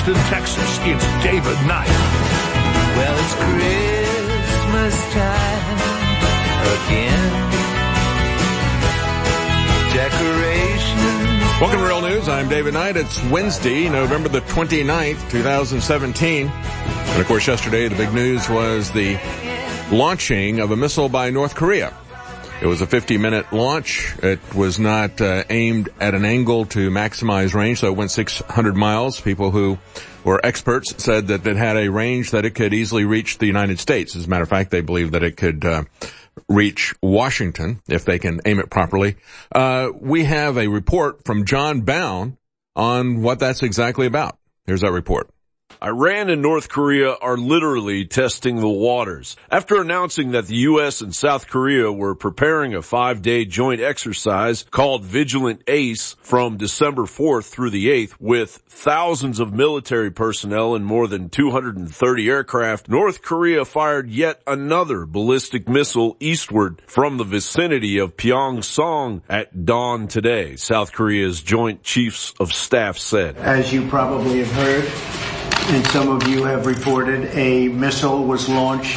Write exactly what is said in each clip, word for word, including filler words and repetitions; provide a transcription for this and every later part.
Houston, Texas, it's David Knight. Well, it's Christmas time again. Decorations. Welcome to Real News. I'm David Knight. It's Wednesday, November the twenty-ninth, twenty seventeen. And of course, yesterday the big news was the launching of a missile by North Korea. It was a fifty-minute launch. It was not uh, aimed at an angle to maximize range, so it went six hundred miles. People who were experts said that it had a range that it could easily reach the United States. As a matter of fact, they believe that it could uh, reach Washington if they can aim it properly. Uh, we have a report from John Bound on what that's exactly about. Here's that report. Iran and North Korea are literally testing the waters. After announcing that the U S and South Korea were preparing a five-day joint exercise called Vigilant Ace from December fourth through the eighth with thousands of military personnel and more than two hundred thirty aircraft, North Korea fired yet another ballistic missile eastward from the vicinity of Pyeongchang at dawn today, South Korea's Joint Chiefs of Staff said. As you probably have heard, and some of you have reported, a missile was launched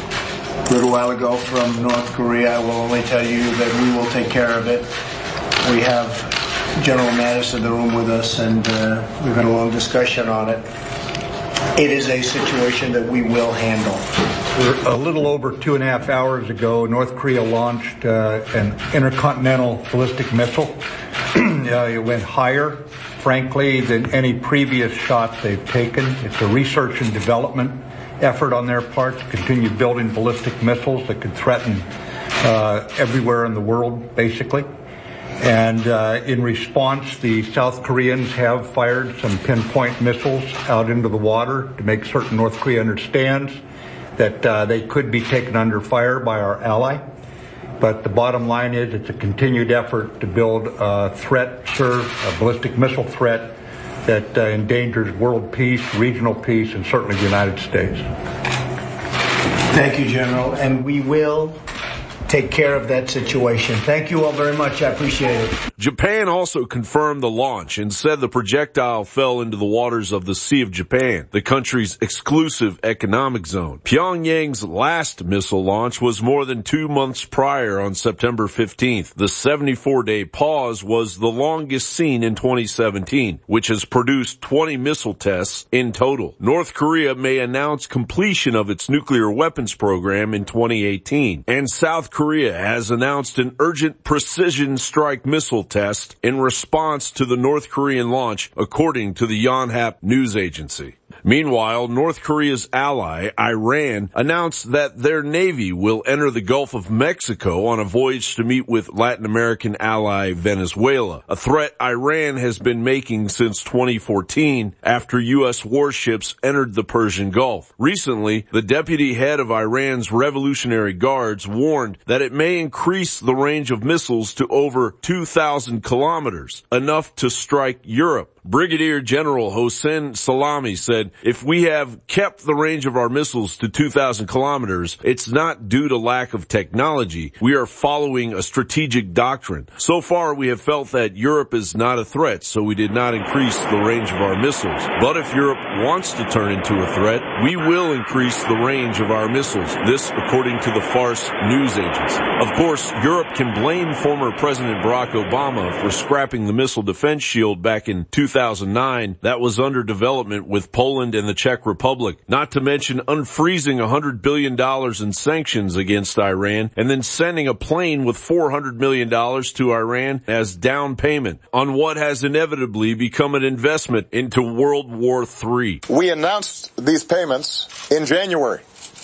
a little while ago from North Korea. I will only tell you that we will take care of it. We have General Mattis in the room with us, and uh, we've had a long discussion on it. It is a situation that we will handle. A little over two and a half hours ago, North Korea launched uh, an intercontinental ballistic missile. uh, it went higher, frankly, than any previous shot they've taken. It's a research and development effort on their part to continue building ballistic missiles that could threaten uh, everywhere in the world, basically. And uh, in response, the South Koreans have fired some pinpoint missiles out into the water to make certain North Korea understands that uh, they could be taken under fire by our ally. But the bottom line is it's a continued effort to build a threat, serve a ballistic missile threat that uh, endangers world peace, regional peace, and certainly the United States. Thank you, General. And we will take care of that situation. Thank you all very much. I appreciate it. Japan also confirmed the launch and said the projectile fell into the waters of the Sea of Japan, the country's exclusive economic zone. Pyongyang's last missile launch was more than two months prior on September fifteenth. The seventy-four day pause was the longest seen in twenty seventeen, which has produced twenty missile tests in total. North Korea may announce completion of its nuclear weapons program in twenty eighteen, and South Korea has announced an urgent precision strike missile test in response to the North Korean launch, according to the Yonhap news agency. Meanwhile, North Korea's ally, Iran, announced that their navy will enter the Gulf of Mexico on a voyage to meet with Latin American ally Venezuela, a threat Iran has been making since twenty fourteen after U S warships entered the Persian Gulf. Recently, the deputy head of Iran's Revolutionary Guards warned that it may increase the range of missiles to over two thousand kilometers, enough to strike Europe. Brigadier General Hossein Salami said, if we have kept the range of our missiles to two thousand kilometers, it's not due to lack of technology. We are following a strategic doctrine. So far, we have felt that Europe is not a threat, so we did not increase the range of our missiles. But if Europe wants to turn into a threat, we will increase the range of our missiles. This, according to the Fars news agency. Of course, Europe can blame former President Barack Obama for scrapping the missile defense shield back in two thousand nine that was under development with Poland and the Czech Republic, not to mention unfreezing one hundred billion dollars in sanctions against Iran and then sending a plane with four hundred million dollars to Iran as down payment on what has inevitably become an investment into World War Three. We announced these payments in January,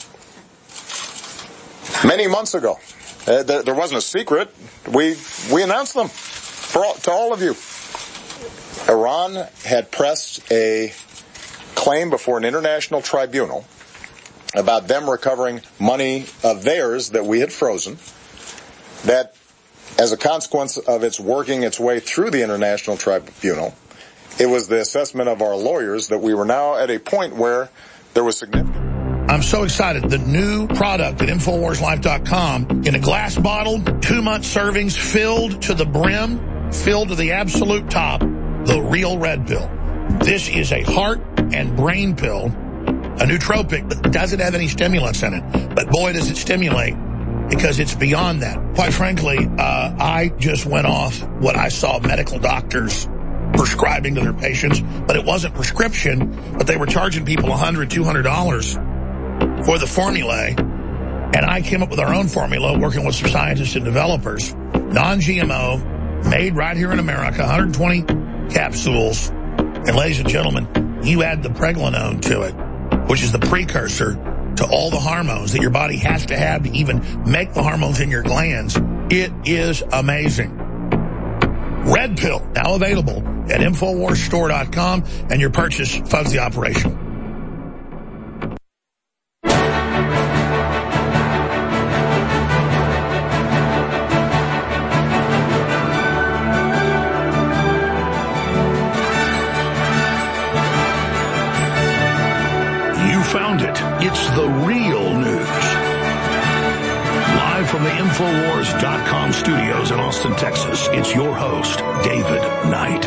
many months ago. Uh, there, there wasn't a secret. We we announced them for all, to all of you. Iran had pressed a claim before an international tribunal about them recovering money of theirs that we had frozen, that as a consequence of its working its way through the international tribunal, it was the assessment of our lawyers that we were now at a point where there was significant... I'm so excited. The new product at Infowars Life dot com, in a glass bottle, two-month servings, filled to the brim, filled to the absolute top, the real Red Pill. This is a heart and Brain Pill, a nootropic that doesn't have any stimulants in it. But boy, does it stimulate, because it's beyond that. Quite frankly, uh, I just went off what I saw medical doctors prescribing to their patients, but it wasn't prescription, but they were charging people one hundred dollars, two hundred dollars for the formulae. And I came up with our own formula, working with some scientists and developers, non-G M O, made right here in America, one hundred twenty capsules. And ladies and gentlemen, you add the pregnenolone to it, which is the precursor to all the hormones that your body has to have to even make the hormones in your glands. It is amazing. Red Pill, now available at Infowars Store dot com, and your purchase funds the operation. Found it. It's the real news. Live from the Infowars dot com studios in Austin, Texas, it's your host, David Knight.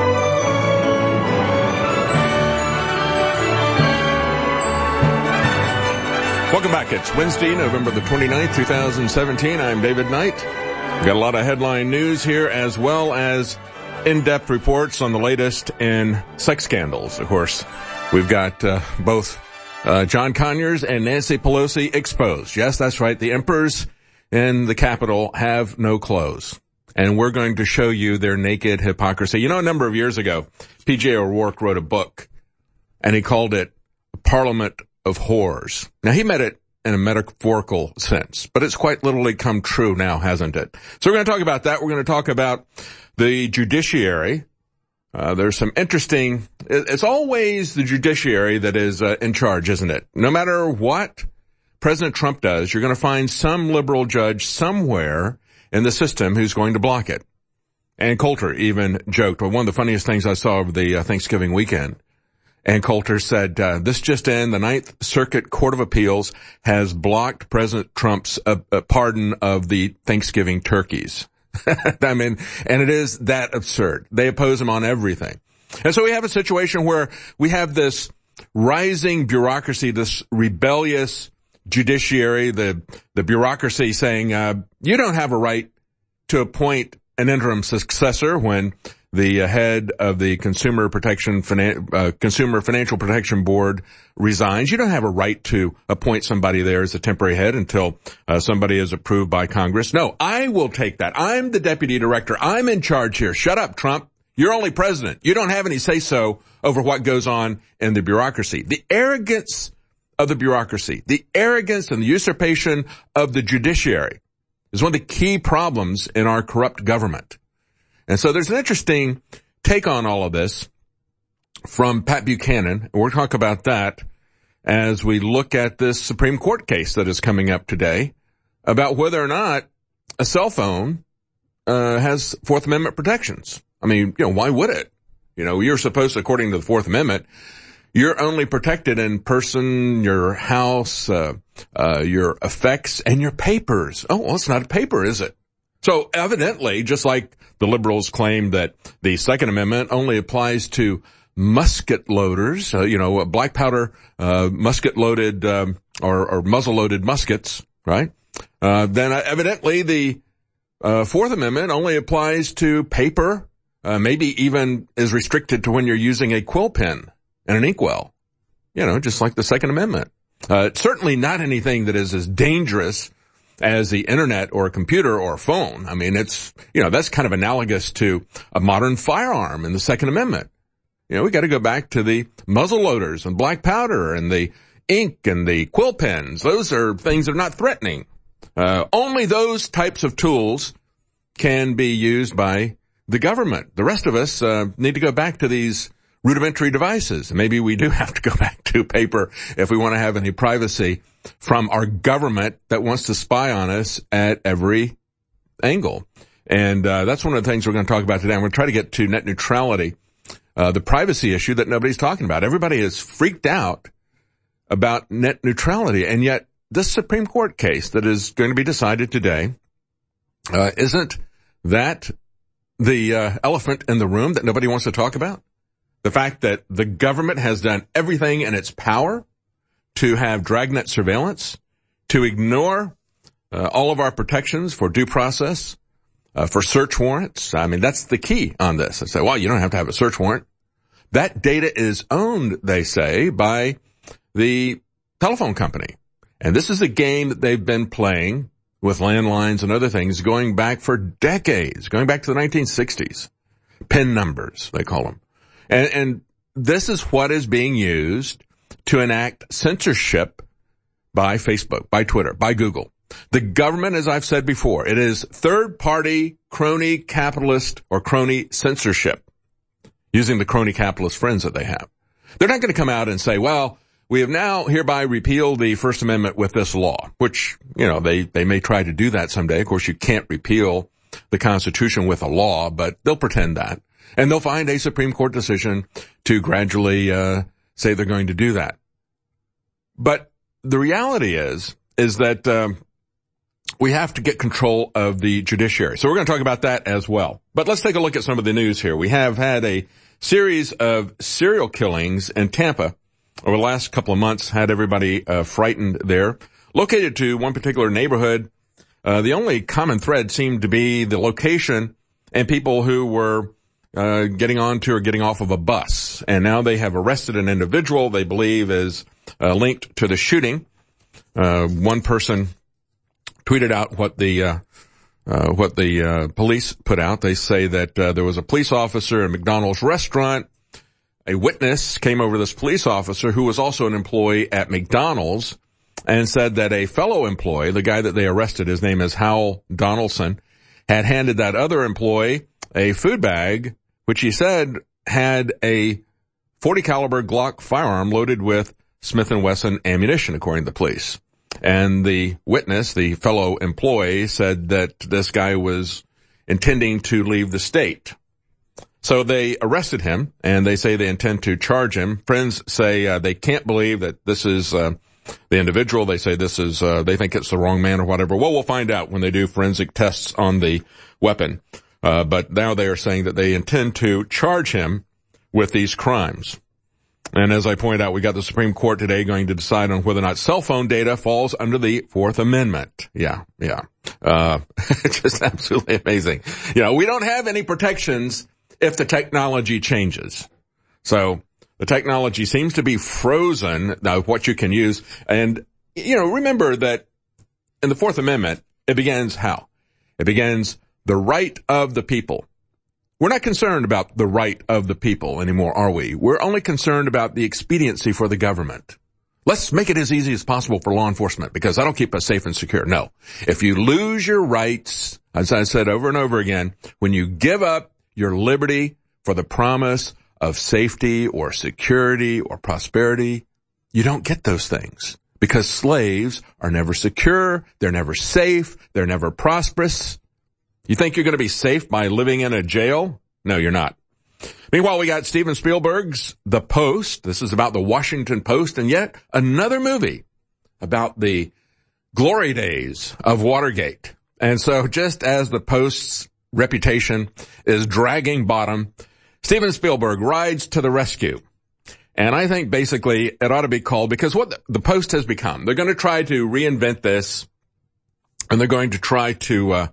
Welcome back. It's Wednesday, November the twenty-ninth, two thousand seventeen. I'm David Knight. We've got a lot of headline news here, as well as in-depth reports on the latest in sex scandals. Of course, we've got uh, both Uh, John Conyers and Nancy Pelosi exposed. Yes, that's right. The emperors in the Capitol have no clothes. And we're going to show you their naked hypocrisy. You know, a number of years ago, P J O'Rourke wrote a book, and he called it Parliament of Whores. Now, he meant it in a metaphorical sense, but it's quite literally come true now, hasn't it? So we're going to talk about that. We're going to talk about the judiciary. Uh, there's some interesting, it's always the judiciary that is uh, in charge, isn't it? No matter what President Trump does, you're going to find some liberal judge somewhere in the system who's going to block it. Ann Coulter even joked, well, one of the funniest things I saw over the uh, Thanksgiving weekend, Ann Coulter said, uh, this just in, the Ninth Circuit Court of Appeals has blocked President Trump's uh, uh, pardon of the Thanksgiving turkeys. I mean, and it is that absurd. They oppose him on everything. And so we have a situation where we have this rising bureaucracy, this rebellious judiciary, the, the bureaucracy saying, uh, you don't have a right to appoint an interim successor when the uh, head of the Consumer Protection, Finan- uh, Consumer Financial Protection Board resigns. You don't have a right to appoint somebody there as a temporary head until uh, somebody is approved by Congress. No, I will take that. I'm the deputy director. I'm in charge here. Shut up, Trump. You're only president. You don't have any say-so over what goes on in the bureaucracy. The arrogance of the bureaucracy, the arrogance and the usurpation of the judiciary is one of the key problems in our corrupt government. And so there's an interesting take on all of this from Pat Buchanan, and we'll talk about that as we look at this Supreme Court case that is coming up today about whether or not a cell phone uh, has Fourth Amendment protections. I mean, you know, why would it? You know, you're supposed to, according to the Fourth Amendment, you're only protected in person, your house, uh, uh, your effects, and your papers. Oh, well, it's not a paper, is it? So evidently, just like the liberals claim that the Second Amendment only applies to musket loaders, uh, you know, black powder, uh, musket-loaded, um, or, or muzzle-loaded muskets, right? Uh, then uh, evidently the uh, Fourth Amendment only applies to paper, uh, maybe even is restricted to when you're using a quill pen and an inkwell. You know, just like the Second Amendment. Uh, certainly not anything that is as dangerous as the internet or a computer or a phone. I mean, it's, you know, that's kind of analogous to a modern firearm in the Second Amendment. You know, we got to go back to the muzzle loaders and black powder and the ink and the quill pens. Those are things that are not threatening. Uh, only those types of tools can be used by the government. The rest of us, uh, need to go back to these rudimentary devices. Maybe we do have to go back to paper if we want to have any privacy from our government that wants to spy on us at every angle. And uh, that's one of the things we're going to talk about today. I'm going to try to get to net neutrality, uh, the privacy issue that nobody's talking about. Everybody is freaked out about net neutrality, and yet this Supreme Court case that is going to be decided today, uh, isn't that the uh, elephant in the room that nobody wants to talk about? The fact that the government has done everything in its power to have dragnet surveillance, to ignore uh, all of our protections for due process, uh, for search warrants. I mean, that's the key on this. I say, well, you don't have to have a search warrant. That data is owned, they say, by the telephone company. And this is a game that they've been playing with landlines and other things going back for decades, going back to the nineteen sixties. PIN numbers, they call them. And, and this is what is being used to enact censorship by Facebook, by Twitter, by Google. The government, as I've said before, it is third-party crony capitalist or crony censorship, using the crony capitalist friends that they have. They're not going to come out and say, well, we have now hereby repealed the First Amendment with this law, which, you know, they, they may try to do that someday. Of course, you can't repeal the Constitution with a law, but they'll pretend that. And they'll find a Supreme Court decision to gradually uh say they're going to do that. But the reality is, is that um, we have to get control of the judiciary. So we're going to talk about that as well. But let's take a look at some of the news here. We have had a series of serial killings in Tampa over the last couple of months, had everybody uh, frightened there. Located to one particular neighborhood, uh, the only common thread seemed to be the location and people who were uh getting onto or getting off of a bus. And now they have arrested an individual they believe is uh, linked to the shooting. Uh one person tweeted out what the uh, uh what the uh police put out. They say that uh, there was a police officer at McDonald's restaurant. A witness came over this police officer who was also an employee at McDonald's and said that a fellow employee, the guy that they arrested, his name is Hal Donaldson, had handed that other employee a food bag which he said had a forty caliber Glock firearm loaded with Smith and Wesson ammunition, according to the police. And the witness, the fellow employee, said that this guy was intending to leave the state. So they arrested him, and they say they intend to charge him. Friends say uh, they can't believe that this is uh, the individual. They say this is, uh, they think it's the wrong man or whatever. Well, we'll find out when they do forensic tests on the weapon. Uh, but now they are saying that they intend to charge him with these crimes. And as I pointed out, we got the Supreme Court today going to decide on whether or not cell phone data falls under the Fourth Amendment. Yeah, yeah. Uh, it's just absolutely amazing. You know, we don't have any protections if the technology changes. So the technology seems to be frozen now, what you can use. And, you know, remember that in the Fourth Amendment, it begins how? It begins the right of the people. We're not concerned about the right of the people anymore, are we? We're only concerned about the expediency for the government. Let's make it as easy as possible for law enforcement because that'll keep us safe and secure. No. If you lose your rights, as I said over and over again, when you give up your liberty for the promise of safety or security or prosperity, you don't get those things because slaves are never secure, they're never safe, they're never prosperous. You think you're going to be safe by living in a jail? No, you're not. Meanwhile, we got Steven Spielberg's The Post. This is about the Washington Post, and yet another movie about the glory days of Watergate. And so just as the Post's reputation is dragging bottom, Steven Spielberg rides to the rescue. And I think basically it ought to be called, because what the Post has become, they're going to try to reinvent this, and they're going to try to uh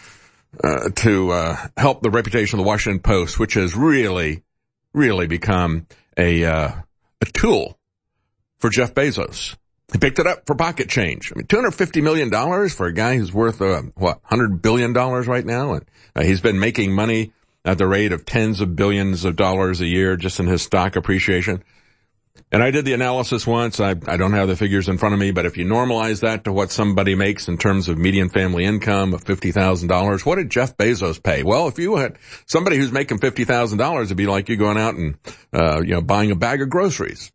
Uh, to uh help the reputation of the Washington Post, which has really, really become a uh a tool for Jeff Bezos. He picked it up for pocket change. I mean, two hundred fifty million dollars for a guy who's worth, uh, what, one hundred billion dollars right now? And uh, he's been making money at the rate of tens of billions of dollars a year just in his stock appreciation. And I did the analysis once. I, I don't have the figures in front of me, but if you normalize that to what somebody makes in terms of median family income of fifty thousand dollars, what did Jeff Bezos pay? Well, if you had somebody who's making fifty thousand dollars, it'd be like you going out and, uh, you know, buying a bag of groceries.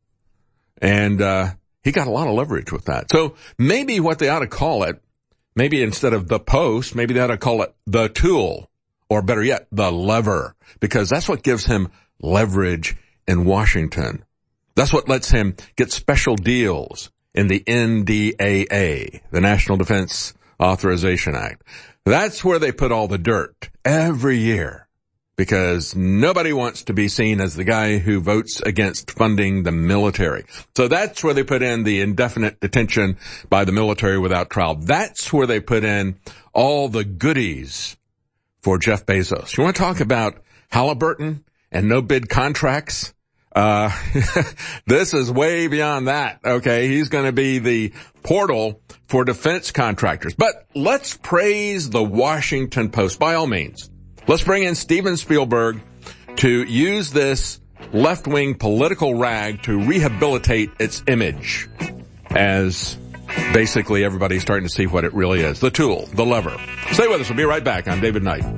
And, uh, he got a lot of leverage with that. So maybe what they ought to call it, maybe instead of the Post, maybe they ought to call it the tool, or better yet, the lever, because that's what gives him leverage in Washington. That's what lets him get special deals in the N D A A, the National Defense Authorization Act. That's where they put all the dirt every year. because nobody wants to be seen as the guy who votes against funding the military. So that's where they put in the indefinite detention by the military without trial. That's where they put in all the goodies for Jeff Bezos. You want to talk about Halliburton and no-bid contracts? Uh, this is way beyond that, okay? He's going to be the portal for defense contractors. But let's praise the Washington Post, by all means. Let's bring in Steven Spielberg to use this left-wing political rag to rehabilitate its image as basically everybody's starting to see what it really is. The tool, the lever. Stay with us. We'll be right back. I'm David Knight.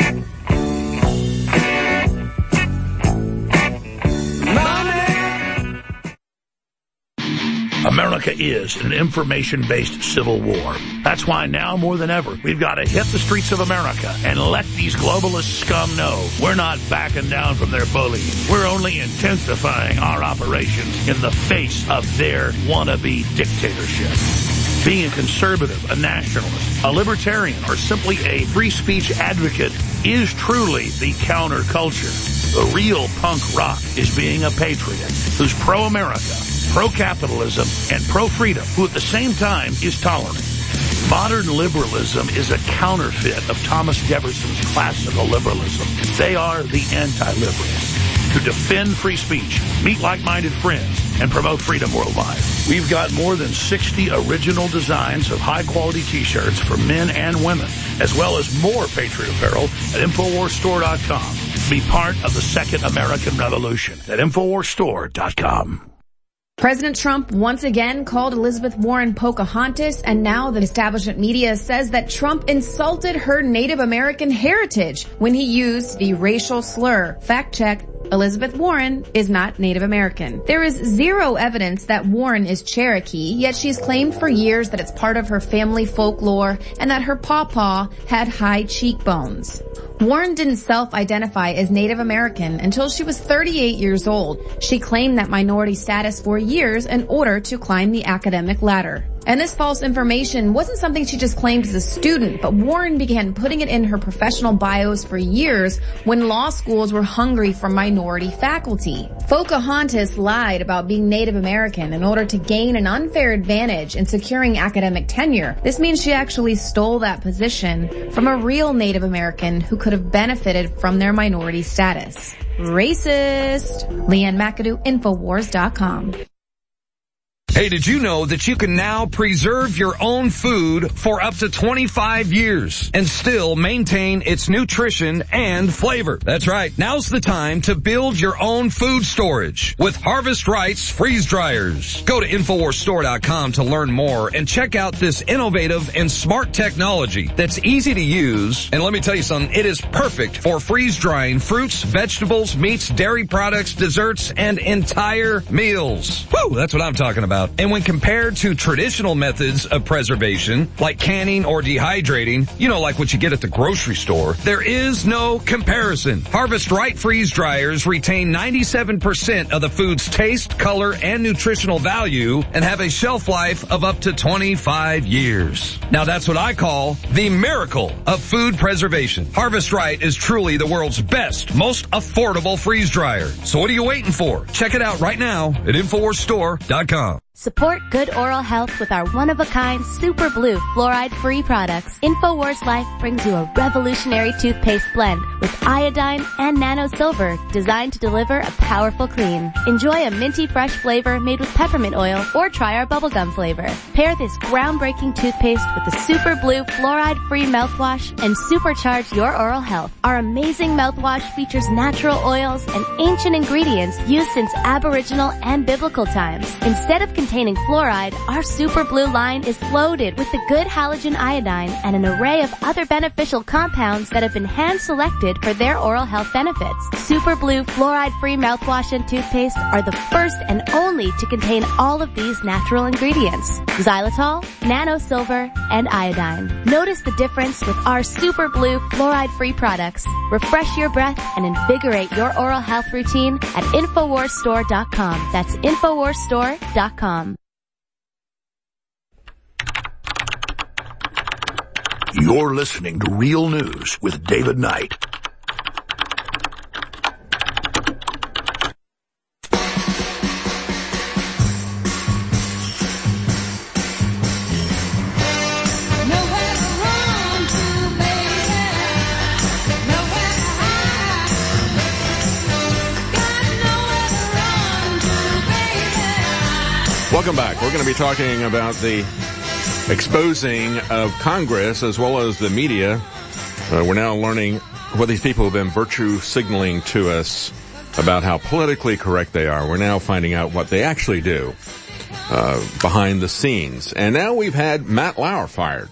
America is an information-based civil war. That's why now more than ever, we've got to hit the streets of America and let these globalist scum know we're not backing down from their bullying. We're only intensifying our operations in the face of their wannabe dictatorship. Being a conservative, a nationalist, a libertarian, or simply a free speech advocate is truly the counterculture. The real punk rock is being a patriot who's pro-America, pro-capitalism, and pro-freedom, who at the same time is tolerant. Modern liberalism is a counterfeit of Thomas Jefferson's classical liberalism. They are the anti-liberals who defend free speech, meet like-minded friends, and promote freedom worldwide. We've got more than sixty original designs of high-quality T-shirts for men and women, as well as more Patriot apparel at Infowars Store dot com. Be part of the second American Revolution at Infowars Store dot com. President Trump once again called Elizabeth Warren Pocahontas, and now the establishment media says that Trump insulted her Native American heritage when he used the racial slur. Fact check. Elizabeth Warren is not Native American. There is zero evidence that Warren is Cherokee, yet she's claimed for years that it's part of her family folklore and that her pawpaw had high cheekbones. Warren didn't self-identify as Native American until she was thirty-eight years old. She claimed that minority status for years in order to climb the academic ladder. And this false information wasn't something she just claimed as a student, but Warren began putting it in her professional bios for years when law schools were hungry for minority faculty. Pocahontas lied about being Native American in order to gain an unfair advantage in securing academic tenure. This means she actually stole that position from a real Native American who could have benefited from their minority status. Racist. Leanne McAdoo, Infowars dot com. Hey, did you know that you can now preserve your own food for up to twenty-five years and still maintain its nutrition and flavor? That's right. Now's the time to build your own food storage with Harvest Right's freeze dryers. Go to Infowars Store dot com to learn more and check out this innovative and smart technology that's easy to use. And let me tell you something, it is perfect for freeze drying fruits, vegetables, meats, dairy products, desserts, and entire meals. Woo, that's what I'm talking about. And when compared to traditional methods of preservation, like canning or dehydrating, you know, like what you get at the grocery store, there is no comparison. Harvest Right freeze dryers retain ninety-seven percent of the food's taste, color, and nutritional value and have a shelf life of up to twenty-five years. Now that's what I call the miracle of food preservation. Harvest Right is truly the world's best, most affordable freeze dryer. So what are you waiting for? Check it out right now at Infowars Store dot com. Support good oral health with our one-of-a-kind Super Blue fluoride-free products. InfoWars Life brings you a revolutionary toothpaste blend with iodine and nano silver designed to deliver a powerful clean. Enjoy a minty fresh flavor made with peppermint oil or try our bubblegum flavor. Pair this groundbreaking toothpaste with the Super Blue fluoride-free mouthwash and supercharge your oral health. Our amazing mouthwash features natural oils and ancient ingredients used since Aboriginal and biblical times. Instead of containing fluoride, our Super Blue line is loaded with the good halogen iodine and an array of other beneficial compounds that have been hand-selected for their oral health benefits. Super Blue fluoride-free mouthwash and toothpaste are the first and only to contain all of these natural ingredients: xylitol, nano silver, and iodine. Notice the difference with our Super Blue fluoride-free products. Refresh your breath and invigorate your oral health routine at Infowars Store dot com. That's Infowars Store dot com. You're listening to Real News with David Knight. Welcome back. We're going to be talking about the exposing of Congress as well as the media. Uh, we're now learning what these people have been virtue signaling to us about how politically correct they are. We're now finding out what they actually do uh, behind the scenes. And now we've had Matt Lauer fired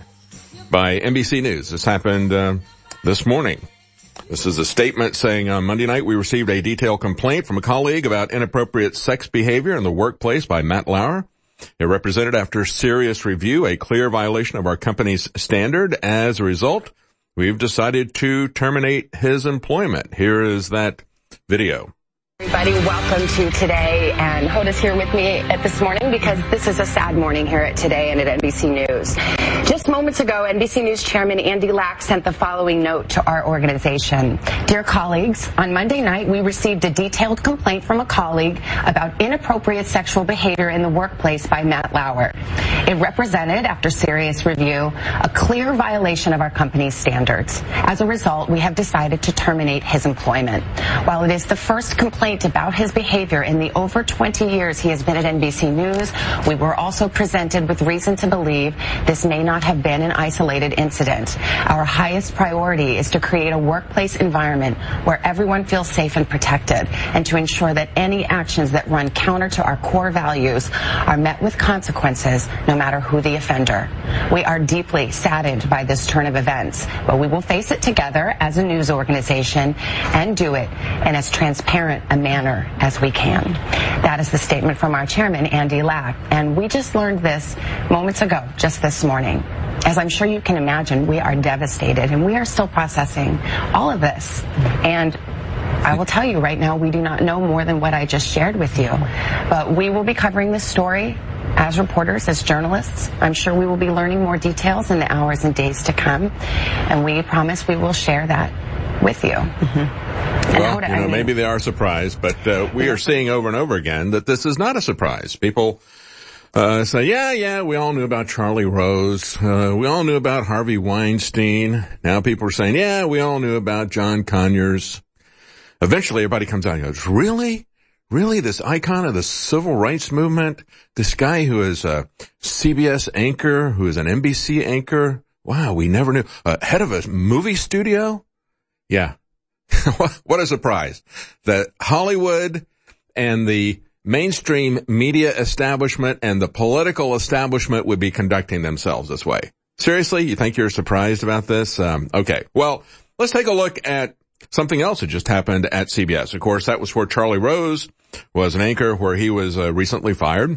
by N B C News. This happened uh, this morning. This is a statement saying on Monday night we received a detailed complaint from a colleague about inappropriate sex behavior in the workplace by Matt Lauer. It represented, after serious review, a clear violation of our company's standard. As a result, we've decided to terminate his employment. Here is that video. Everybody, welcome to Today, and Hoda's here with me at this morning because this is a sad morning here at Today and at N B C News. Just moments ago, N B C News Chairman Andy Lack sent the following note to our organization. Dear colleagues, on Monday night we received a detailed complaint from a colleague about inappropriate sexual behavior in the workplace by Matt Lauer. It represented, after serious review, a clear violation of our company's standards. As a result, we have decided to terminate his employment. While it is the first complaint about his behavior in the over twenty years he has been at N B C News, we were also presented with reason to believe this may not have been an isolated incident. Our highest priority is to create a workplace environment where everyone feels safe and protected, and to ensure that any actions that run counter to our core values are met with consequences, no matter who the offender. We are deeply saddened by this turn of events, but we will face it together as a news organization and do it in as transparent a manner as we can. That is the statement from our chairman, Andy Lack, and we just learned this moments ago, just this morning. As I'm sure you can imagine, we are devastated, and we are still processing all of this. And I will tell you right now, we do not know more than what I just shared with you. But we will be covering this story as reporters, as journalists. I'm sure we will be learning more details in the hours and days to come. And we promise we will share that with you. Mm-hmm. Well, you know, maybe they are surprised, but uh, we are seeing over and over again that this is not a surprise. People uh, say, yeah, yeah, we all knew about Charlie Rose. Uh, we all knew about Harvey Weinstein. Now people are saying, yeah, we all knew about John Conyers. Eventually everybody comes out and goes, really? Really? This icon of the civil rights movement? This guy who is a C B S anchor, who is an N B C anchor? Wow, we never knew. Uh, head of a movie studio? Yeah. What a surprise that Hollywood and the mainstream media establishment and the political establishment would be conducting themselves this way. Seriously? You think you're surprised about this? Um, okay. Well, let's take a look at something else that just happened at C B S. Of course, that was where Charlie Rose was an anchor, where he was uh, recently fired.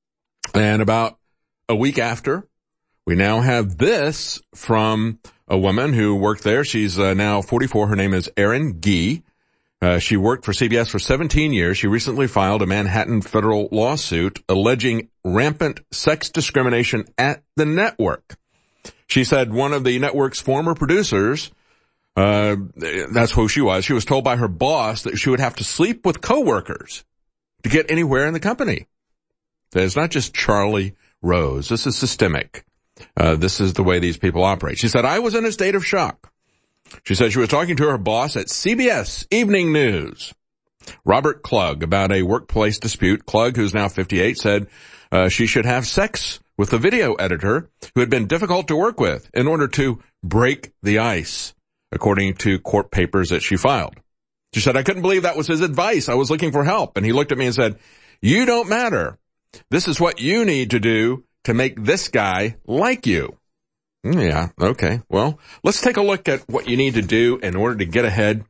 And about a week after, we now have this from a woman who worked there. She's uh, now forty-four. Her name is Erin Gee. Uh, she worked for C B S for seventeen years. She recently filed a Manhattan federal lawsuit alleging rampant sex discrimination at the network. She said one of the network's former producers, uh, that's who she was, she was told by her boss that she would have to sleep with coworkers to get anywhere in the company. It's not just Charlie Rose. This is systemic. Uh, this is the way these people operate. She said, I was in a state of shock. She said she was talking to her boss at C B S Evening News, Robert Klug, about a workplace dispute. Klug, who's now fifty-eight, said uh, she should have sex with the video editor who had been difficult to work with in order to break the ice, according to court papers that she filed. She said, I couldn't believe that was his advice. I was looking for help. And he looked at me and said, you don't matter. This is what you need to do to make this guy like you. Yeah, okay. Well, let's take a look at what you need to do in order to get ahead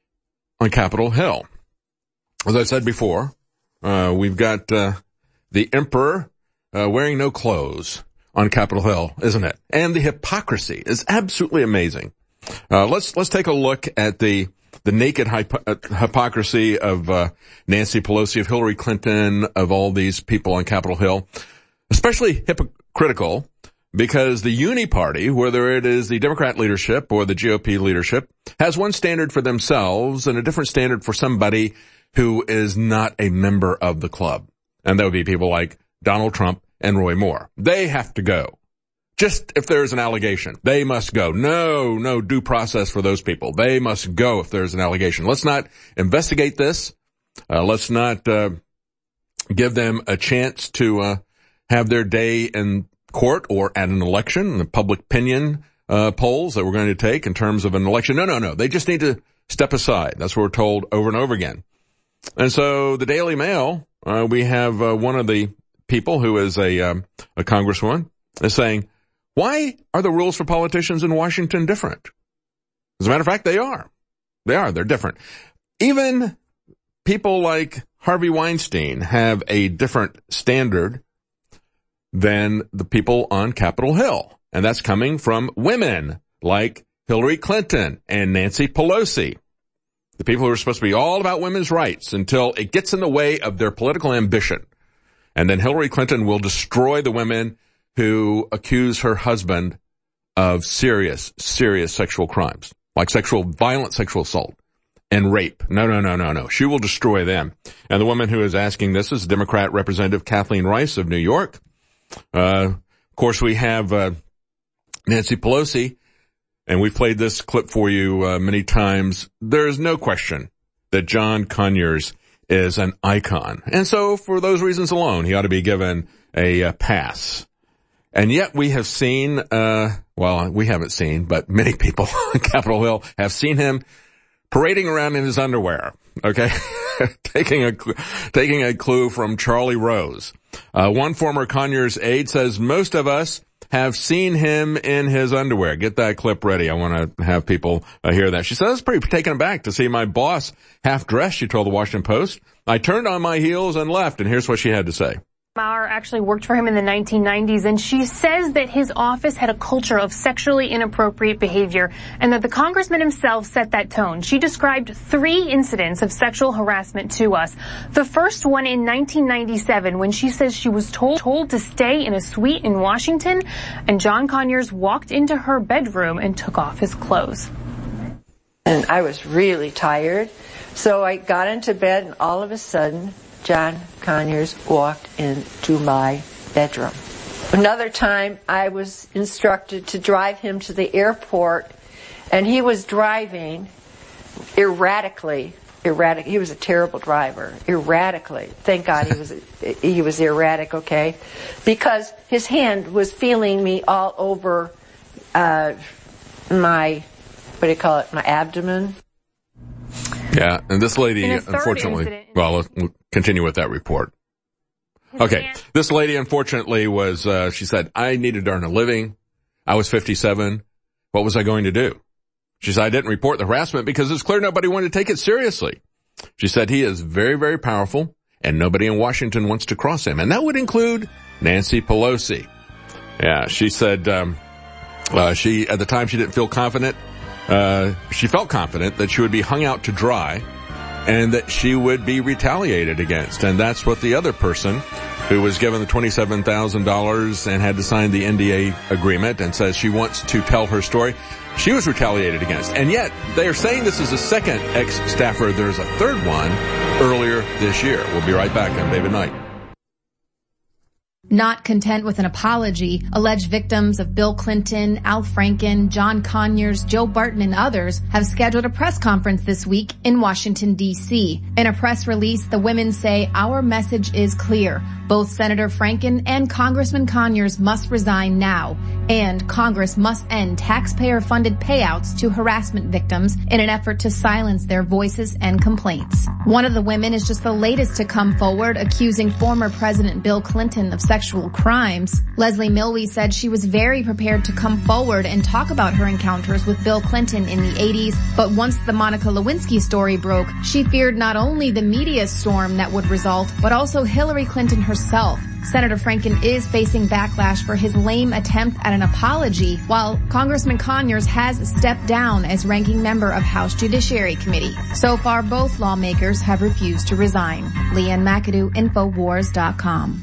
on Capitol Hill. As I said before, uh, we've got uh, the emperor uh, wearing no clothes on Capitol Hill, isn't it? And the hypocrisy is absolutely amazing. Uh, let's let's take a look at the the naked hypo- uh, hypocrisy of uh, Nancy Pelosi, of Hillary Clinton, of all these people on Capitol Hill. Especially hypocritical because the Uni Party, whether it is the Democrat leadership or the G O P leadership, has one standard for themselves and a different standard for somebody who is not a member of the club. And that would be people like Donald Trump and Roy Moore. They have to go. Just if there's an allegation, they must go. No, no due process for those people. They must go if there's an allegation. Let's not investigate this. Uh, let's not uh give them a chance to uh, have their day in court or at an election, the public opinion uh, polls that we're going to take in terms of an election. No, no, no. They just need to step aside. That's what we're told over and over again. And so the Daily Mail, uh, we have uh, one of the people who is a, um, a congresswoman is saying, why are the rules for politicians in Washington different? As a matter of fact, they are. They are. They're different. Even people like Harvey Weinstein have a different standard than the people on Capitol Hill. And that's coming from women like Hillary Clinton and Nancy Pelosi. The people who are supposed to be all about women's rights until it gets in the way of their political ambition. And then Hillary Clinton will destroy the women who accuse her husband of serious, serious sexual crimes, like sexual, violent sexual assault and rape. No, no, no, no, no. She will destroy them. And the woman who is asking this is Democrat Representative Kathleen Rice of New York. Uh, of course, we have uh, Nancy Pelosi, and we've played this clip for you uh, many times. There is no question that John Conyers is an icon. And so for those reasons alone, he ought to be given a uh, pass. And yet we have seen, uh, well, we haven't seen, but many people on Capitol Hill have seen him parading around in his underwear, okay? taking a, taking a clue from Charlie Rose. Uh, one former Conyers aide says most of us have seen him in his underwear. Get that clip ready. I want to have people uh, hear that. She says, I was pretty taken aback to see my boss half dressed, she told the Washington Post. I turned on my heels and left, and here's what she had to say. Maurer actually worked for him in the nineteen nineties, and she says that his office had a culture of sexually inappropriate behavior and that the congressman himself set that tone. She described three incidents of sexual harassment to us. The first one in nineteen ninety-seven when she says she was told, told to stay in a suite in Washington, and John Conyers walked into her bedroom and took off his clothes. And I was really tired, so I got into bed, and all of a sudden John Conyers walked into my bedroom. Another time I was instructed to drive him to the airport, and he was driving erratically. Erratic. He was a terrible driver. Erratically. Thank God he was he was erratic, okay? Because his hand was feeling me all over uh, my, what do you call it, my abdomen. Yeah, and this lady, unfortunately, incident, well, we'll continue with that report. Okay, this lady, unfortunately, was, uh, she said, I needed to earn a living. I was fifty-seven. What was I going to do? She said, I didn't report the harassment because it's clear nobody wanted to take it seriously. She said, he is very, very powerful, and nobody in Washington wants to cross him. And that would include Nancy Pelosi. Yeah, she said, um, uh, she, at the time, she didn't feel confident. Uh, she felt confident that she would be hung out to dry and that she would be retaliated against. And that's what the other person who was given the twenty-seven thousand dollars and had to sign the N D A agreement and says she wants to tell her story, she was retaliated against. And yet they are saying this is the second ex-staffer. There's a third one earlier this year. We'll be right back. I'm David Knight. Not content with an apology, alleged victims of Bill Clinton, Al Franken, John Conyers, Joe Barton, and others have scheduled a press conference this week in Washington, D C. In a press release, the women say, our message is clear. Both Senator Franken and Congressman Conyers must resign now, and Congress must end taxpayer-funded payouts to harassment victims in an effort to silence their voices and complaints. One of the women is just the latest to come forward accusing former President Bill Clinton of sexual crimes. Leslie Milwee said she was very prepared to come forward and talk about her encounters with Bill Clinton in the eighties, but once the Monica Lewinsky story broke, she feared not only the media storm that would result, but also Hillary Clinton herself. Senator Franken is facing backlash for his lame attempt at an apology, while Congressman Conyers has stepped down as ranking member of House Judiciary Committee. So far, both lawmakers have refused to resign. Leanne McAdoo, Infowars dot com.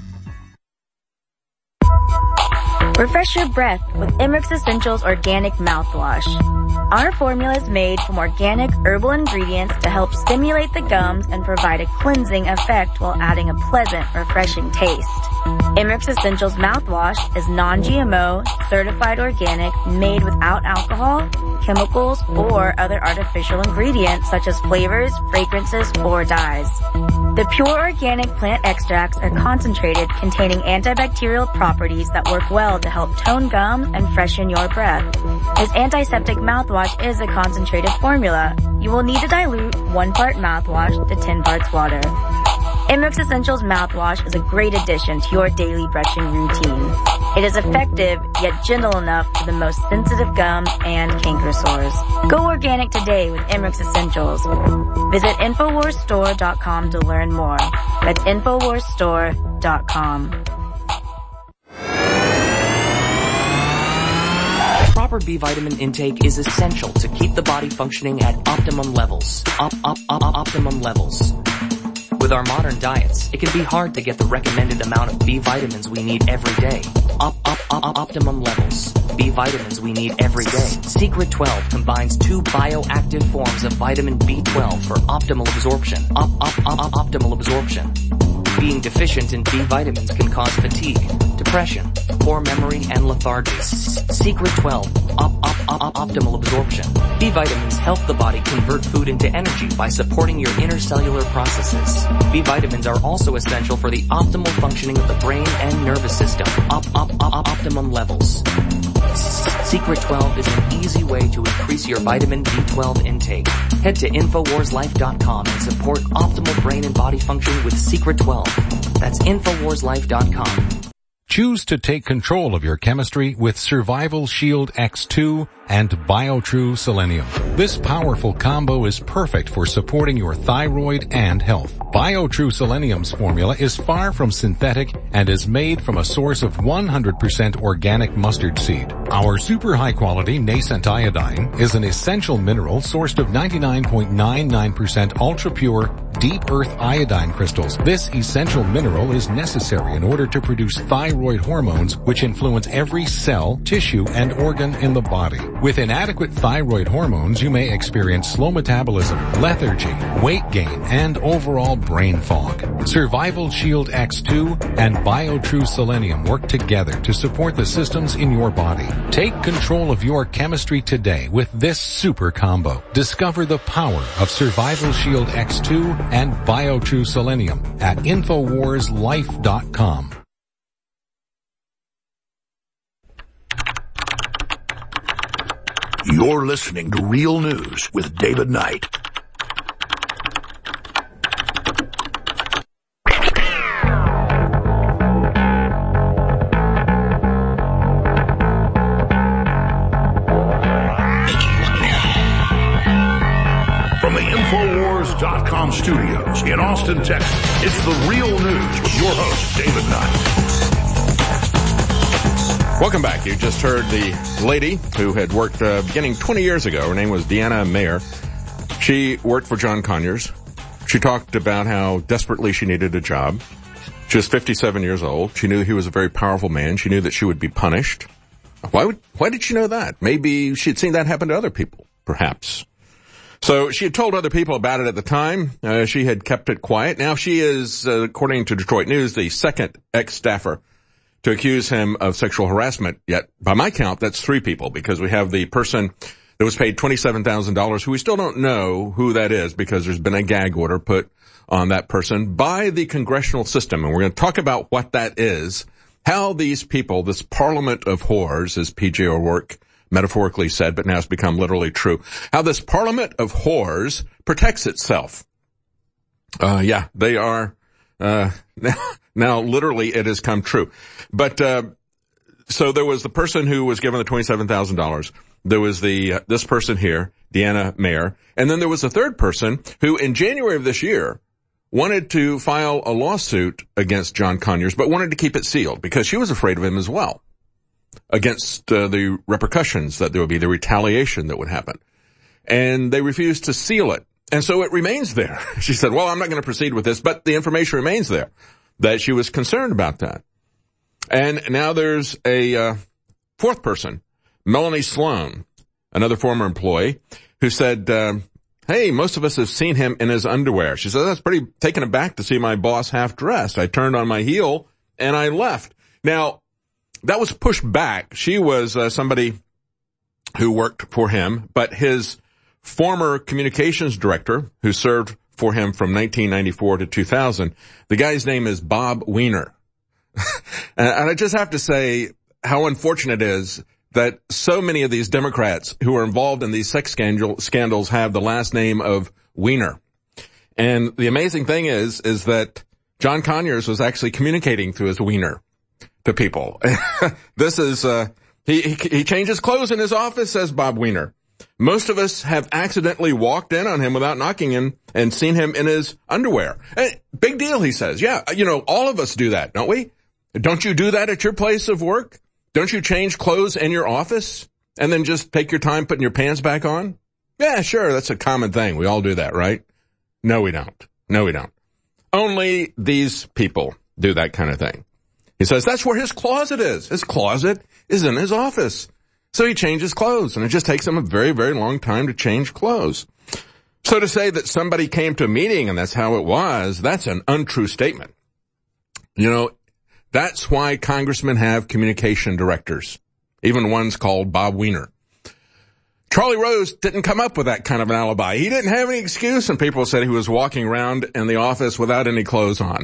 Refresh your breath with Emmerich Essentials Organic Mouthwash. Our formula is made from organic herbal ingredients to help stimulate the gums and provide a cleansing effect while adding a pleasant, refreshing taste. Emmerich Essentials Mouthwash is non-G M O, certified organic, made without alcohol, chemicals, or other artificial ingredients such as flavors, fragrances, or dyes. The pure organic plant extracts are concentrated containing antibacterial properties that work well to help tone gums and freshen your breath. This antiseptic mouthwash is a concentrated formula. You will need to dilute one part mouthwash to ten parts water. Emmerich Essentials mouthwash is a great addition to your daily brushing routine. It is effective yet gentle enough for the most sensitive gums and canker sores. Go organic today with Emmerich Essentials. Visit Infowars Store dot com to learn more. That's Infowars Store dot com. Proper B vitamin intake is essential to keep the body functioning at optimum levels. Op, op, op, optimum levels. With our modern diets, it can be hard to get the recommended amount of B vitamins we need every day. Op, op, op, optimum levels. B vitamins we need every day. Secret twelve combines two bioactive forms of vitamin B twelve for optimal absorption. Op, op, op, op, optimal absorption. Being deficient in B vitamins can cause fatigue, depression, poor memory, and lethargy. Secret twelve, op, op, op, optimal absorption. B vitamins help the body convert food into energy by supporting your intercellular processes. B vitamins are also essential for the optimal functioning of the brain and nervous system. Op, op, op, optimum levels. Secret twelve is an easy way to increase your vitamin B twelve intake. Head to Infowars Life dot com and support optimal brain and body function with Secret twelve. That's Infowars Life dot com. Choose to take control of your chemistry with Survival Shield X two and BioTrue Selenium. This powerful combo is perfect for supporting your thyroid and health. BioTrue Selenium's formula is far from synthetic and is made from a source of one hundred percent organic mustard seed. Our super high quality nascent iodine is an essential mineral sourced of ninety-nine point nine nine percent ultra pure deep earth iodine crystals. This essential mineral is necessary in order to produce thyroid hormones which influence every cell, tissue, and organ in the body. With inadequate thyroid hormones, you may experience slow metabolism, lethargy, weight gain, and overall brain fog. Survival Shield X two and BioTrue Selenium work together to support the systems in your body. Take control of your chemistry today with this super combo. Discover the power of Survival Shield X two and BioTrue Selenium at Infowars Life dot com. You're listening to Real News with David Knight. From the Infowars dot com studios in Austin, Texas, it's the Real News with your host, David Knight. Welcome back. You just heard the lady who had worked uh, beginning twenty years ago. Her name was Deanna Mayer. She worked for John Conyers. She talked about how desperately she needed a job. She was fifty-seven years old. She knew he was a very powerful man. She knew that she would be punished. Why would, why did she know that? Maybe she had seen that happen to other people, perhaps. So she had told other people about it at the time. Uh, she had kept it quiet. Now she is, uh, according to Detroit News, the second ex-staffer to accuse him of sexual harassment. Yet, by my count, that's three people, because we have the person that was paid twenty-seven thousand dollars, who we still don't know who that is, because there's been a gag order put on that person by the congressional system. And we're going to talk about what that is, how these people, this parliament of whores, as P J O'Rourke metaphorically said, but now it's become literally true, how this parliament of whores protects itself. Uh, yeah, they are, uh, now, now literally it has come true. But, uh, so there was the person who was given the twenty-seven thousand dollars. There was the, uh, this person here, Deanna Mayer. And then there was a third person who in January of this year wanted to file a lawsuit against John Conyers, but wanted to keep it sealed because she was afraid of him as well, against uh, the repercussions that there would be, the retaliation that would happen. And they refused to seal it. And so it remains there. She said, well, I'm not going to proceed with this, but the information remains there that she was concerned about that. And now there's a uh, fourth person, Melanie Sloan, another former employee, who said, uh, hey, most of us have seen him in his underwear. She said, that's pretty taken aback to see my boss half dressed. I turned on my heel and I left. Now, that was pushed back. She was uh, somebody who worked for him, but his former communications director, who served for him from nineteen ninety-four to two thousand. The guy's name is Bob Weiner. And I just have to say how unfortunate it is that so many of these Democrats who are involved in these sex scandal, scandals have the last name of Weiner. And the amazing thing is, is that John Conyers was actually communicating through his wiener to people. This is, uh, he, he, he changes clothes in his office, says Bob Weiner. Most of us have accidentally walked in on him without knocking in and seen him in his underwear. And big deal, he says. Yeah, you know, all of us do that, don't we? Don't you do that at your place of work? Don't you change clothes in your office and then just take your time putting your pants back on? Yeah, sure, that's a common thing. We all do that, right? No, we don't. No, we don't. Only these people do that kind of thing. He says that's where his closet is. His closet is in his office. So he changes clothes, and it just takes him a very, very long time to change clothes. So to say that somebody came to a meeting and that's how it was, that's an untrue statement. You know, that's why congressmen have communication directors, even ones called Bob Weiner. Charlie Rose didn't come up with that kind of an alibi. He didn't have any excuse, and people said he was walking around in the office without any clothes on.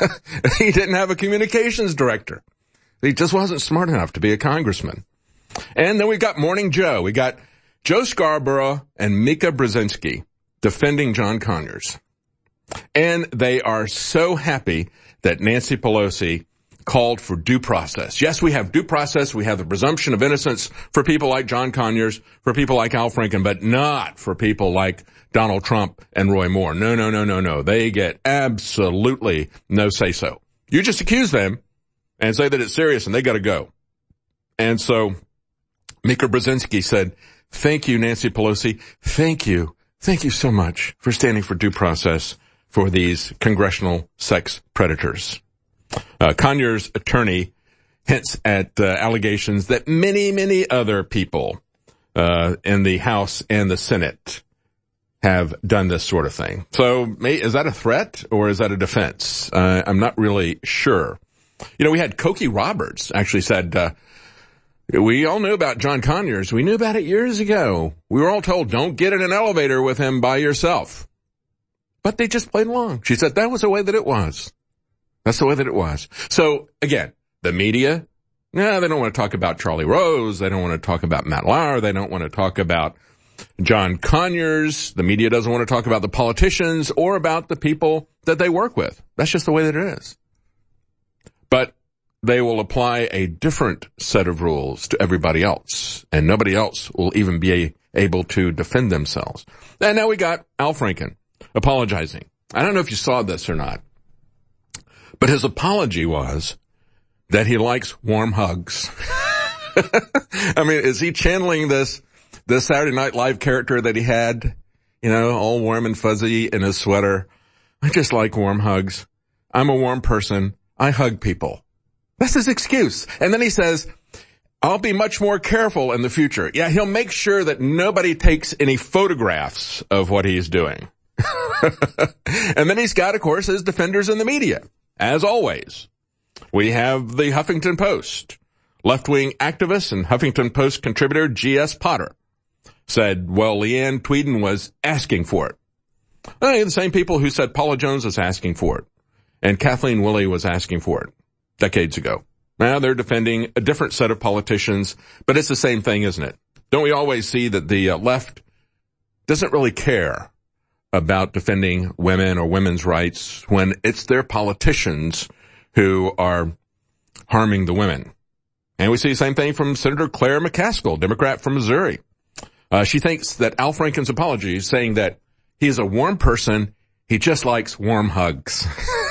He didn't have a communications director. He just wasn't smart enough to be a congressman. And then we got Morning Joe. We got Joe Scarborough and Mika Brzezinski defending John Conyers. And they are so happy that Nancy Pelosi called for due process. Yes, we have due process. We have the presumption of innocence for people like John Conyers, for people like Al Franken, but not for people like Donald Trump and Roy Moore. No, no, no, no, no. They get absolutely no say-so. You just accuse them and say that it's serious and they got to go. And so Mika Brzezinski said, thank you, Nancy Pelosi. Thank you. Thank you so much for standing for due process for these congressional sex predators. Uh, Conyers' attorney hints at uh, allegations that many, many other people uh, in the House and the Senate have done this sort of thing. So may, is that a threat or is that a defense? Uh, I'm not really sure. You know, we had Cokie Roberts actually said, uh, we all knew about John Conyers. We knew about it years ago. We were all told, don't get in an elevator with him by yourself. But they just played along. She said that was the way that it was. That's the way that it was. So, again, the media, no, they don't want to talk about Charlie Rose. They don't want to talk about Matt Lauer. They don't want to talk about John Conyers. The media doesn't want to talk about the politicians or about the people that they work with. That's just the way that it is. But they will apply a different set of rules to everybody else, and nobody else will even be able to defend themselves. And now we got Al Franken apologizing. I don't know if you saw this or not. But his apology was that he likes warm hugs. I mean, is he channeling this, this Saturday Night Live character that he had, you know, all warm and fuzzy in his sweater? I just like warm hugs. I'm a warm person. I hug people. That's his excuse. And then he says, I'll be much more careful in the future. Yeah, he'll make sure that nobody takes any photographs of what he's doing. And then he's got, of course, his defenders in the media. As always, we have the Huffington Post. Left-wing activist and Huffington Post contributor G S Potter said, well, Leanne Tweeden was asking for it. I mean, the same people who said Paula Jones was asking for it and Kathleen Willey was asking for it decades ago. Now they're defending a different set of politicians, but it's the same thing, isn't it? Don't we always see that the uh, left doesn't really care about defending women or women's rights when it's their politicians who are harming the women? And we see the same thing from Senator Claire McCaskill, Democrat from Missouri. Uh, she thinks that Al Franken's apology is saying that he's a warm person. He just likes warm hugs.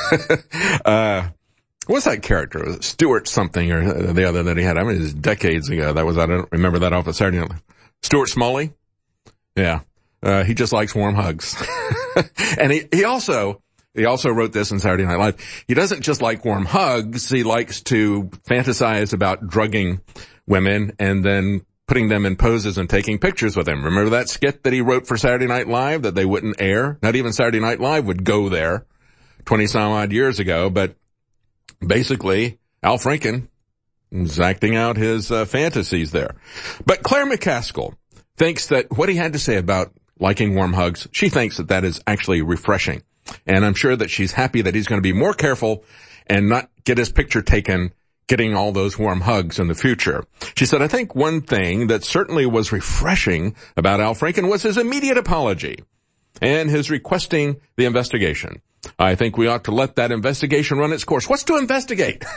uh, what's that character? Was it Stuart something or the other that he had? I mean, it was decades ago. That was, I don't remember that off of Saturday Night Live. Stuart Smalley? Yeah. Uh, he just likes warm hugs. And he, he also, he also wrote this in Saturday Night Live. He doesn't just like warm hugs. He likes to fantasize about drugging women and then putting them in poses and taking pictures with them. Remember that skit that he wrote for Saturday Night Live that they wouldn't air? Not even Saturday Night Live would go there twenty some odd years ago, but basically Al Franken was acting out his uh, fantasies there. But Claire McCaskill thinks that what he had to say about liking warm hugs. She thinks that that is actually refreshing. And I'm sure that she's happy that he's going to be more careful and not get his picture taken getting all those warm hugs in the future. She said, I think one thing that certainly was refreshing about Al Franken was his immediate apology and his requesting the investigation. I think we ought to let that investigation run its course. What's to investigate?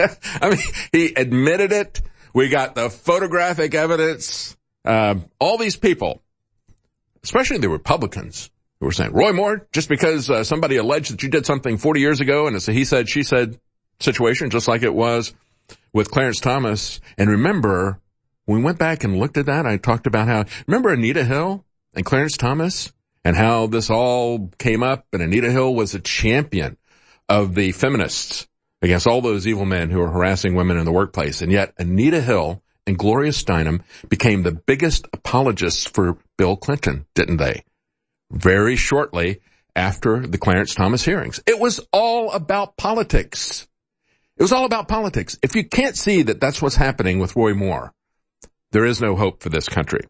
I mean, he admitted it. We got the photographic evidence. Uh, all these people, especially the Republicans, who were saying, Roy Moore, just because uh, somebody alleged that you did something forty years ago and it's a he said, she said situation, just like it was with Clarence Thomas. And remember, when we went back and looked at that, I talked about how, remember Anita Hill and Clarence Thomas and how this all came up, and Anita Hill was a champion of the feminists against all those evil men who were harassing women in the workplace. And yet Anita Hill and Gloria Steinem became the biggest apologists for Bill Clinton, didn't they? Very shortly after the Clarence Thomas hearings. It was all about politics. It was all about politics. If you can't see that that's what's happening with Roy Moore, there is no hope for this country.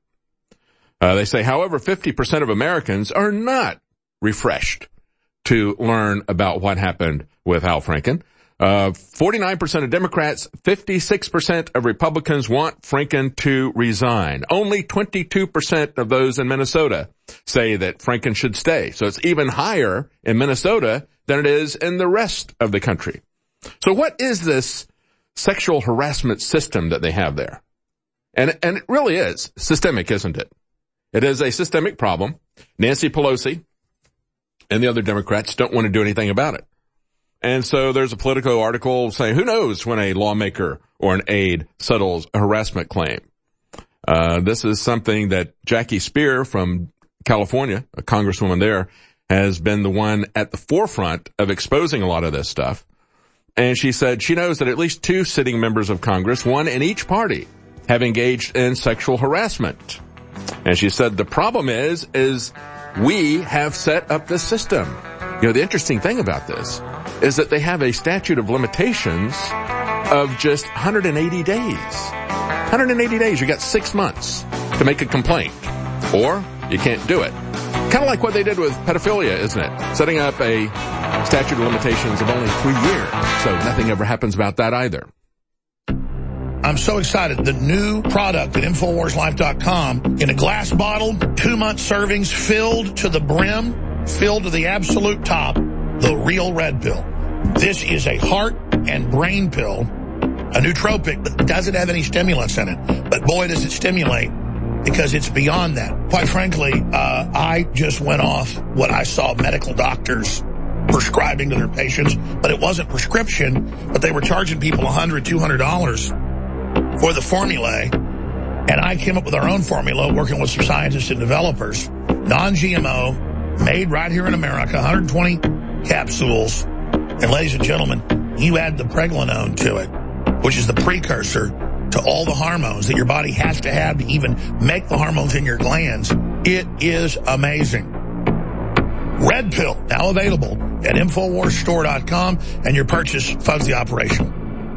Uh, they say, however, fifty percent of Americans are not refreshed to learn about what happened with Al Franken. Uh, forty-nine percent of Democrats, fifty-six percent of Republicans want Franken to resign. Only twenty-two percent of those in Minnesota say that Franken should stay. So it's even higher in Minnesota than it is in the rest of the country. So what is this sexual harassment system that they have there? And, and it really is systemic, isn't it? It is a systemic problem. Nancy Pelosi and the other Democrats don't want to do anything about it. And so there's a Politico article saying, who knows when a lawmaker or an aide settles a harassment claim. Uh, this is something that Jackie Speer from California, a congresswoman there, has been the one at the forefront of exposing a lot of this stuff. And she said she knows that at least two sitting members of Congress, one in each party, have engaged in sexual harassment. And she said the problem is, is we have set up this system. You know, the interesting thing about this is that they have a statute of limitations of just one hundred eighty days. one hundred eighty days. You got six months to make a complaint, or you can't do it. Kind of like what they did with pedophilia, isn't it? Setting up a statute of limitations of only three years. So nothing ever happens about that either. I'm so excited. The new product at Infowars Life dot com in a glass bottle, two-month servings, filled to the brim, filled to the absolute top, the real red pill. This is a heart and brain pill, a nootropic that doesn't have any stimulants in it. But boy, does it stimulate, because it's beyond that. Quite frankly, uh, I just went off what I saw medical doctors prescribing to their patients, but it wasn't prescription, but they were charging people one hundred dollars, two hundred dollars for the formulae. And I came up with our own formula, working with some scientists and developers, non-G M O, made right here in America, one hundred twenty capsules. And ladies and gentlemen, you add the pregnenolone to it, which is the precursor to all the hormones that your body has to have to even make the hormones in your glands. It is amazing. Red Pill, now available at Infowars Store dot com, and your purchase funds the operation.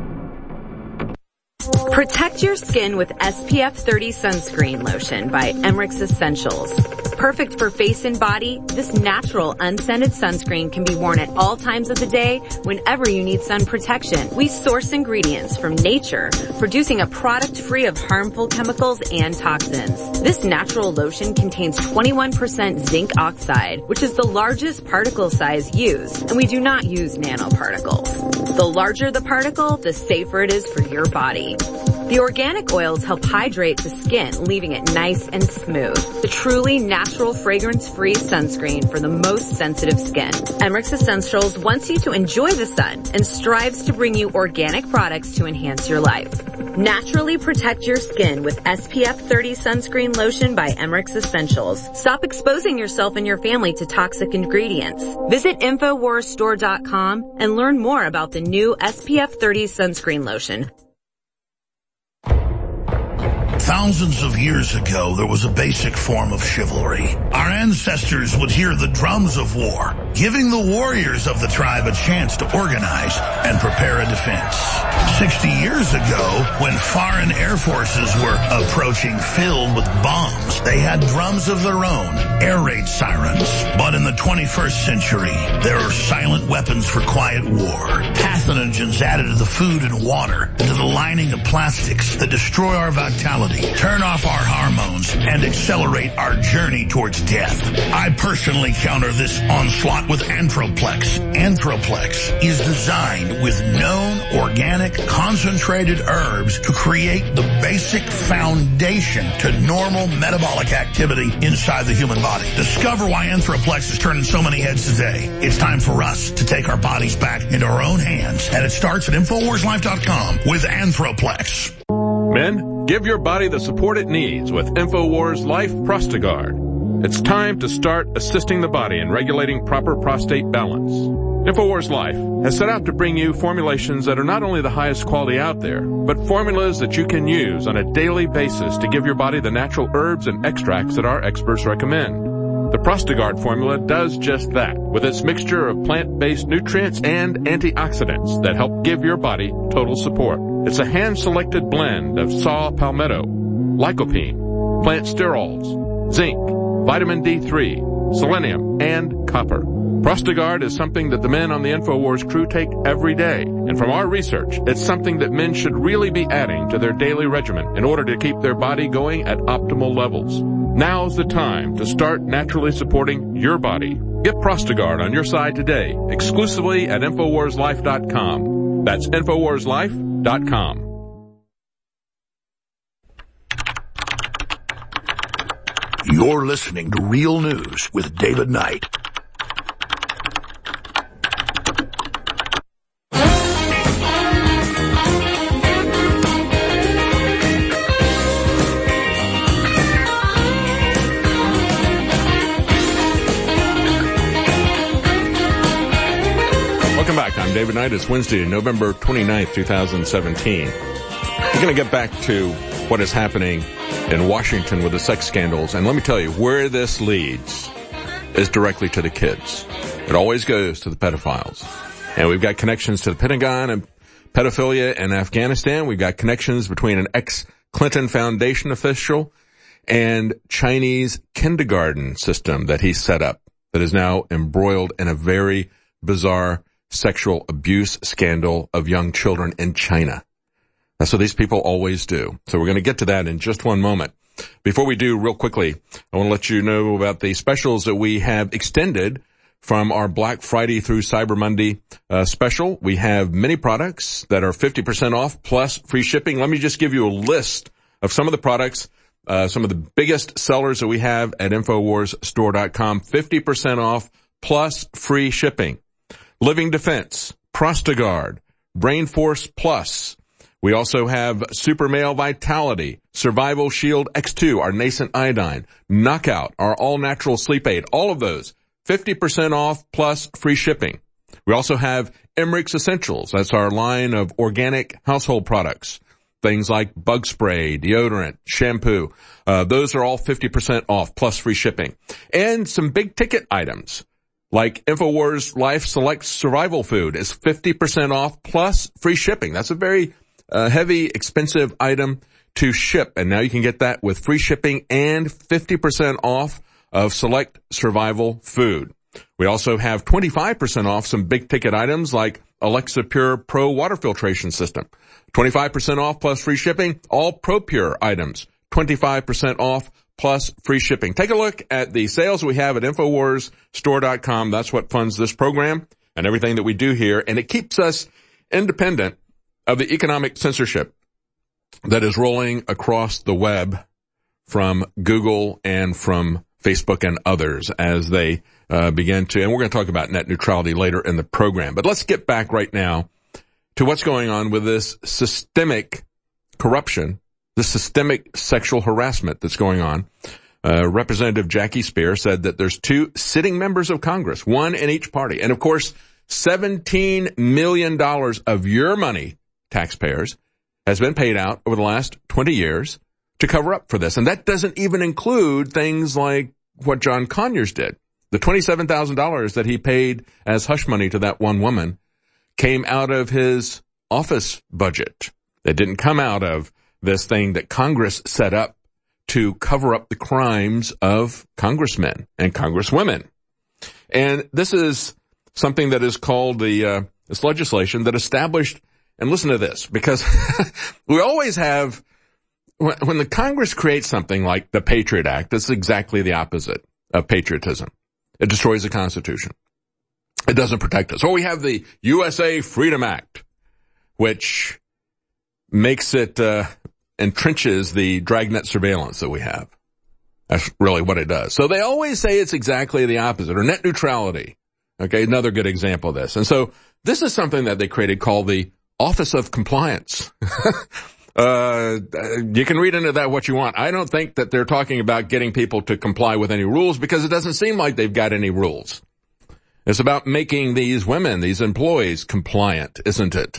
Protect your skin with S P F thirty sunscreen lotion by Emmerich Essentials. Perfect for face and body, this natural unscented sunscreen can be worn at all times of the day whenever you need sun protection. We source ingredients from nature, producing a product free of harmful chemicals and toxins. This natural lotion contains twenty-one percent zinc oxide, which is the largest particle size used, and we do not use nanoparticles. The larger the particle, the safer it is for your body. The organic oils help hydrate the skin, leaving it nice and smooth. The truly natural fragrance-free sunscreen for the most sensitive skin. Emmerich Essentials wants you to enjoy the sun and strives to bring you organic products to enhance your life. Naturally protect your skin with S P F thirty sunscreen lotion by Emmerich Essentials. Stop exposing yourself and your family to toxic ingredients. Visit Infowars Store dot com and learn more about the new S P F thirty sunscreen lotion. Thousands of years ago, there was a basic form of chivalry. Our ancestors would hear the drums of war, giving the warriors of the tribe a chance to organize and prepare a defense. Sixty years ago, when foreign air forces were approaching filled with bombs, they had drums of their own, air raid sirens. But in the twenty-first century, there are silent weapons for quiet war. Pathogens added to the food and water, into the lining of plastics that destroy our vitality, turn off our hormones, and accelerate our journey towards death. I personally counter this onslaught with Anthroplex. Anthroplex is designed with known organic concentrated herbs to create the basic foundation to normal metabolic activity inside the human body. Discover why Anthroplex is turning so many heads today. It's time for us to take our bodies back into our own hands, and it starts at Infowars Life dot com with Anthroplex. Men, give your body the support it needs with InfoWars Life Prostagard. It's time to start assisting the body in regulating proper prostate balance. InfoWars Life has set out to bring you formulations that are not only the highest quality out there, but formulas that you can use on a daily basis to give your body the natural herbs and extracts that our experts recommend. The Prostagard formula does just that, with its mixture of plant-based nutrients and antioxidants that help give your body total support. It's a hand-selected blend of saw palmetto, lycopene, plant sterols, zinc, vitamin D three, selenium, and copper. Prostagard is something that the men on the InfoWars crew take every day. And from our research, it's something that men should really be adding to their daily regimen in order to keep their body going at optimal levels. Now's the time to start naturally supporting your body. Get Prostagard on your side today, exclusively at Infowars Life dot com. That's Infowars Life dot com. You're listening to Real News with David Knight. Welcome back. I'm David Knight. It's Wednesday, November twenty-ninth, twenty seventeen. We're going to get back to what is happening in Washington with the sex scandals. And let me tell you, where this leads is directly to the kids. It always goes to the pedophiles. And we've got connections to the Pentagon and pedophilia in Afghanistan. We've got connections between an ex-Clinton Foundation official and Chinese kindergarten system that he set up that is now embroiled in a very bizarre sexual abuse scandal of young children in China. That's what these people always do. So we're going to get to that in just one moment. Before we do, real quickly, I want to let you know about the specials that we have extended from our Black Friday through Cyber Monday uh, special. We have many products that are fifty percent off plus free shipping. Let me just give you a list of some of the products, uh, some of the biggest sellers that we have at Infowars Store dot com. fifty percent off plus free shipping. Living Defense, Prostagard, Brain Force Plus. We also have Super Male Vitality, Survival Shield X two, our nascent iodine, Knockout, our all-natural sleep aid. All of those, fifty percent off plus free shipping. We also have Emmerich's Essentials. That's our line of organic household products. Things like bug spray, deodorant, shampoo. Uh, those are all fifty percent off plus free shipping. And some big ticket items. Like InfoWars Life Select Survival Food is fifty percent off plus free shipping. That's a very uh, heavy, expensive item to ship. And now you can get that with free shipping and fifty percent off of select survival food. We also have twenty-five percent off some big ticket items like Alexa Pure Pro Water Filtration System. twenty-five percent off plus free shipping. All ProPure items, twenty-five percent off plus free shipping. Take a look at the sales we have at Infowars Store dot com. That's what funds this program and everything that we do here. And it keeps us independent of the economic censorship that is rolling across the web from Google and from Facebook and others as they uh, begin to, and we're going to talk about net neutrality later in the program. But let's get back right now to what's going on with this systemic corruption, the systemic sexual harassment that's going on. Uh, Representative Jackie Speier said that there's two sitting members of Congress, one in each party. And of course, seventeen million dollars of your money, taxpayers, has been paid out over the last twenty years to cover up for this. And that doesn't even include things like what John Conyers did. The twenty-seven thousand dollars that he paid as hush money to that one woman came out of his office budget. It didn't come out of this thing that Congress set up to cover up the crimes of congressmen and congresswomen. And this is something that is called the, uh, this legislation that established, and listen to this, because we always have, when, when the Congress creates something like the Patriot Act, it's exactly the opposite of patriotism. It destroys the Constitution. It doesn't protect us. Or we have the U S A Freedom Act, which makes it, uh, entrenches the dragnet surveillance that we have. That's really what it does. So they always say it's exactly the opposite, or net neutrality. Okay, another good example of this. And so this is something that they created called the Office of Compliance. uh, you can read into that what you want. I don't think that they're talking about getting people to comply with any rules, because it doesn't seem like they've got any rules. It's about making these women, these employees, compliant, isn't it?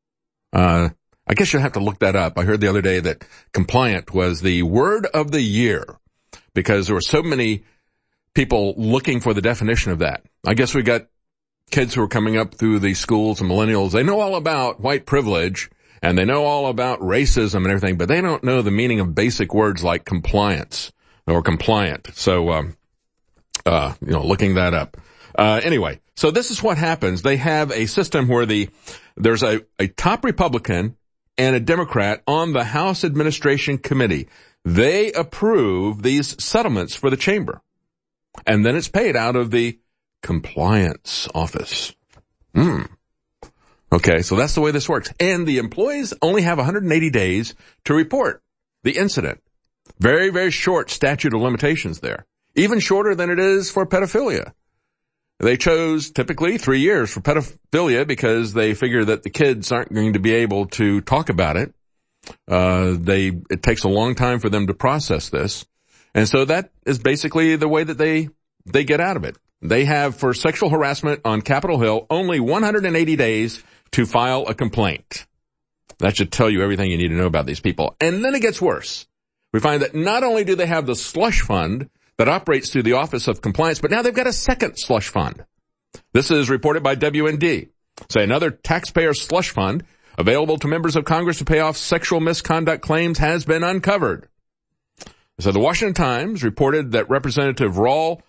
Uh, I guess you'll have to look that up. I heard the other day that compliant was the word of the year because there were so many people looking for the definition of that. I guess we got kids who are coming up through these schools and millennials. They know all about white privilege and they know all about racism and everything, but they don't know the meaning of basic words like compliance or compliant. So, um, uh, you know, looking that up. Uh, anyway, so this is what happens. They have a system where the, there's a, a top Republican and a Democrat on the House Administration Committee. They approve these settlements for the chamber. And then it's paid out of the compliance office. Hmm. Okay, so that's the way this works. And the employees only have one hundred eighty days to report the incident. Very, very short statute of limitations there. Even shorter than it is for pedophilia. They chose typically three years for pedophilia because they figure that the kids aren't going to be able to talk about it. Uh, they, it takes a long time for them to process this. And so that is basically the way that they, they get out of it. They have, for sexual harassment on Capitol Hill, only one hundred eighty days to file a complaint. That should tell you everything you need to know about these people. And then it gets worse. We find that not only do they have the slush fund that operates through the Office of Compliance, but now they've got a second slush fund. This is reported by W N D. Say another taxpayer slush fund available to members of Congress to pay off sexual misconduct claims has been uncovered. So the Washington Times reported that Representative Raul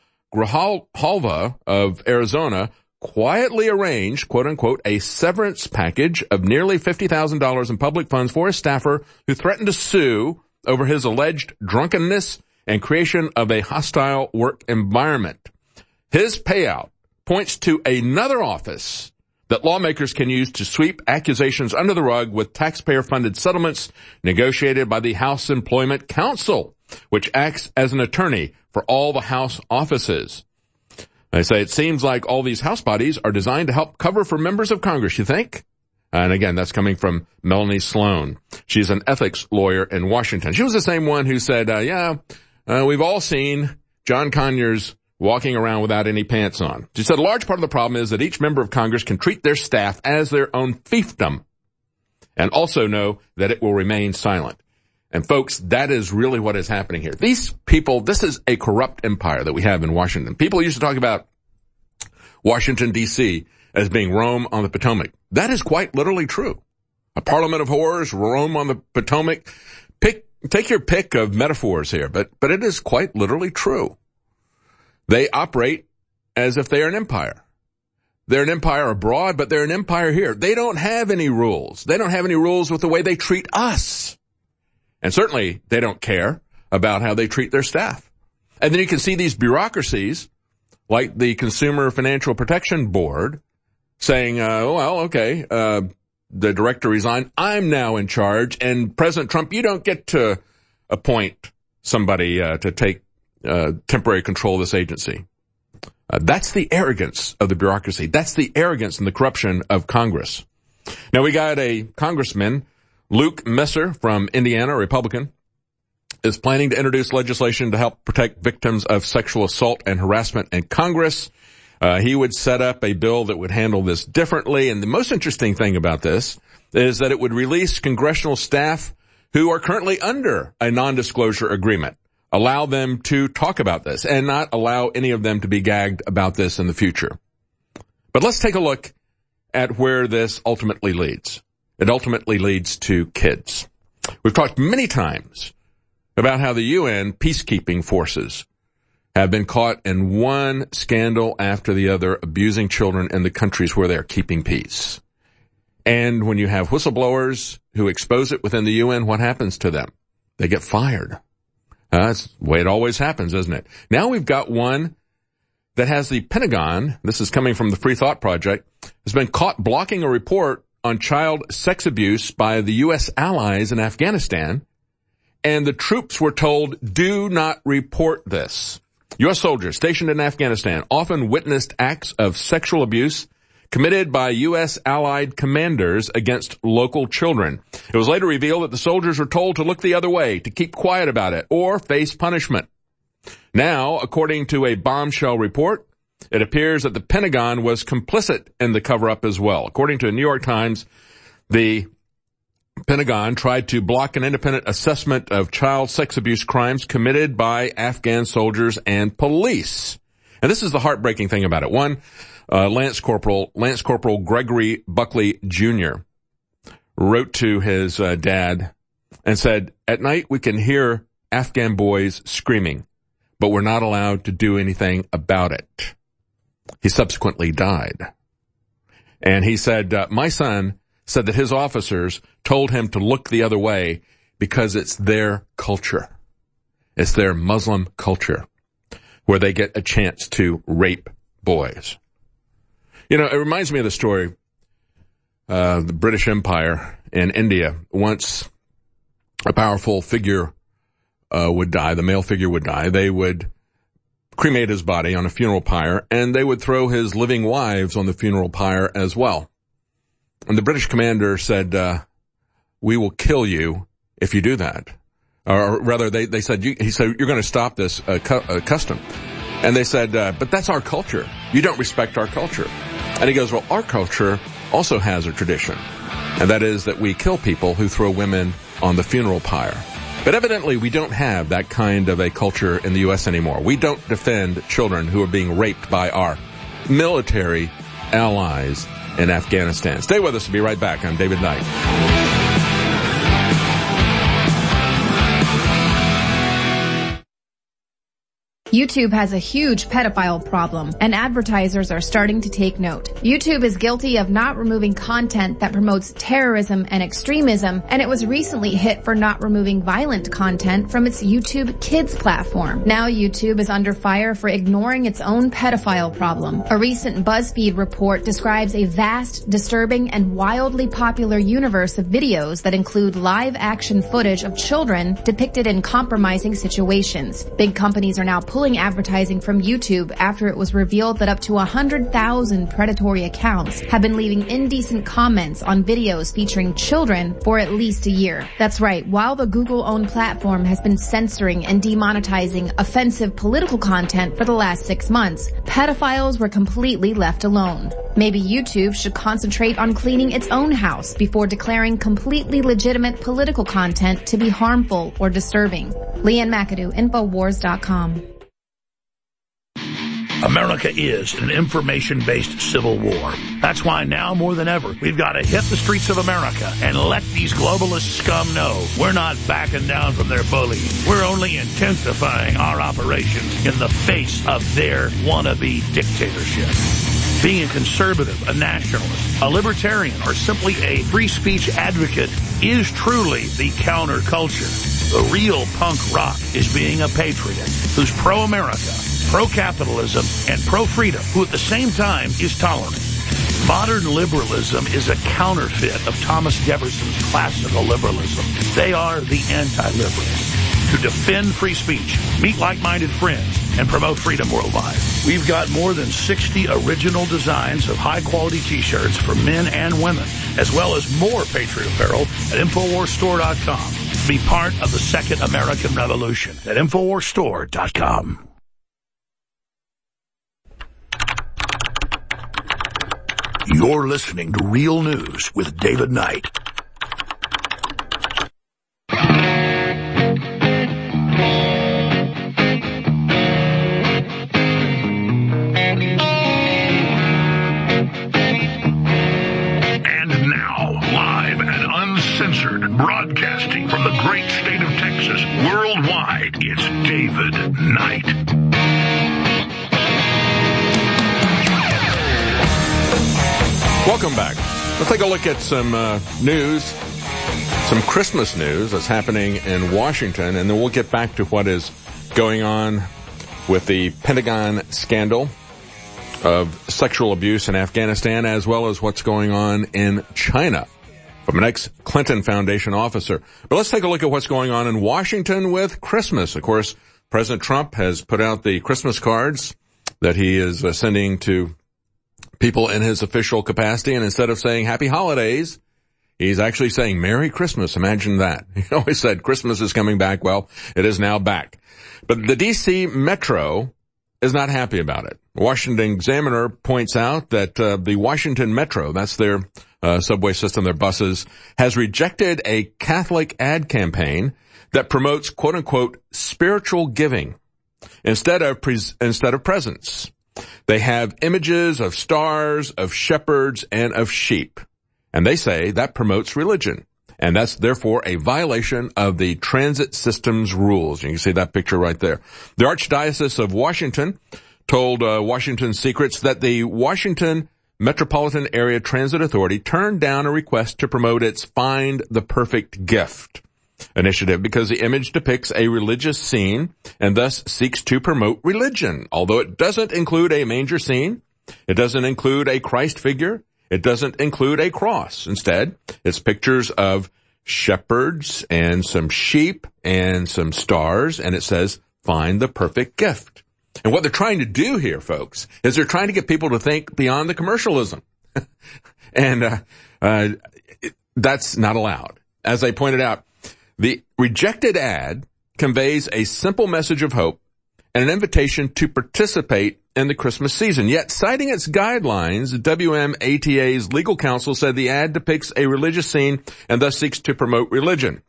Grijalva of Arizona quietly arranged, quote unquote, a severance package of nearly fifty thousand dollars in public funds for a staffer who threatened to sue over his alleged drunkenness and creation of a hostile work environment. His payout points to another office that lawmakers can use to sweep accusations under the rug with taxpayer-funded settlements negotiated by the House Employment Council, which acts as an attorney for all the House offices. They say it seems like all these House bodies are designed to help cover for members of Congress, you think? And again, that's coming from Melanie Sloan. She's an ethics lawyer in Washington. She was the same one who said, uh, yeah, uh, we've all seen John Conyers walking around without any pants on. She said a large part of the problem is that each member of Congress can treat their staff as their own fiefdom and also know that it will remain silent. And folks, that is really what is happening here. These people, this is a corrupt empire that we have in Washington. People used to talk about Washington, D C as being Rome on the Potomac. That is quite literally true. A parliament of whores, Rome on the Potomac. Pick, take your pick of metaphors here, but, but it is quite literally true. They operate as if they are an empire. They're an empire abroad, but they're an empire here. They don't have any rules. They don't have any rules with the way they treat us. And certainly they don't care about how they treat their staff. And then you can see these bureaucracies like the Consumer Financial Protection Board saying, uh, well, okay, uh, the director resigned. I'm now in charge. And President Trump, you don't get to appoint somebody uh, to take uh, temporary control of this agency. Uh, that's the arrogance of the bureaucracy. That's the arrogance and the corruption of Congress. Now we got a congressman, Luke Messer from Indiana, a Republican, is planning to introduce legislation to help protect victims of sexual assault and harassment in Congress. Uh, he would set up a bill that would handle this differently. And the most interesting thing about this is that it would release congressional staff who are currently under a non-disclosure agreement. Allow them to talk about this and not allow any of them to be gagged about this in the future. But let's take a look at where this ultimately leads. It ultimately leads to kids. We've talked many times about how the U N peacekeeping forces have been caught in one scandal after the other, abusing children in the countries where they're keeping peace. And when you have whistleblowers who expose it within the U N, what happens to them? They get fired. Uh, that's the way it always happens, isn't it? Now we've got one that has the Pentagon, this is coming from the Free Thought Project, has been caught blocking a report on child sex abuse by the U S allies in Afghanistan, and the troops were told, do not report this. U S soldiers stationed in Afghanistan often witnessed acts of sexual abuse committed by U S allied commanders against local children. It was later revealed that the soldiers were told to look the other way, to keep quiet about it, or face punishment. Now, according to a bombshell report, it appears that the Pentagon was complicit in the cover-up as well. According to the New York Times, the Pentagon tried to block an independent assessment of child sex abuse crimes committed by Afghan soldiers and police. And this is the heartbreaking thing about it. One, uh, Lance Corporal, Lance Corporal Gregory Buckley Junior wrote to his uh, dad and said, at night we can hear Afghan boys screaming, but we're not allowed to do anything about it. He subsequently died. And he said, uh, my son said that his officers told him to look the other way because it's their culture. It's their Muslim culture where they get a chance to rape boys. You know, it reminds me of the story, uh, the British Empire in India. Once a powerful figure uh, would die, the male figure would die, they would cremate his body on a funeral pyre, and they would throw his living wives on the funeral pyre as well. And the British commander said, uh, we will kill you if you do that. Or rather, they, they said, you, he said, you're going to stop this uh, cu- uh, custom. And they said, uh, but that's our culture. You don't respect our culture. And he goes, well, our culture also has a tradition. And that is that we kill people who throw women on the funeral pyre. But evidently, we don't have that kind of a culture in the U S anymore. We don't defend children who are being raped by our military allies in Afghanistan. Stay with us. We'll be right back. I'm David Knight. YouTube has a huge pedophile problem, and advertisers are starting to take note. YouTube is guilty of not removing content that promotes terrorism and extremism, and it was recently hit for not removing violent content from its YouTube Kids platform. Now YouTube is under fire for ignoring its own pedophile problem. A recent BuzzFeed report describes a vast, disturbing, and wildly popular universe of videos that include live-action footage of children depicted in compromising situations. Big companies are now pulling pulling advertising from YouTube after it was revealed that up to one hundred thousand predatory accounts have been leaving indecent comments on videos featuring children for at least a year. That's right, while the Google-owned platform has been censoring and demonetizing offensive political content for the last six months, pedophiles were completely left alone. Maybe YouTube should concentrate on cleaning its own house before declaring completely legitimate political content to be harmful or disturbing. Leanne McAdoo, Infowars dot com. America is in an information-based civil war. That's why now more than ever, we've got to hit the streets of America and let these globalist scum know we're not backing down from their bullying. We're only intensifying our operations in the face of their wannabe dictatorship. Being a conservative, a nationalist, a libertarian, or simply a free speech advocate is truly the counterculture. The real punk rock is being a patriot who's pro-America, pro-capitalism, and pro-freedom, who at the same time is tolerant. Modern liberalism is a counterfeit of Thomas Jefferson's classical liberalism. They are the anti-liberals who defend free speech, meet like-minded friends, and promote freedom worldwide. We've got more than sixty original designs of high-quality T-shirts for men and women, as well as more Patriot apparel at Infowars Store dot com. Be part of the Second American Revolution at Infowars Store dot com. You're listening to Real News with David Knight. Texas. Worldwide, it's David Knight. Welcome back. Let's take a look at some uh, news, some Christmas news that's happening in Washington, and then we'll get back to what is going on with the Pentagon scandal of sexual abuse in Afghanistan, as well as what's going on in China from an ex-Clinton Foundation officer. But let's take a look at what's going on in Washington with Christmas. Of course, President Trump has put out the Christmas cards that he is uh, sending to people in his official capacity, and instead of saying Happy Holidays, he's actually saying Merry Christmas. Imagine that. He always said Christmas is coming back. Well, it is now back. But the D C Metro is not happy about it. The Washington Examiner points out that uh, the Washington Metro, that's their uh, subway system, their buses, has rejected a Catholic ad campaign that promotes quote-unquote spiritual giving instead of pre- instead of presents. They have images of stars, of shepherds, and of sheep. And they say that promotes religion. And that's therefore a violation of the transit system's rules. You can see that picture right there. The Archdiocese of Washington told uh, Washington Secrets that the Washington Metropolitan Area Transit Authority turned down a request to promote its Find the Perfect Gift initiative because the image depicts a religious scene and thus seeks to promote religion. Although it doesn't include a manger scene, it doesn't include a Christ figure, it doesn't include a cross. Instead, it's pictures of shepherds and some sheep and some stars, and it says, find the perfect gift. And what they're trying to do here, folks, is they're trying to get people to think beyond the commercialism. and uh, uh that's not allowed. As I pointed out, the rejected ad conveys a simple message of hope and an invitation to participate in the Christmas season. Yet, citing its guidelines, W M A T A's legal counsel said the ad depicts a religious scene and thus seeks to promote religion.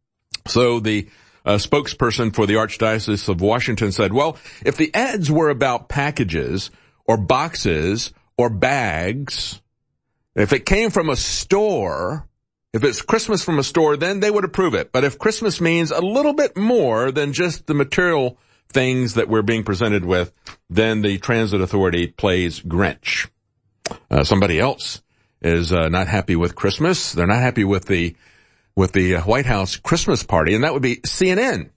So the uh, spokesperson for the Archdiocese of Washington said, well, if the ads were about packages or boxes or bags, if it came from a store, if it's Christmas from a store, then they would approve it. But if Christmas means a little bit more than just the material things that we're being presented with, then the Transit Authority plays Grinch. Uh, somebody else is uh, not happy with Christmas. They're not happy with the with the White House Christmas party, and that would be C N N.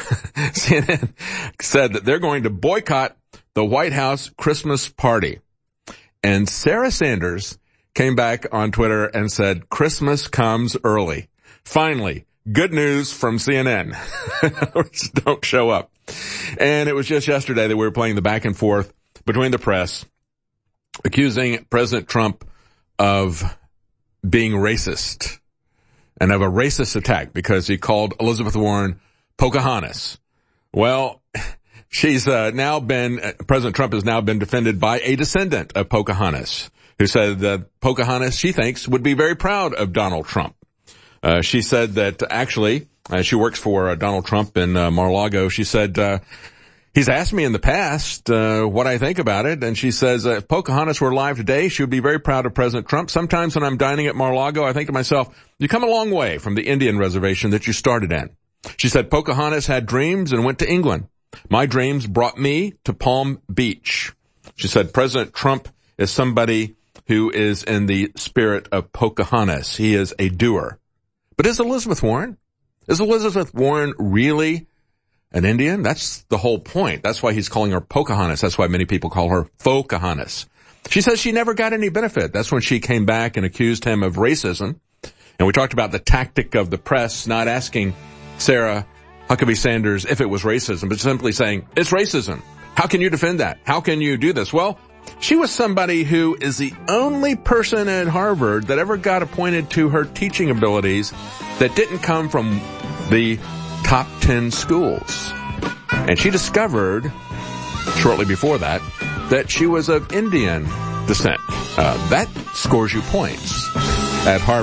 C N N said that they're going to boycott the White House Christmas party. And Sarah Sanders came back on Twitter and said, Christmas comes early. Finally, good news from C N N. Which don't show up. And it was just yesterday that we were playing the back and forth between the press, accusing President Trump of being racist and of a racist attack because he called Elizabeth Warren Pocahontas. Well, she's uh, now been, uh, President Trump has now been defended by a descendant of Pocahontas, who said that Pocahontas, she thinks, would be very proud of Donald Trump. Uh, she said that actually, uh, she works for uh, Donald Trump in uh, Mar-a-Lago. She said, uh, he's asked me in the past uh, what I think about it, and she says, uh, if Pocahontas were alive today, she would be very proud of President Trump. Sometimes when I'm dining at Mar-a-Lago, I think to myself, you come a long way from the Indian reservation that you started in. She said, Pocahontas had dreams and went to England. My dreams brought me to Palm Beach. She said, President Trump is somebody who is in the spirit of Pocahontas. He is a doer. But is Elizabeth Warren? Is Elizabeth Warren really an Indian? That's the whole point. That's why he's calling her Pocahontas. That's why many people call her Pocahontas. She says she never got any benefit. That's when she came back and accused him of racism. And we talked about the tactic of the press not asking Sarah Huckabee Sanders if it was racism, but simply saying, it's racism. How can you defend that? How can you do this? Well, she was somebody who is the only person at Harvard that ever got appointed to her teaching abilities that didn't come from the top ten schools. And she discovered, shortly before that, that she was of Indian descent. Uh, that scores you points at Harvard.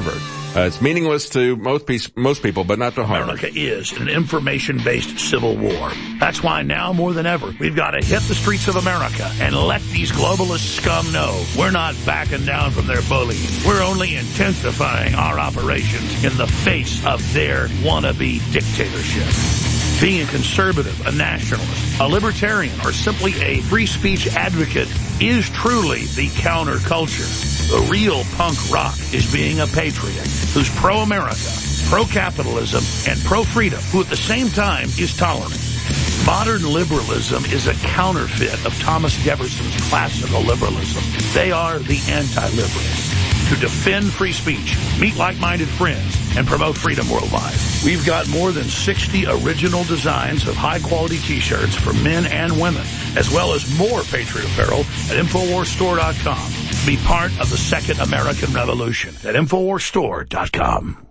Uh, it's meaningless to most pe- most people, but not to Harvard. America is an information-based civil war. That's why now more than ever, we've got to hit the streets of America and let these globalist scum know we're not backing down from their bullying. We're only intensifying our operations in the face of their wannabe dictatorship. Being a conservative, a nationalist, a libertarian, or simply a free speech advocate is truly the counterculture. The real punk rock is being a patriot who's pro-America, pro-capitalism, and pro-freedom, who at the same time is tolerant. Modern liberalism is a counterfeit of Thomas Jefferson's classical liberalism. They are the anti-liberals. To defend free speech, meet like-minded friends, and promote freedom worldwide. We've got more than sixty original designs of high-quality T-shirts for men and women, as well as more Patriot apparel at Infowars Store dot com. Be part of the Second American Revolution at Infowars Store dot com.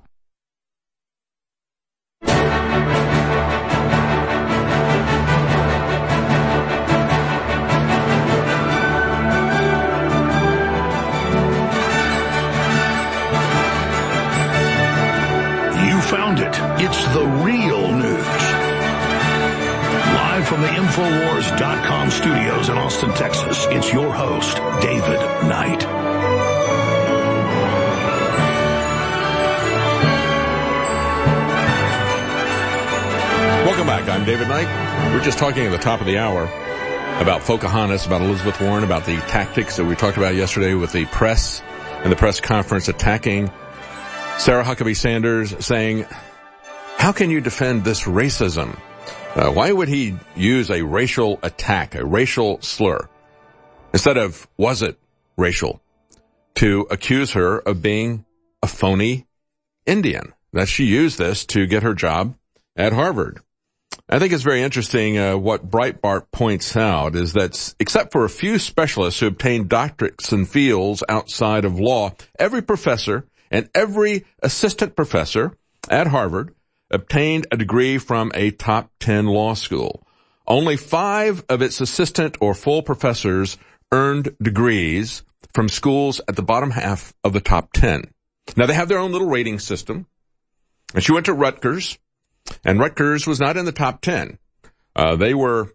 Found it. It's the real news. Live from the Infowars dot com studios in Austin, Texas, it's your host, David Knight. Welcome back. I'm David Knight. We're just talking at the top of the hour about Pocahontas, about Elizabeth Warren, about the tactics that we talked about yesterday with the press and the press conference attacking Sarah Huckabee Sanders, saying, how can you defend this racism? Uh, why would he use a racial attack, a racial slur, instead of, was it racial, to accuse her of being a phony Indian? That she used this to get her job at Harvard. I think it's very interesting uh, what Breitbart points out is that except for a few specialists who obtained doctorates in fields outside of law, every professor and every assistant professor at Harvard obtained a degree from a top ten law school. Only five of its assistant or full professors earned degrees from schools at the bottom half of the top ten. Now, they have their own little rating system. And she went to Rutgers, and Rutgers was not in the top ten. Uh, they were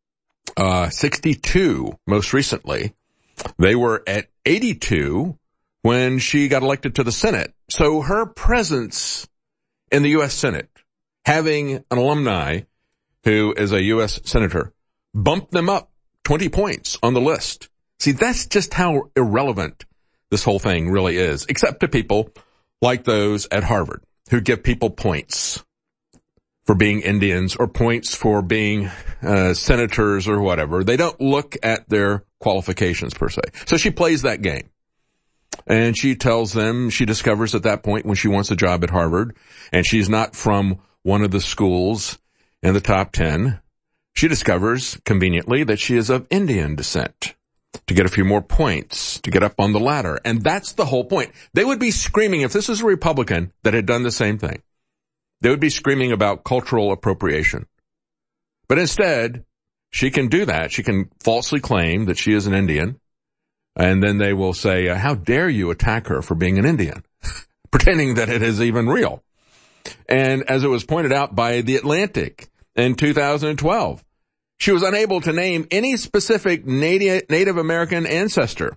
uh sixty-two most recently. They were at eighty-two when she got elected to the Senate. So her presence in the U S Senate, having an alumni who is a U S senator, bumped them up twenty points on the list. See, that's just how irrelevant this whole thing really is, except to people like those at Harvard who give people points for being Indians or points for being uh, senators or whatever. They don't look at their qualifications per se. So she plays that game. And she tells them, she discovers at that point when she wants a job at Harvard, and she's not from one of the schools in the top ten, she discovers conveniently that she is of Indian descent to get a few more points, to get up on the ladder. And that's the whole point. They would be screaming, if this is a Republican that had done the same thing, they would be screaming about cultural appropriation. But instead, she can do that. She can falsely claim that she is an Indian. And then they will say, uh, how dare you attack her for being an Indian, pretending that it is even real. And as it was pointed out by The Atlantic in two thousand twelve, she was unable to name any specific Native, Native American ancestor.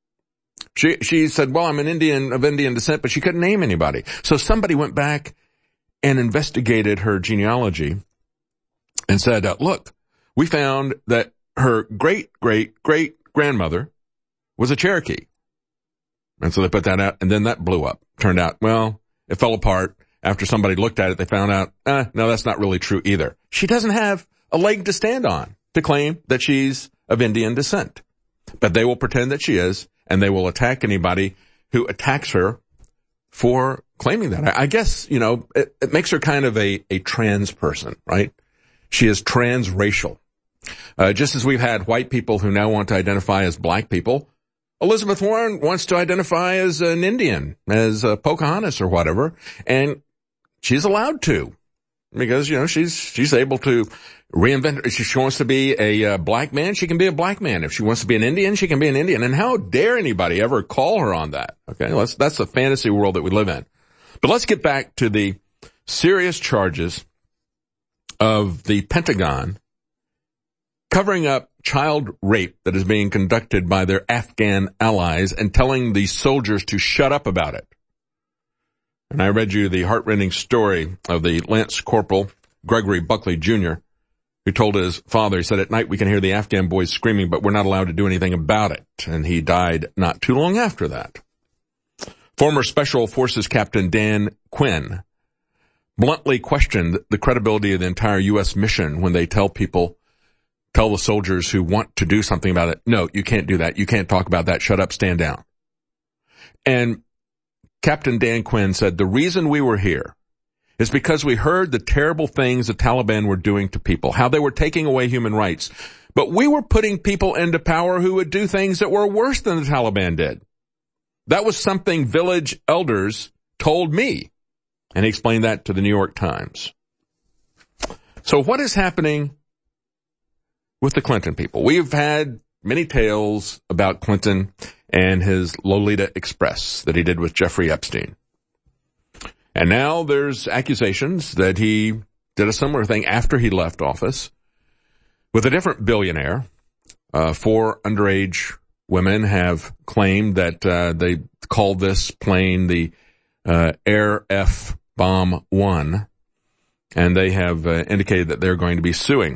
She, she said, well, I'm an Indian of Indian descent, but she couldn't name anybody. So somebody went back and investigated her genealogy and said, uh, look, we found that her great, great, great grandmother was a Cherokee. And so they put that out, and then that blew up. Turned out, well, it fell apart. After somebody looked at it, they found out, eh, no, that's not really true either. She doesn't have a leg to stand on to claim that she's of Indian descent. But they will pretend that she is, and they will attack anybody who attacks her for claiming that. I guess, you know, it, it makes her kind of a, a trans person, right? She is transracial. Uh, just as we've had white people who now want to identify as black people, Elizabeth Warren wants to identify as an Indian, as a Pocahontas or whatever, and she's allowed to because, you know, she's she's able to reinvent. If she wants to be a uh, black man, she can be a black man. If she wants to be an Indian, she can be an Indian. And how dare anybody ever call her on that? Okay, that's, that's the fantasy world that we live in. But let's get back to the serious charges of the Pentagon covering up child rape that is being conducted by their Afghan allies and telling the soldiers to shut up about it. And I read you the heartrending story of the Lance Corporal Gregory Buckley Junior, who told his father, he said, at night we can hear the Afghan boys screaming, but we're not allowed to do anything about it. And he died not too long after that. Former Special Forces Captain Dan Quinn bluntly questioned the credibility of the entire U S mission when they tell people, tell the soldiers who want to do something about it, no, you can't do that. You can't talk about that. Shut up, stand down. And Captain Dan Quinn said, the reason we were here is because we heard the terrible things the Taliban were doing to people, how they were taking away human rights. But we were putting people into power who would do things that were worse than the Taliban did. That was something village elders told me. And he explained that to the New York Times. So what is happening with the Clinton people? We've had many tales about Clinton and his Lolita Express that he did with Jeffrey Epstein. And now there's accusations that he did a similar thing after he left office with a different billionaire. Uh, four underage women have claimed that uh, they called this plane the uh, Air F Bomb one, and they have uh, indicated that they're going to be suing.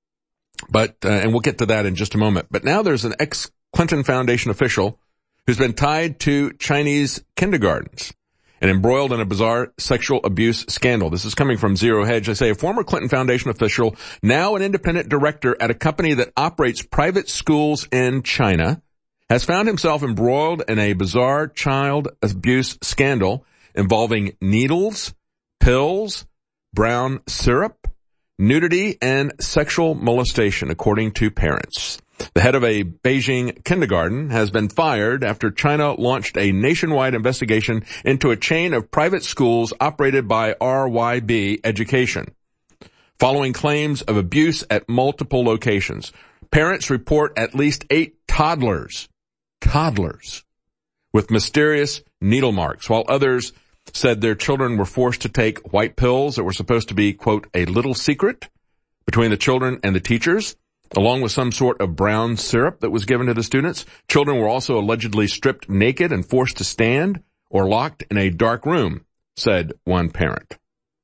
But, uh, and we'll get to that in just a moment. But now there's an ex-Clinton Foundation official who's been tied to Chinese kindergartens and embroiled in a bizarre sexual abuse scandal. This is coming from Zero Hedge. They say a former Clinton Foundation official, now an independent director at a company that operates private schools in China, has found himself embroiled in a bizarre child abuse scandal involving needles, pills, brown syrup, nudity, and sexual molestation, according to parents. The head of a Beijing kindergarten has been fired after China launched a nationwide investigation into a chain of private schools operated by R Y B Education, following claims of abuse at multiple locations. Parents report at least eight toddlers, toddlers, with mysterious needle marks, while others said their children were forced to take white pills that were supposed to be, quote, a little secret between the children and the teachers, along with some sort of brown syrup that was given to the students. Children were also allegedly stripped naked and forced to stand or locked in a dark room, said one parent.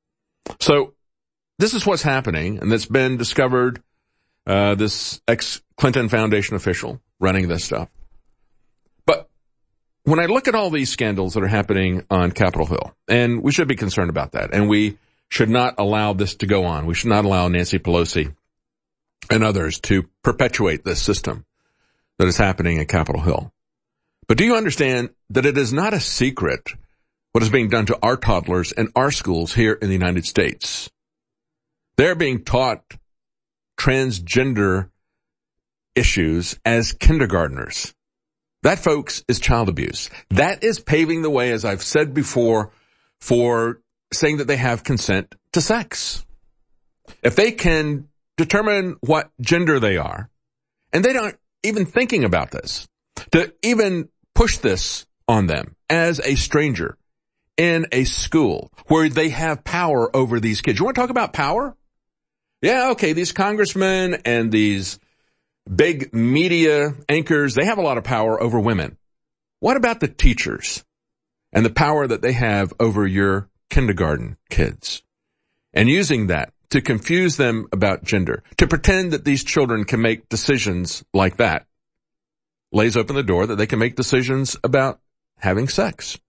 So this is what's happening, and that's been discovered, uh, this ex-Clinton Foundation official running this stuff. But when I look at all these scandals that are happening on Capitol Hill, and we should be concerned about that, and we should not allow this to go on. We should not allow Nancy Pelosi and others to perpetuate this system that is happening at Capitol Hill. But do you understand that it is not a secret what is being done to our toddlers in our schools here in the United States? They're being taught transgender issues as kindergartners. That, folks, is child abuse. That is paving the way, as I've said before, for saying that they have consent to sex. If they can determine what gender they are, and they don't even thinking about this, to even push this on them as a stranger in a school where they have power over these kids. You want to talk about power? Yeah, okay, these congressmen and these big media anchors, they have a lot of power over women. What about the teachers and the power that they have over your kindergarten kids? And using that to confuse them about gender, to pretend that these children can make decisions like that, lays open the door that they can make decisions about having sex.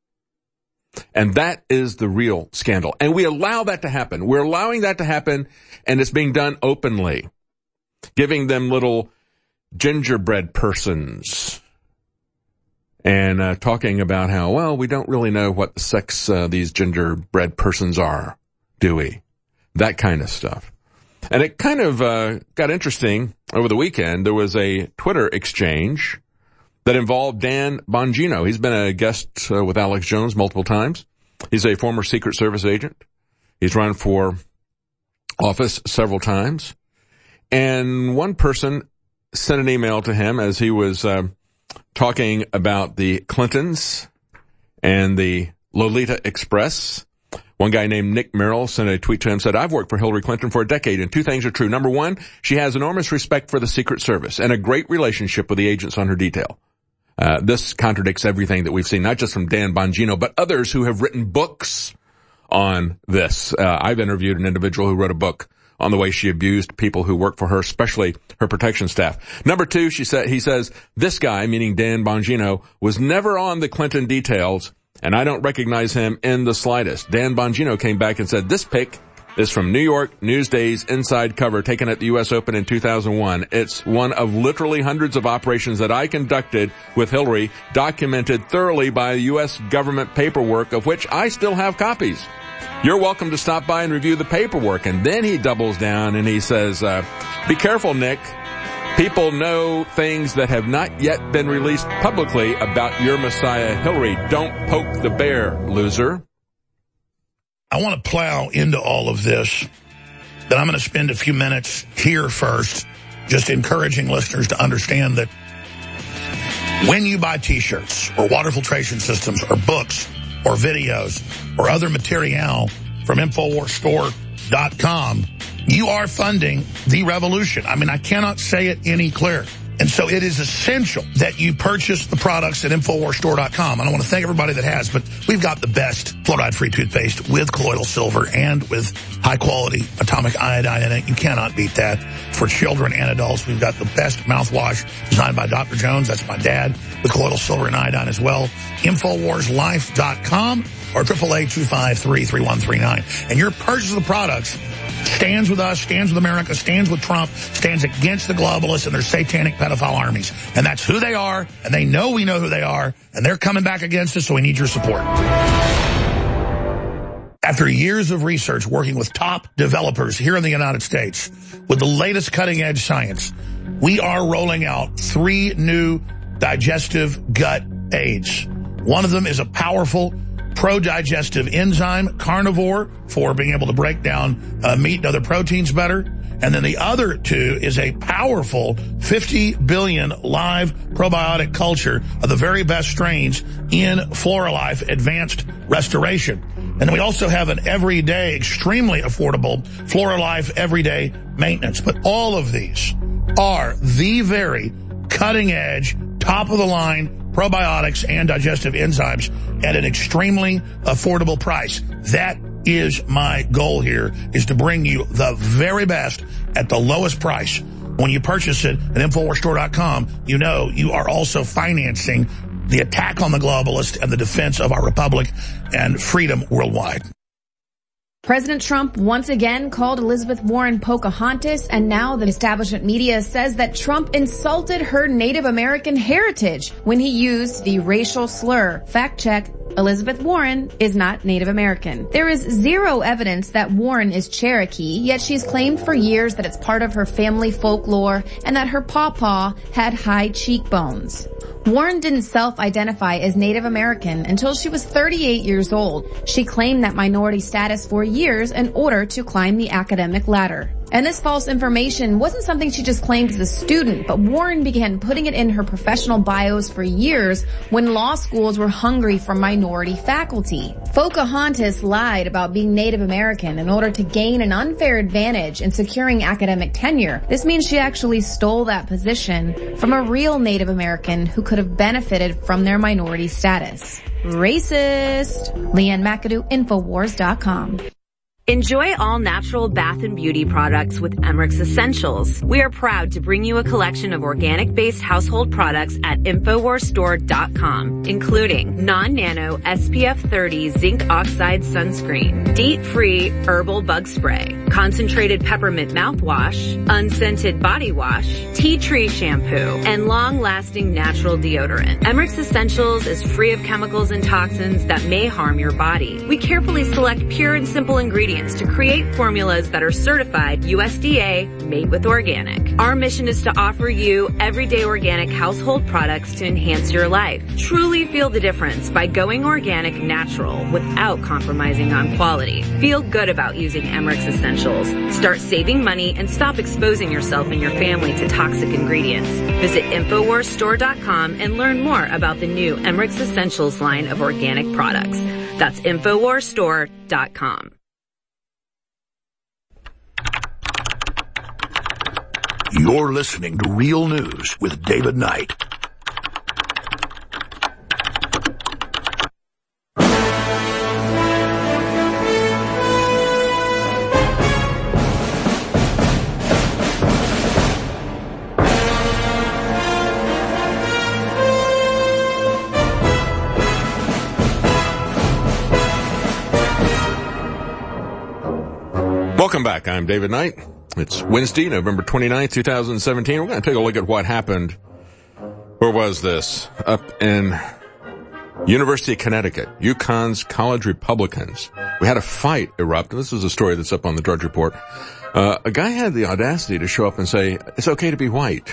And that is the real scandal. And we allow that to happen. We're allowing that to happen, and it's being done openly, giving them little gingerbread persons and uh, talking about how, well, we don't really know what the sex uh, these gingerbread persons are, do we? That kind of stuff. And it kind of uh, got interesting over the weekend. There was a Twitter exchange that involved Dan Bongino. He's been a guest uh, with Alex Jones multiple times. He's a former Secret Service agent. He's run for office several times. And one person sent an email to him as he was uh, talking about the Clintons and the Lolita Express. One guy named Nick Merrill sent a tweet to him, said, I've worked for Hillary Clinton for a decade, and two things are true. Number one, she has enormous respect for the Secret Service and a great relationship with the agents on her detail. Uh, this contradicts everything that we've seen, not just from Dan Bongino, but others who have written books on this. Uh, I've interviewed an individual who wrote a book on the way she abused people who work for her, especially her protection staff. Number two, she said, he says, this guy, meaning Dan Bongino, was never on the Clinton details, and I don't recognize him in the slightest. Dan Bongino came back and said, this pic is from New York Newsday's inside cover taken at the U S Open in two thousand one. It's one of literally hundreds of operations that I conducted with Hillary, documented thoroughly by U S government paperwork, of which I still have copies. You're welcome to stop by and review the paperwork. And then he doubles down and he says, uh, be careful, Nick. People know things that have not yet been released publicly about your Messiah, Hillary. Don't poke the bear, loser. I want to plow into all of this, but I'm going to spend a few minutes here first just encouraging listeners to understand that when you buy T-shirts or water filtration systems or books or videos or other material from Infowars Store dot com, you are funding the revolution. I mean, I cannot say it any clearer. And so it is essential that you purchase the products at Infowars Store dot com. And I want to thank everybody that has, but we've got the best fluoride-free toothpaste with colloidal silver and with high-quality atomic iodine in it. You cannot beat that. For children and adults, we've got the best mouthwash designed by Doctor Jones. That's my dad, with colloidal silver and iodine as well. Infowars Life dot com or eight eight eight, two five three, three one three nine. And your purchase of the products stands with us, stands with America, stands with Trump, stands against the globalists and their satanic pedophile armies. And that's who they are, and they know we know who they are, and they're coming back against us, so we need your support. After years of research working with top developers here in the United States with the latest cutting-edge science, we are rolling out three new digestive gut aids. One of them is a powerful pro-digestive enzyme, carnivore, for being able to break down uh, meat and other proteins better. And then the other two is a powerful fifty billion live probiotic culture of the very best strains in Floralife Advanced Restoration. And then we also have an everyday, extremely affordable Floralife Everyday Maintenance. But all of these are the very cutting-edge, top-of-the-line probiotics and digestive enzymes at an extremely affordable price. That is my goal here, is to bring you the very best at the lowest price. When you purchase it at Infowars Store dot com, you know you are also financing the attack on the globalists and the defense of our republic and freedom worldwide. President Trump once again called Elizabeth Warren Pocahontas, and now the establishment media says that Trump insulted her Native American heritage when he used the racial slur. Fact check. Elizabeth Warren is not Native American. There is zero evidence that Warren is Cherokee, yet she's claimed for years that it's part of her family folklore and that her pawpaw had high cheekbones. Warren didn't self-identify as Native American until she was thirty-eight years old. She claimed that minority status for years in order to climb the academic ladder. And this false information wasn't something she just claimed as a student, but Warren began putting it in her professional bios for years when law schools were hungry for minority faculty. Pocahontas lied about being Native American in order to gain an unfair advantage in securing academic tenure. This means she actually stole that position from a real Native American who could have benefited from their minority status. Racist. Leanne McAdoo, Infowars dot com. Enjoy all natural bath and beauty products with Emmerich Essentials. We are proud to bring you a collection of organic-based household products at Infowars Store dot com, including non-nano S P F thirty zinc oxide sunscreen, DEET-free herbal bug spray, concentrated peppermint mouthwash, unscented body wash, tea tree shampoo, and long-lasting natural deodorant. Emmerich Essentials is free of chemicals and toxins that may harm your body. We carefully select pure and simple ingredients to create formulas that are certified U S D A made with organic. Our mission is to offer you everyday organic household products to enhance your life. Truly feel the difference by going organic natural without compromising on quality. Feel good about using Emmerich Essentials. Start saving money and stop exposing yourself and your family to toxic ingredients. Visit Infowars Store dot com and learn more about the new Emmerich Essentials line of organic products. That's infowars store dot com. You're listening to Real News with David Knight. Welcome back. I'm David Knight. It's Wednesday, November twenty-ninth, twenty seventeen. We're going to take a look at what happened. Where was this? Up in University of Connecticut, UConn's college Republicans. We had a fight erupt. This is a story that's up on the Drudge Report. Uh, a guy had the audacity to show up and say, it's okay to be white.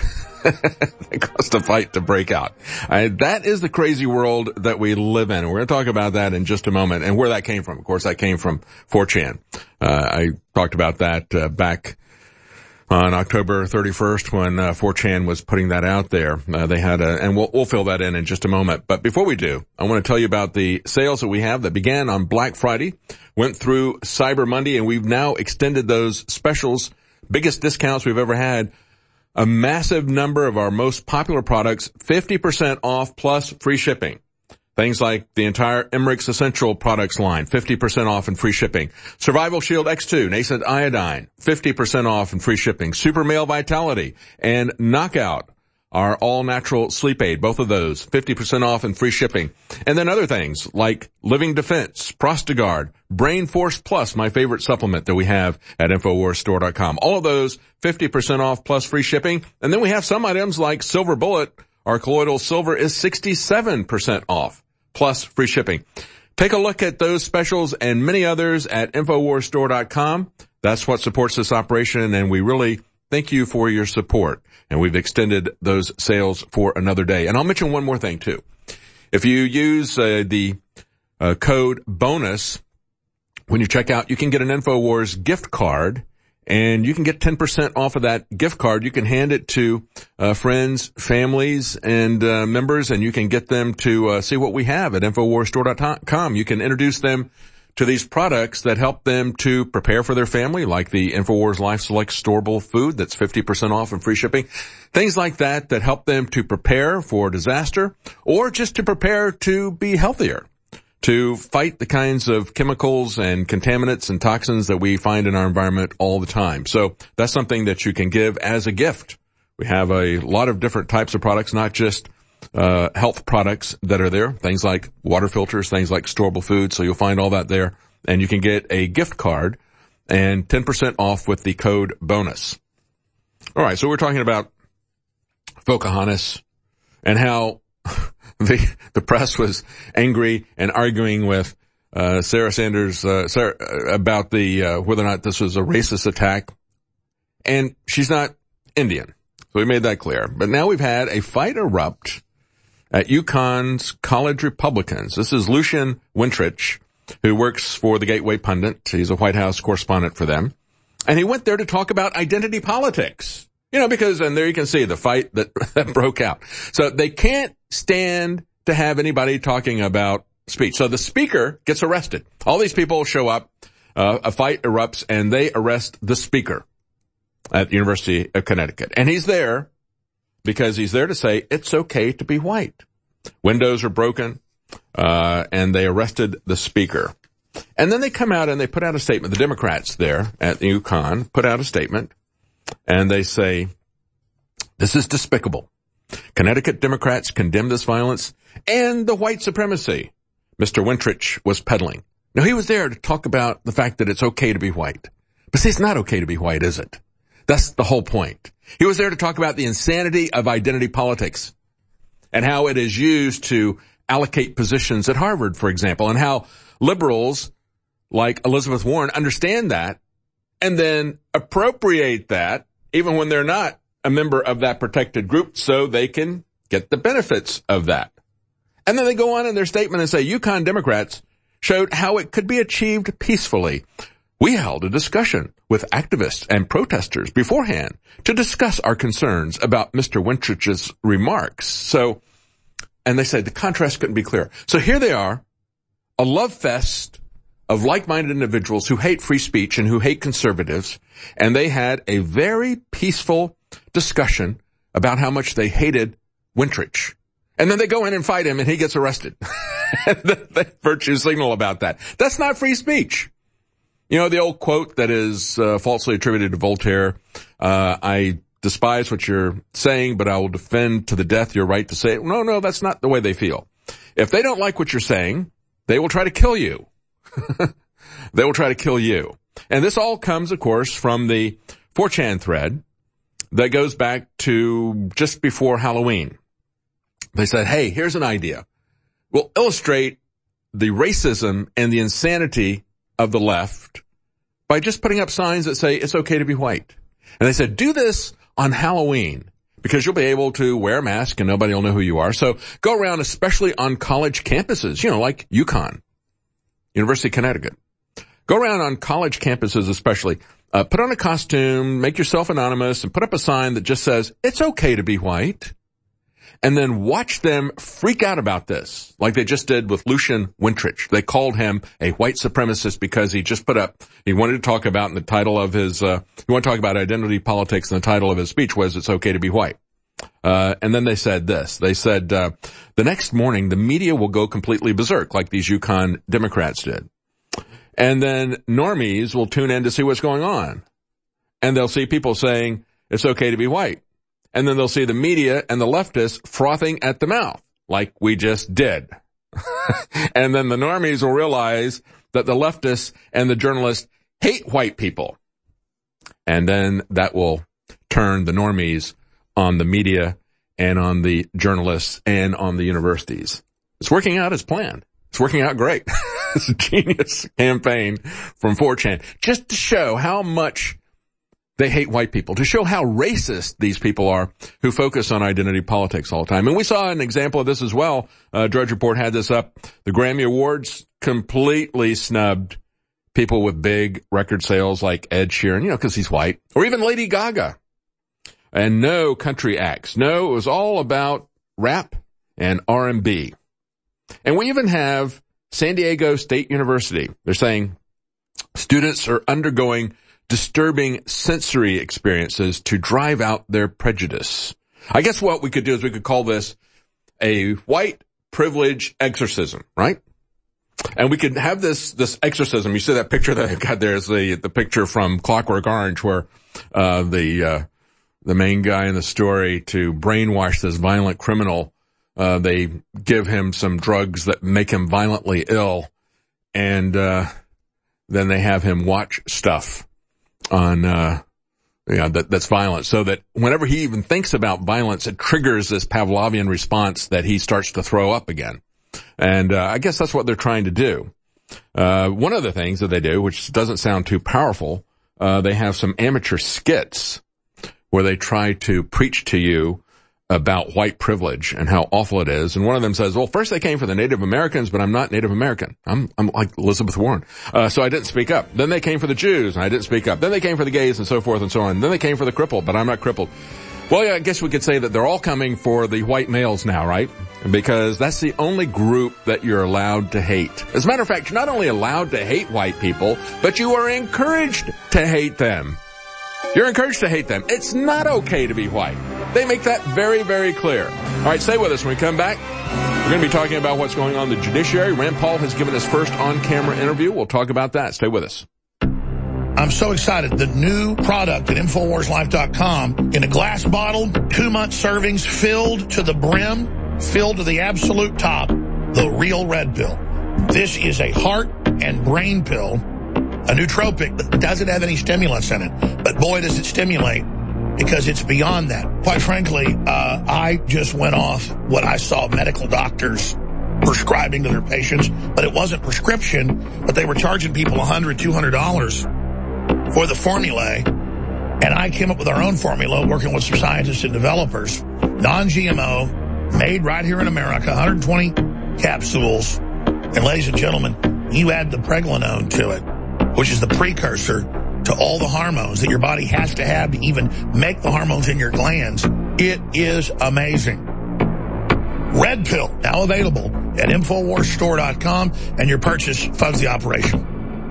It caused a fight to break out. Uh, that is the crazy world that we live in. And we're going to talk about that in just a moment and where that came from. Of course, that came from four chan. Uh, I talked about that uh, back on October thirty-first when uh, four chan was putting that out there. Uh, they had a, and we'll, we'll fill that in in just a moment. But before we do, I want to tell you about the sales that we have that began on Black Friday, went through Cyber Monday, and we've now extended those specials, biggest discounts we've ever had. A massive number of our most popular products, fifty percent off plus free shipping. Things like the entire Emmerich's Essential Products line, fifty percent off and free shipping. Survival Shield X two, Nascent Iodine, fifty percent off and free shipping. Super Male Vitality and Knockout, our all-natural sleep aid, both of those, fifty percent off and free shipping. And then other things like Living Defense, Prostagard, Brain Force Plus, my favorite supplement that we have at infowars store dot com. All of those, fifty percent off plus free shipping. And then we have some items like Silver Bullet. Our colloidal silver is sixty-seven percent off plus free shipping. Take a look at those specials and many others at infowars store dot com. That's what supports this operation, and we really thank you for your support. And we've extended those sales for another day. And I'll mention one more thing, too. If you use uh, the uh, code BONUS when you check out, you can get an InfoWars gift card, and you can get ten percent off of that gift card. You can hand it to uh, friends, families, and uh, members, and you can get them to uh, see what we have at infowars store dot com. You can introduce them to these products that help them to prepare for their family, like the InfoWars Life Select Storable Food that's fifty percent off and free shipping. Things like that that help them to prepare for disaster or just to prepare to be healthier, to fight the kinds of chemicals and contaminants and toxins that we find in our environment all the time. So that's something that you can give as a gift. We have a lot of different types of products, not just uh health products that are there, things like water filters, things like storable food. So you'll find all that there, and you can get a gift card and ten percent off with the code BONUS. All right, so we're talking about Pocahontas and how the the press was angry and arguing with uh Sarah Sanders uh, Sarah, uh, about the uh, whether or not this was a racist attack, and she's not Indian. So we made that clear. But now we've had a fight erupt at UConn's College Republicans. This is Lucian Wintrich, who works for the Gateway Pundit. He's a White House correspondent for them. And he went there to talk about identity politics. You know, because, and there you can see the fight that, that broke out. So they can't stand to have anybody talking about speech. So the speaker gets arrested. All these people show up, uh, a fight erupts, and they arrest the speaker at the University of Connecticut. And he's there because he's there to say it's okay to be white. Windows are broken, uh, and they arrested the speaker. And then they come out and they put out a statement. The Democrats there at the UConn put out a statement, and they say, this is despicable. Connecticut Democrats condemn this violence and the white supremacy Mister Wintrich was peddling. Now, he was there to talk about the fact that it's okay to be white. But see, it's not okay to be white, is it? That's the whole point. He was there to talk about the insanity of identity politics and how it is used to allocate positions at Harvard, for example, and how liberals like Elizabeth Warren understand that and then appropriate that even when they're not a member of that protected group so they can get the benefits of that. And then they go on in their statement and say UConn Democrats showed how it could be achieved peacefully. We held a discussion with activists and protesters beforehand to discuss our concerns about Mister Wintrich's remarks. So, and they said the contrast couldn't be clearer. So here they are a love fest of like-minded individuals who hate free speech and who hate conservatives, and they had a very peaceful discussion about how much they hated Wintrich. And then they go in and fight him, and he gets arrested. And they virtue signal about that. That's not free speech. You know, the old quote that is uh, falsely attributed to Voltaire, uh, I despise what you're saying, but I will defend to the death your right to say it. No, no, that's not the way they feel. If they don't like what you're saying, they will try to kill you. They will try to kill you. And this all comes, of course, from the four chan thread that goes back to just before Halloween. They said, hey, here's an idea. We'll illustrate the racism and the insanity of the left by just putting up signs that say it's okay to be white. And they said, do this on Halloween because you'll be able to wear a mask and nobody will know who you are. So go around, especially on college campuses, you know, like UConn, University of Connecticut. Go around on college campuses especially. Uh, put on a costume, make yourself anonymous, and put up a sign that just says, it's okay to be white. And then watch them freak out about this, like they just did with Lucian Wintrich. They called him a white supremacist because he just put up, he wanted to talk about in the title of his, uh, he wanted to talk about identity politics, and the title of his speech was, it's okay to be white. Uh, and then they said this, they said, uh, the next morning the media will go completely berserk, like these UConn Democrats did. And then normies will tune in to see what's going on. And they'll see people saying, it's okay to be white. And then they'll see the media and the leftists frothing at the mouth, like we just did. And then the normies will realize that the leftists and the journalists hate white people. And then that will turn the normies on the media and on the journalists and on the universities. It's working out as planned. It's working out great. It's a genius campaign from four chan, just to show how much they hate white people, to show how racist these people are who focus on identity politics all the time. And we saw an example of this as well. Uh, Drudge Report had this up. The Grammy Awards completely snubbed people with big record sales like Ed Sheeran, you know, because he's white, or even Lady Gaga. And no country acts. No, it was all about rap and R and B. And we even have San Diego State University. They're saying students are undergoing disturbing sensory experiences to drive out their prejudice. I guess what we could do is we could call this a white privilege exorcism, right? And we could have this, this exorcism. You see that picture that I've got there is the, the picture from Clockwork Orange where, uh, the, uh, the main guy in the story, to brainwash this violent criminal, uh, they give him some drugs that make him violently ill, and, uh, then they have him watch stuff on, uh, you know, that, that's violent, so that whenever he even thinks about violence, it triggers this Pavlovian response that he starts to throw up again. And, uh, I guess that's what they're trying to do. Uh, one of the things that they do, which doesn't sound too powerful, uh, they have some amateur skits where they try to preach to you about white privilege and how awful it is. And one of them says, well, first they came for the Native Americans, but I'm not Native American. I'm, I'm like Elizabeth Warren. Uh, so I didn't speak up. Then they came for the Jews, and I didn't speak up. Then they came for the gays and so forth and so on. Then they came for the crippled, but I'm not crippled. Well, yeah, I guess we could say that they're all coming for the white males now, right? Because that's the only group that you're allowed to hate. As a matter of fact, you're not only allowed to hate white people, but you are encouraged to hate them. You're encouraged to hate them. It's not okay to be white. They make that very, very clear. All right, stay with us. When we come back, we're going to be talking about what's going on in the judiciary. Rand Paul has given his first on-camera interview. We'll talk about that. Stay with us. I'm so excited. The new product at Infowars Life dot com, in a glass bottle, two-month servings, filled to the brim, filled to the absolute top, the real red pill. This is a heart and brain pill, a nootropic that doesn't have any stimulants in it. But boy, does it stimulate, because it's beyond that. Quite frankly, uh, I just went off what I saw medical doctors prescribing to their patients, but it wasn't prescription, but they were charging people one hundred dollars, two hundred dollars for the formulae. And I came up with our own formula, working with some scientists and developers, non-G M O, made right here in America, one hundred twenty capsules. And ladies and gentlemen, you add the pregnenolone to it, which is the precursor to all the hormones that your body has to have to even make the hormones in your glands. It is amazing. Red Pill, now available at Infowars Store dot com, and your purchase funds the operation.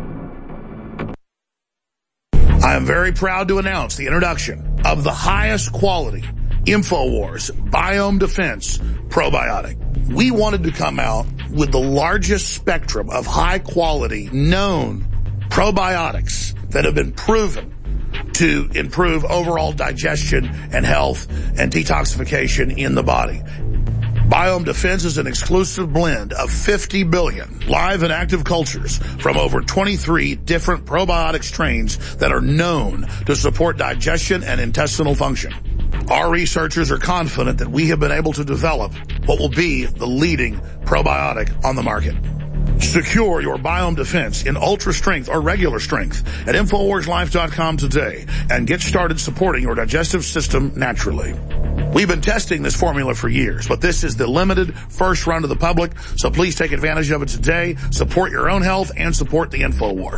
I am very proud to announce the introduction of the highest quality Infowars Biome Defense Probiotic. We wanted to come out with the largest spectrum of high quality known probiotics that have been proven to improve overall digestion and health and detoxification in the body. Biome Defense is an exclusive blend of fifty billion live and active cultures from over twenty-three different probiotic strains that are known to support digestion and intestinal function. Our researchers are confident that we have been able to develop what will be the leading probiotic on the market. Secure your Biome Defense in ultra strength or regular strength at Infowars Life dot com today and get started supporting your digestive system naturally. We've been testing this formula for years, but this is the limited first run to the public, so please take advantage of it today. Support your own health and support the InfoWar.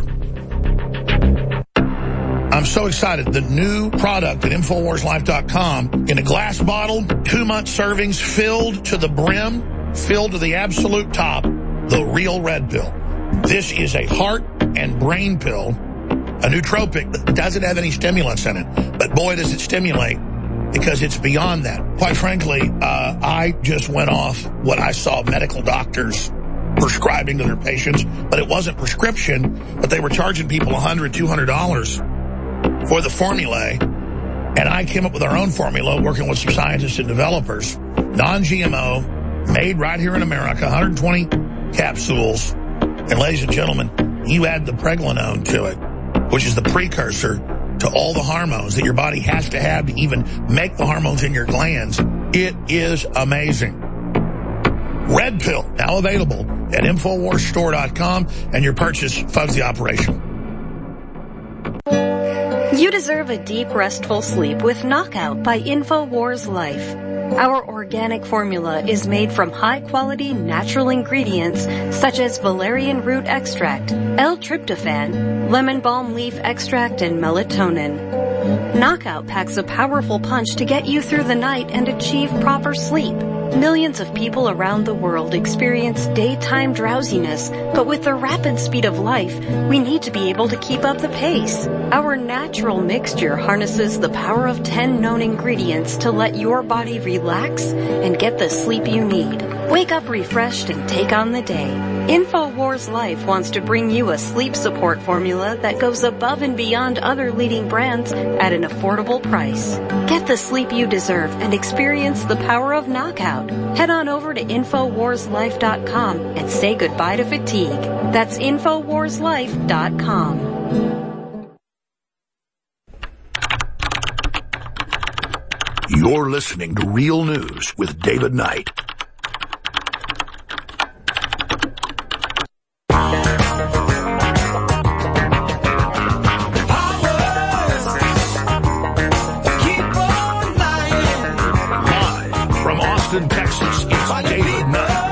I'm so excited. The new product at Infowars Life dot com in a glass bottle, two-month servings filled to the brim, filled to the absolute top, the real red pill. This is a heart and brain pill, a nootropic that doesn't have any stimulants in it. But boy, does it stimulate, because it's beyond that. Quite frankly, uh, I just went off what I saw medical doctors prescribing to their patients, but it wasn't prescription, but they were charging people one hundred dollars, two hundred dollars for the formulae. And I came up with our own formula, working with some scientists and developers, non-G M O, made right here in America, one hundred twenty capsules. And ladies and gentlemen, you add the pregnenolone to it, which is the precursor to all the hormones that your body has to have to even make the hormones in your glands. It is amazing. Red Pill, now available at Infowars Store dot com, and your purchase funds the operation. You deserve a deep, restful sleep with Knockout by Infowars Life. Our organic formula is made from high-quality natural ingredients such as valerian root extract, L-tryptophan, lemon balm leaf extract, and melatonin. Knockout packs a powerful punch to get you through the night and achieve proper sleep. Millions of people around the world experience daytime drowsiness, but with the rapid speed of life, we need to be able to keep up the pace. Our natural mixture harnesses the power of ten known ingredients to let your body relax and get the sleep you need. Wake up refreshed and take on the day. Infowars Life wants to bring you a sleep support formula that goes above and beyond other leading brands at an affordable price. Get the sleep you deserve and experience the power of Knockout. Head on over to Infowars Life dot com and say goodbye to fatigue. That's Infowars Life dot com. You're listening to Real News with David Knight. Austin, Texas, it's David Knight.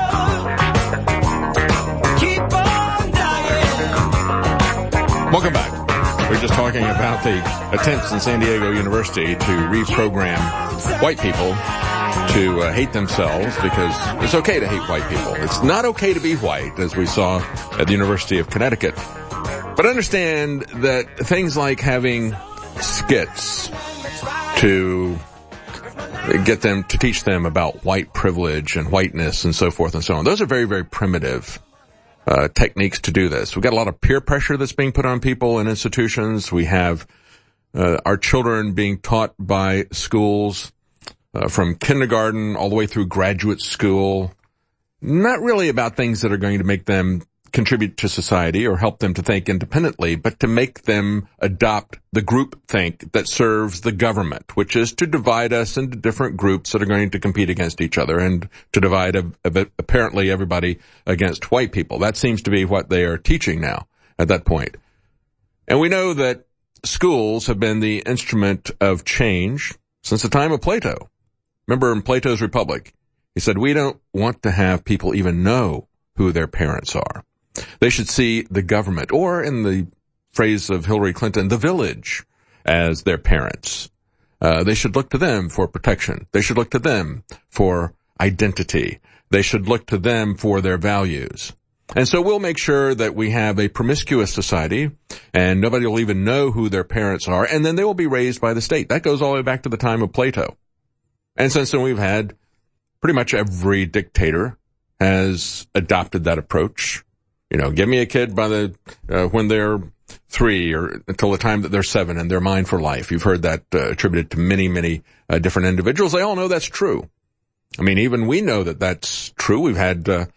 Welcome back. We're just talking about the attempts in San Diego University to reprogram white people to uh, hate themselves, because it's okay to hate white people. It's not okay to be white, as we saw at the University of Connecticut. But understand that things like having skits to get them to teach them about white privilege and whiteness and so forth and so on. Those are very, very primitive uh, techniques to do this. We've got a lot of peer pressure that's being put on people in institutions. We have uh, our children being taught by schools uh, from kindergarten all the way through graduate school, not really about things that are going to make them contribute to society or help them to think independently, but to make them adopt the group think that serves the government, which is to divide us into different groups that are going to compete against each other and to divide a, a, apparently everybody against white people. That seems to be what they are teaching now at that point. And we know that schools have been the instrument of change since the time of Plato. Remember in Plato's Republic, he said, we don't want to have people even know who their parents are. They should see the government, or in the phrase of Hillary Clinton, the village, as their parents. Uh, they should look to them for protection. They should look to them for identity. They should look to them for their values. And so we'll make sure that we have a promiscuous society, and nobody will even know who their parents are, and then they will be raised by the state. That goes all the way back to the time of Plato. And since then we've had pretty much every dictator has adopted that approach. You know, give me a kid by the uh, when they're three or until the time that they're seven, and they're mine for life. You've heard that uh, attributed to many, many uh, different individuals. They all know that's true. I mean, even we know that that's true. We've had uh,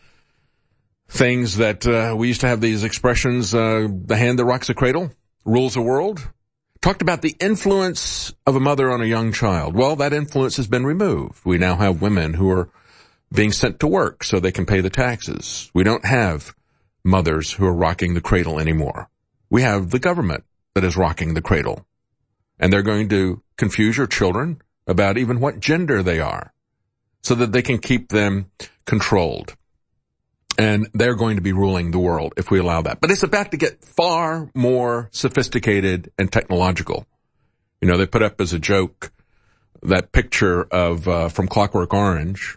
things that uh, we used to have these expressions, uh, the hand that rocks the cradle rules the world. Talked about the influence of a mother on a young child. Well, that influence has been removed. We now have women who are being sent to work so they can pay the taxes. We don't have mothers who are rocking the cradle anymore. We have the government that is rocking the cradle. And they're going to confuse your children about even what gender they are so that they can keep them controlled. And they're going to be ruling the world if we allow that. But it's about to get far more sophisticated and technological. You know, they put up as a joke that picture of, uh, from Clockwork Orange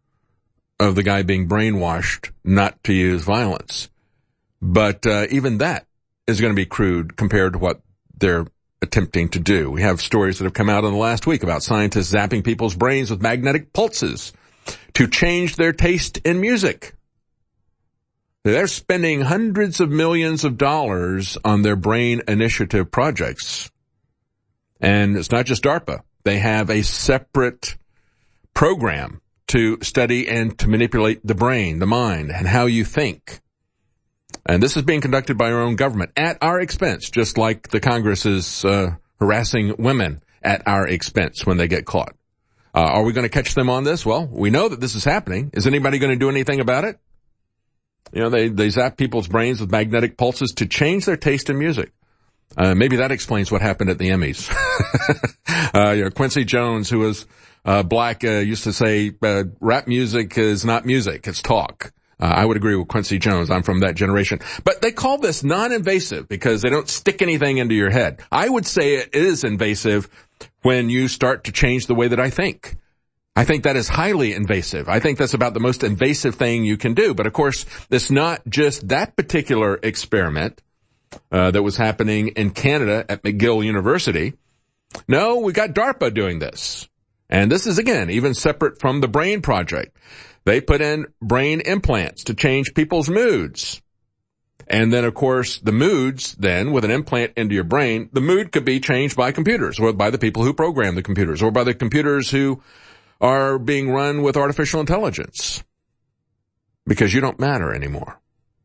of the guy being brainwashed not to use violence. But, uh, even that is going to be crude compared to what they're attempting to do. We have stories that have come out in the last week about scientists zapping people's brains with magnetic pulses to change their taste in music. They're spending hundreds of millions of dollars on their brain initiative projects. And it's not just DARPA. They have a separate program to study and to manipulate the brain, the mind, and how you think. And this is being conducted by our own government at our expense, just like the Congress is uh, harassing women at our expense when they get caught. Uh, are we going to catch them on this? Well, we know that this is happening. Is anybody going to do anything about it? You know, they, they zap people's brains with magnetic pulses to change their taste in music. Uh, maybe that explains what happened at the Emmys. uh, you know, Quincy Jones, who was uh, black, uh, used to say, uh, rap music is not music, it's talk. Uh, I would agree with Quincy Jones. I'm from that generation. But they call this non-invasive because they don't stick anything into your head. I would say it is invasive when you start to change the way that I think. I think that is highly invasive. I think that's about the most invasive thing you can do. But of course, it's not just that particular experiment uh, that was happening in Canada at McGill University. No, we got DARPA doing this. And this is, again, even separate from the Brain Project. They put in brain implants to change people's moods. And then, of course, the moods, then, with an implant into your brain, the mood could be changed by computers or by the people who program the computers or by the computers who are being run with artificial intelligence. Because you don't matter anymore.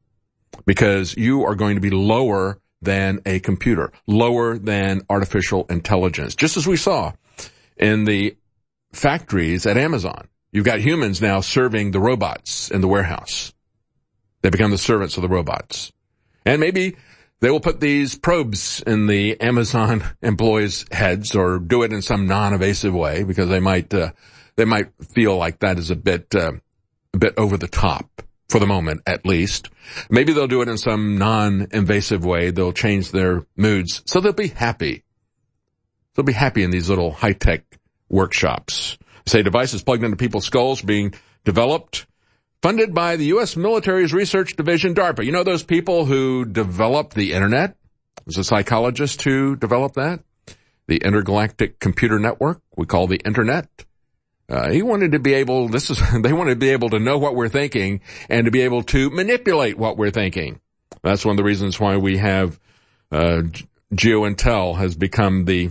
Because you are going to be lower than a computer, lower than artificial intelligence. Just as we saw in the factories at Amazon. You've got humans now serving the robots in the warehouse. They become the servants of the robots. And maybe they will put these probes in the Amazon employees' heads or do it in some non-invasive way because they might, uh, they might feel like that is a bit, uh, a bit over the top for the moment, at least. Maybe they'll do it in some non-invasive way. They'll change their moods so they'll be happy. They'll be happy in these little high-tech workshops. Say devices plugged into people's skulls being developed, funded by the U S military's research division, DARPA. You know those people who developed the Internet? There's a psychologist who developed that. The Intergalactic Computer Network, we call the Internet. Uh, he wanted to be able, this is, they wanted to be able to know what we're thinking and to be able to manipulate what we're thinking. That's one of the reasons why we have, uh, GeoIntel has become the,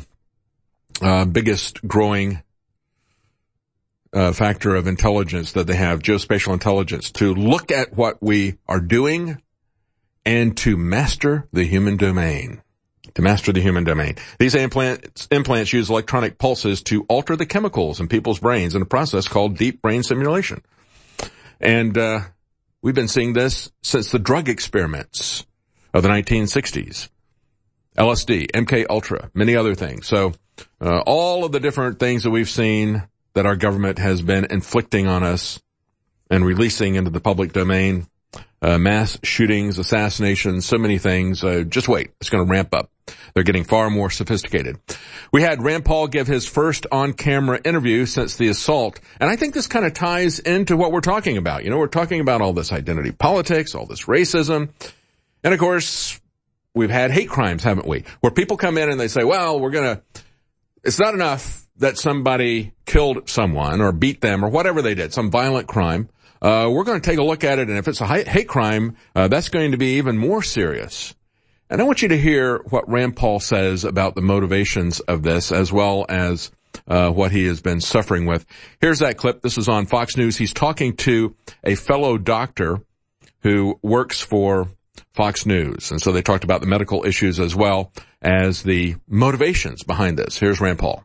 uh, biggest growing Uh, factor of intelligence that they have, geospatial intelligence, to look at what we are doing and to master the human domain. To master the human domain. These implants, implants use electronic pulses to alter the chemicals in people's brains in a process called deep brain simulation. And, uh, we've been seeing this since the drug experiments of the nineteen sixties. L S D, M K Ultra, many other things. So, uh, all of the different things that we've seen that our government has been inflicting on us and releasing into the public domain uh, mass shootings, assassinations, so many things. Uh, just wait. It's going to ramp up. They're getting far more sophisticated. We had Rand Paul give his first on-camera interview since the assault, and I think this kind of ties into what we're talking about. You know, we're talking about all this identity politics, all this racism, and of course, we've had hate crimes, haven't we? Where people come in and they say, well, we're going to, it's not enough that somebody killed someone or beat them or whatever they did, some violent crime. Uh, we're going to take a look at it, and if it's a hate crime, uh, that's going to be even more serious. And I want you to hear what Rand Paul says about the motivations of this, as well as uh what he has been suffering with. Here's that clip. This is on Fox News. He's talking to a fellow doctor who works for Fox News. And so they talked about the medical issues as well as the motivations behind this. Here's Rand Paul.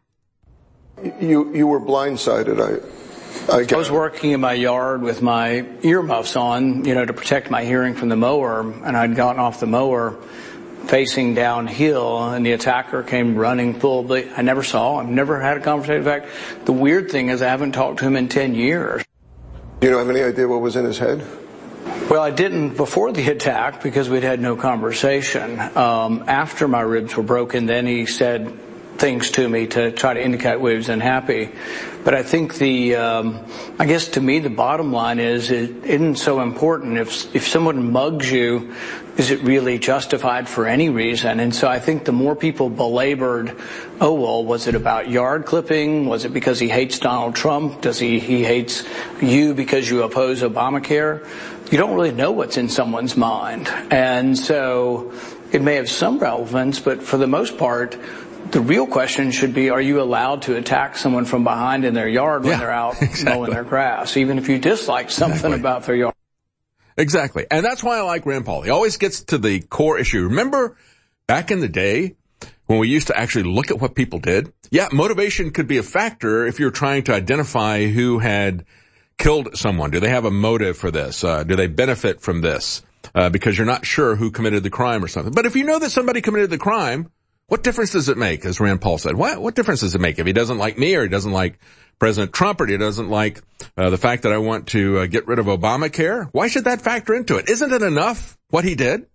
You you were blindsided. I I, I was working in my yard with my earmuffs on, you know, to protect my hearing from the mower, and I'd gotten off the mower facing downhill, and the attacker came running full bleed. I never saw him, never had a conversation. In fact, the weird thing is I haven't talked to him in ten years. You don't have any idea what was in his head? Well, I didn't before the attack because we'd had no conversation. Um, after my ribs were broken, then he said things to me to try to indicate we was unhappy. But I think the, um, I guess to me the bottom line is it isn't so important. If if someone mugs you, is it really justified for any reason? And so I think the more people belabored, oh, well, was it about yard clipping? Was it because he hates Donald Trump? Does he, he hates you because you oppose Obamacare? You don't really know what's in someone's mind. And so it may have some relevance, but for the most part, the real question should be, are you allowed to attack someone from behind in their yard when yeah, they're out exactly. mowing their grass, even if you dislike something exactly. about their yard? Exactly. And that's why I like Rand Paul. He always gets to the core issue. Remember back in the day when we used to actually look at what people did? Yeah, motivation could be a factor if you're trying to identify who had killed someone. Do they have a motive for this? Uh, do they benefit from this? Uh, because you're not sure who committed the crime or something. But if you know that somebody committed the crime, what difference does it make, as Rand Paul said? What, what difference does it make if he doesn't like me or he doesn't like President Trump or he doesn't like uh, the fact that I want to uh, get rid of Obamacare? Why should that factor into it? Isn't it enough what he did?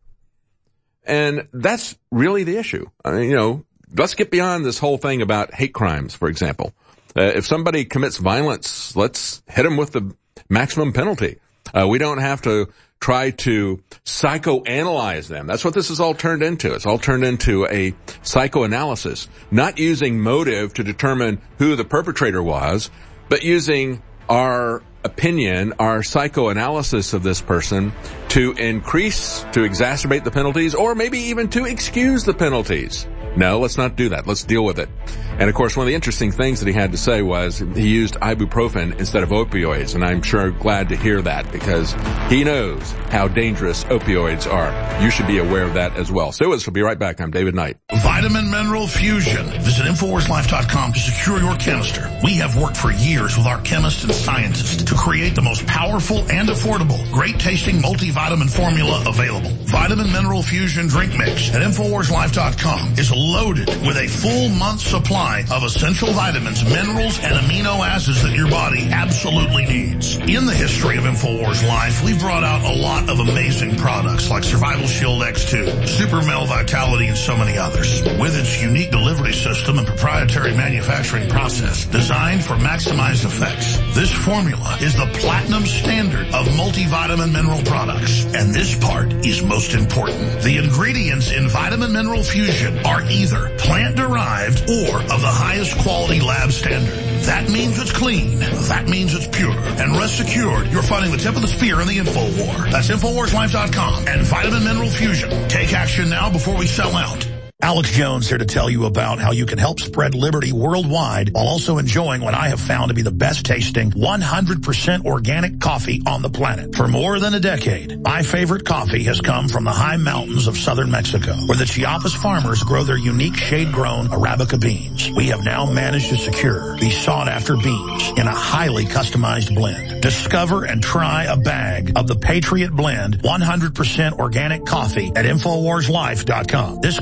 And that's really the issue. I mean, you know, let's get beyond this whole thing about hate crimes, for example. Uh, if somebody commits violence, let's hit them with the maximum penalty. Uh, we don't have to try to psychoanalyze them. That's what this is all turned into. It's all turned into a psychoanalysis, not using motive to determine who the perpetrator was, but using our opinion, our psychoanalysis of this person to increase, to exacerbate the penalties, or maybe even to excuse the penalties. No, let's not do that. Let's deal with it. And of course, one of the interesting things that he had to say was he used ibuprofen instead of opioids. And I'm sure glad to hear that because he knows how dangerous opioids are. You should be aware of that as well. So we'll be right back. I'm David Knight. Vitamin Mineral Fusion. Visit Infowars Life dot com to secure your canister. We have worked for years with our chemists and scientists to create the most powerful and affordable, great-tasting multivitamin formula available. Vitamin Mineral Fusion Drink Mix at Infowars Life dot com is loaded with a full month's supply of essential vitamins, minerals, and amino acids that your body absolutely needs. In the history of Infowars Life, we've brought out a lot of amazing products like Survival Shield X two, Super Male Vitality, and so many others. With its unique delivery system and proprietary manufacturing process designed for maximized effects, this formula is the platinum standard of multivitamin mineral products. And this part is most important. The ingredients in Vitamin Mineral Fusion are either plant-derived or of the highest quality lab standard. That means it's clean. That means it's pure. And rest assured, you're fighting the tip of the spear in the info war. That's Infowars Life dot com and Vitamin Mineral Fusion. Take action now before we sell out. Alex Jones here to tell you about how you can help spread liberty worldwide while also enjoying what I have found to be the best tasting one hundred percent organic coffee on the planet. For more than a decade, my favorite coffee has come from the high mountains of southern Mexico, where the Chiapas farmers grow their unique shade-grown Arabica beans. We have now managed to secure these sought-after beans in a highly customized blend. Discover and try a bag of the Patriot Blend one hundred percent organic coffee at Infowars Life dot com. This coffee gives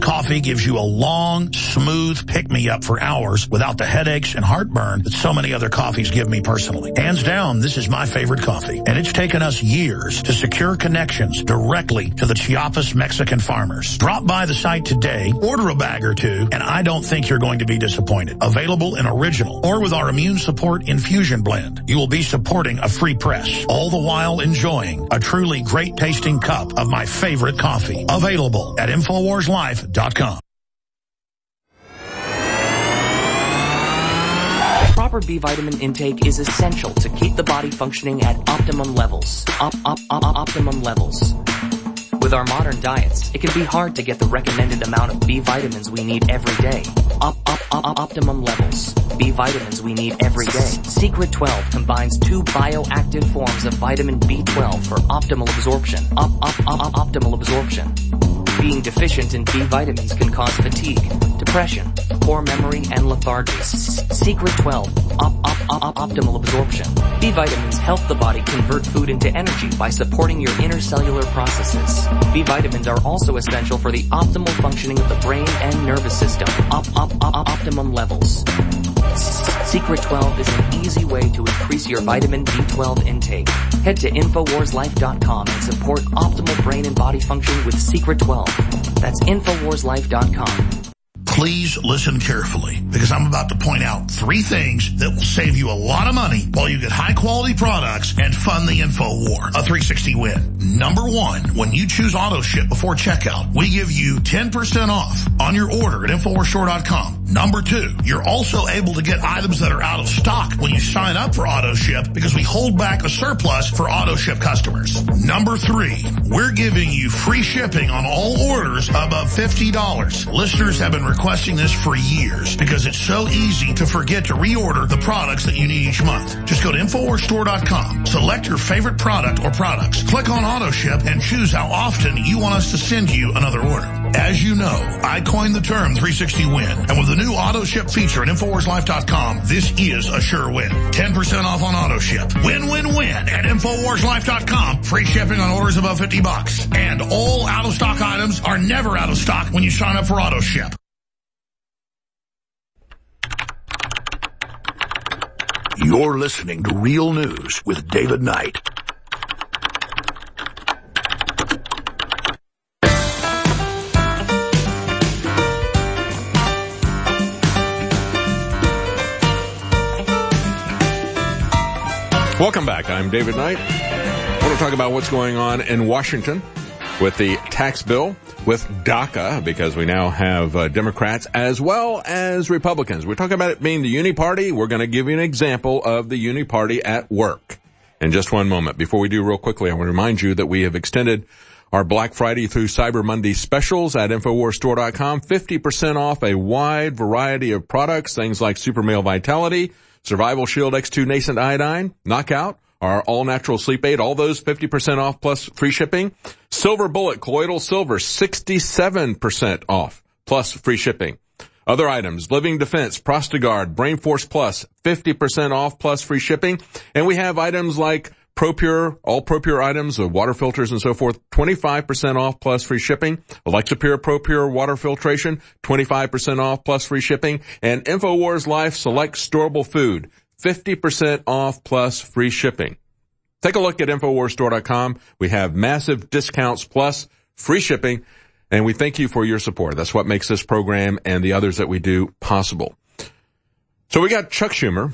gives you a long, smooth pick-me-up for hours without the headaches and heartburn that so many other coffees give me personally. Hands down, this is my favorite coffee, and it's taken us years to secure connections directly to the Chiapas Mexican farmers. Drop by the site today, order a bag or two, and I don't think you're going to be disappointed. Available in original or with our immune support infusion blend. You will be supporting a free press, all the while enjoying a truly great-tasting cup of my favorite coffee. Available at Infowars Life dot com. Proper B vitamin intake is essential to keep the body functioning at optimum levels. Op, op, op, optimum levels. With our modern diets, it can be hard to get the recommended amount of B vitamins we need every day. Op, op, op, optimum levels. B vitamins we need every day. Secret twelve combines two bioactive forms of vitamin B twelve for optimal absorption. Op, op, op, optimal absorption. Being deficient in B vitamins can cause fatigue, depression, poor memory, and lethargy. Secret twelve, op, op, op, optimal absorption. B vitamins help the body convert food into energy by supporting your intercellular processes. B vitamins are also essential for the optimal functioning of the brain and nervous system. Op, op, op, optimum levels. Secret twelve is an easy way to increase your vitamin B twelve intake. Head to Infowars Life dot com and support optimal brain and body function with Secret twelve. That's Infowars Life dot com. Please listen carefully, because I'm about to point out three things that will save you a lot of money while you get high-quality products and fund the info war. A three sixty win. Number one, when you choose auto ship before checkout, we give you ten percent off on your order at Infowars Store dot com. Number two, you're also able to get items that are out of stock when you sign up for auto ship because we hold back a surplus for auto ship customers. Number three, we're giving you free shipping on all orders above fifty dollars. Listeners have been requesting this for years because it's so easy to forget to reorder the products that you need each month. Just go to Infowars Store dot com, select your favorite product or products, click on auto ship, and choose how often you want us to send you another order. As you know, I coined the term three sixty win, and with the new auto ship feature at Infowars Life dot com, this is a sure win. ten percent off on auto ship. Win, win, win at Infowars Life dot com. Free shipping on orders above fifty bucks. And all out-of-stock items are never out of stock when you sign up for auto ship. You're listening to Real News with David Knight. Welcome back. I'm David Knight. I want to talk about what's going on in Washington with the tax bill, with DACA, because we now have uh, Democrats as well as Republicans. We're talking about it being the uni party. We're going to give you an example of the uni party at work in just one moment. Before we do, real quickly, I want to remind you that we have extended our Black Friday through Cyber Monday specials at Infowars Store dot com. fifty percent off a wide variety of products, things like Super Male Vitality, Survival Shield X two Nascent Iodine, Knockout, our all-natural sleep aid, all those fifty percent off plus free shipping. Silver Bullet Colloidal Silver, sixty-seven percent off plus free shipping. Other items, Living Defense, Prostagard, Brain Force Plus, fifty percent off plus free shipping. And we have items like ProPure, all ProPure items with water filters and so forth, twenty-five percent off plus free shipping. Alexa Pure ProPure water filtration, twenty-five percent off plus free shipping. And Infowars Life Select Storable Food, fifty percent off plus free shipping. Take a look at Infowars Store dot com. We have massive discounts plus free shipping, and we thank you for your support. That's what makes this program and the others that we do possible. So we got Chuck Schumer,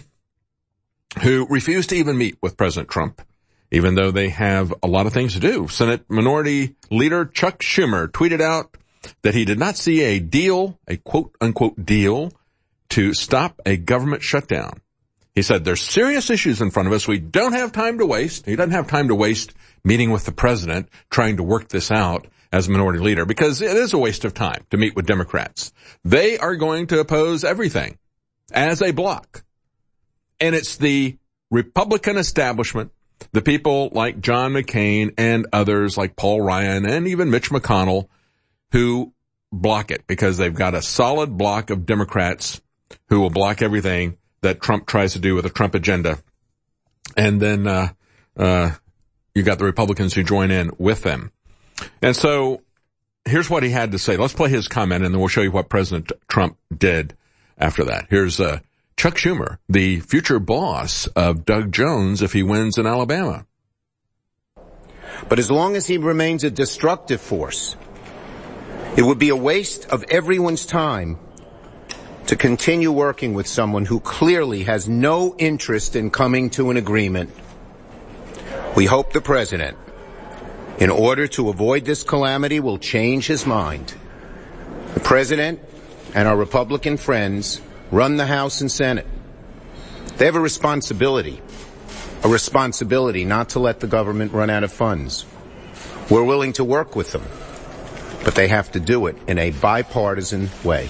who refused to even meet with President Trump, even though they have a lot of things to do. Senate Minority Leader Chuck Schumer tweeted out that he did not see a deal, a quote-unquote deal, to stop a government shutdown. He said, there's serious issues in front of us. We don't have time to waste. He doesn't have time to waste meeting with the president, trying to work this out as minority leader, because it is a waste of time to meet with Democrats. They are going to oppose everything as a bloc. And it's the Republican establishment, the people like John McCain and others like Paul Ryan and even Mitch McConnell, who block it because they've got a solid block of Democrats who will block everything that Trump tries to do with a Trump agenda. And then, uh, uh, you got the Republicans who join in with them. And so here's what he had to say. Let's play his comment, and then we'll show you what President Trump did after that. Here's uh, Chuck Schumer, the future boss of Doug Jones if he wins in Alabama. But as long as he remains a destructive force, it would be a waste of everyone's time to continue working with someone who clearly has no interest in coming to an agreement. We hope the president, in order to avoid this calamity, will change his mind. The president and our Republican friends run the House and Senate. They have a responsibility, a responsibility not to let the government run out of funds. We're willing to work with them, but they have to do it in a bipartisan way.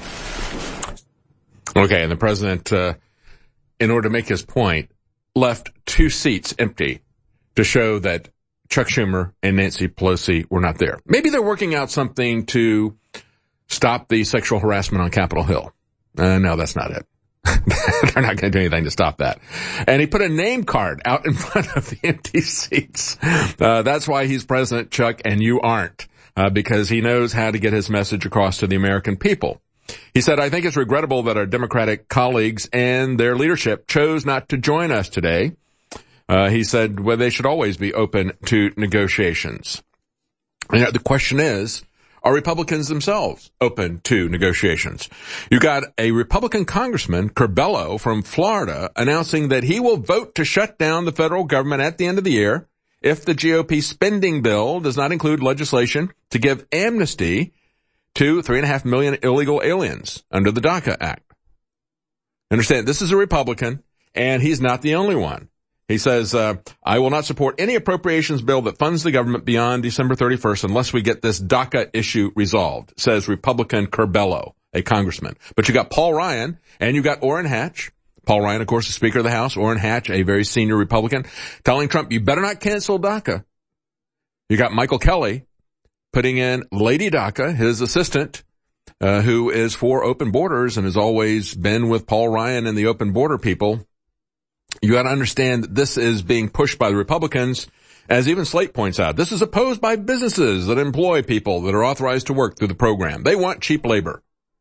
Okay, and the president, uh, in order to make his point, left two seats empty to show that Chuck Schumer and Nancy Pelosi were not there. Maybe they're working out something to stop the sexual harassment on Capitol Hill. Uh, no, that's not it. They're not going to do anything to stop that. And he put a name card out in front of the empty seats. Uh, that's why he's president, Chuck, and you aren't, uh, because he knows how to get his message across to the American people. He said, I think it's regrettable that our Democratic colleagues and their leadership chose not to join us today. Uh, he said, well, they should always be open to negotiations. And the question is, are Republicans themselves open to negotiations? You got a Republican Congressman, Curbelo from Florida, announcing that he will vote to shut down the federal government at the end of the year if the G O P spending bill does not include legislation to give amnesty to three and a half million illegal aliens under the DACA Act. Understand, this is a Republican, and he's not the only one. He says, uh, I will not support any appropriations bill that funds the government beyond December thirty-first unless we get this DACA issue resolved, says Republican Curbelo, a congressman. But you got Paul Ryan, and you got Orrin Hatch. Paul Ryan, of course, the Speaker of the House. Orrin Hatch, a very senior Republican, telling Trump, you better not cancel DACA. You got Michael Kelly putting in Lady DACA, his assistant, uh, who is for open borders and has always been with Paul Ryan and the open border people. You got to understand that this is being pushed by the Republicans, as even Slate points out. This is opposed by businesses that employ people that are authorized to work through the program. They want cheap labor.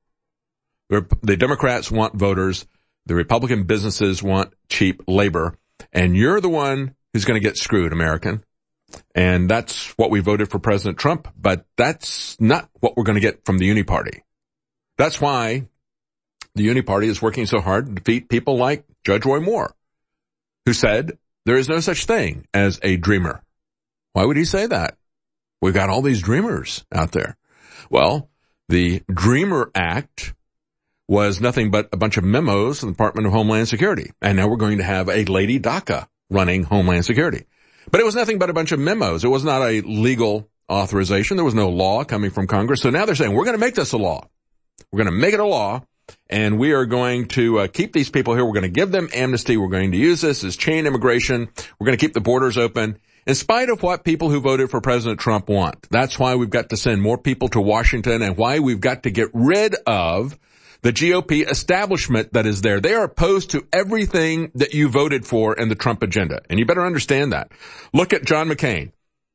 The Democrats want voters. The Republican businesses want cheap labor. And you're the one who's going to get screwed, American. And that's what we voted for President Trump, but that's not what we're going to get from the Uni Party. That's why the Uni Party is working so hard to defeat people like Judge Roy Moore, who said there is no such thing as a dreamer. Why would he say that? We've got all these dreamers out there. Well, the Dreamer Act was nothing but a bunch of memos from the Department of Homeland Security. And now we're going to have a Lady DACA running Homeland Security. But it was nothing but a bunch of memos. It was not a legal authorization. There was no law coming from Congress. So now they're saying, we're going to make this a law. We're going to make it a law. And we are going to uh, keep these people here. We're going to give them amnesty. We're going to use this as chain immigration. We're going to keep the borders open in spite of what people who voted for President Trump want. That's why we've got to send more people to Washington and why we've got to get rid of the G O P establishment that is there. They are opposed to everything that you voted for in the Trump agenda. And you better understand that. Look at John McCain,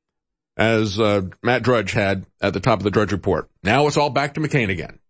as uh, Matt Drudge had at the top of the Drudge Report. Now it's all back to McCain again.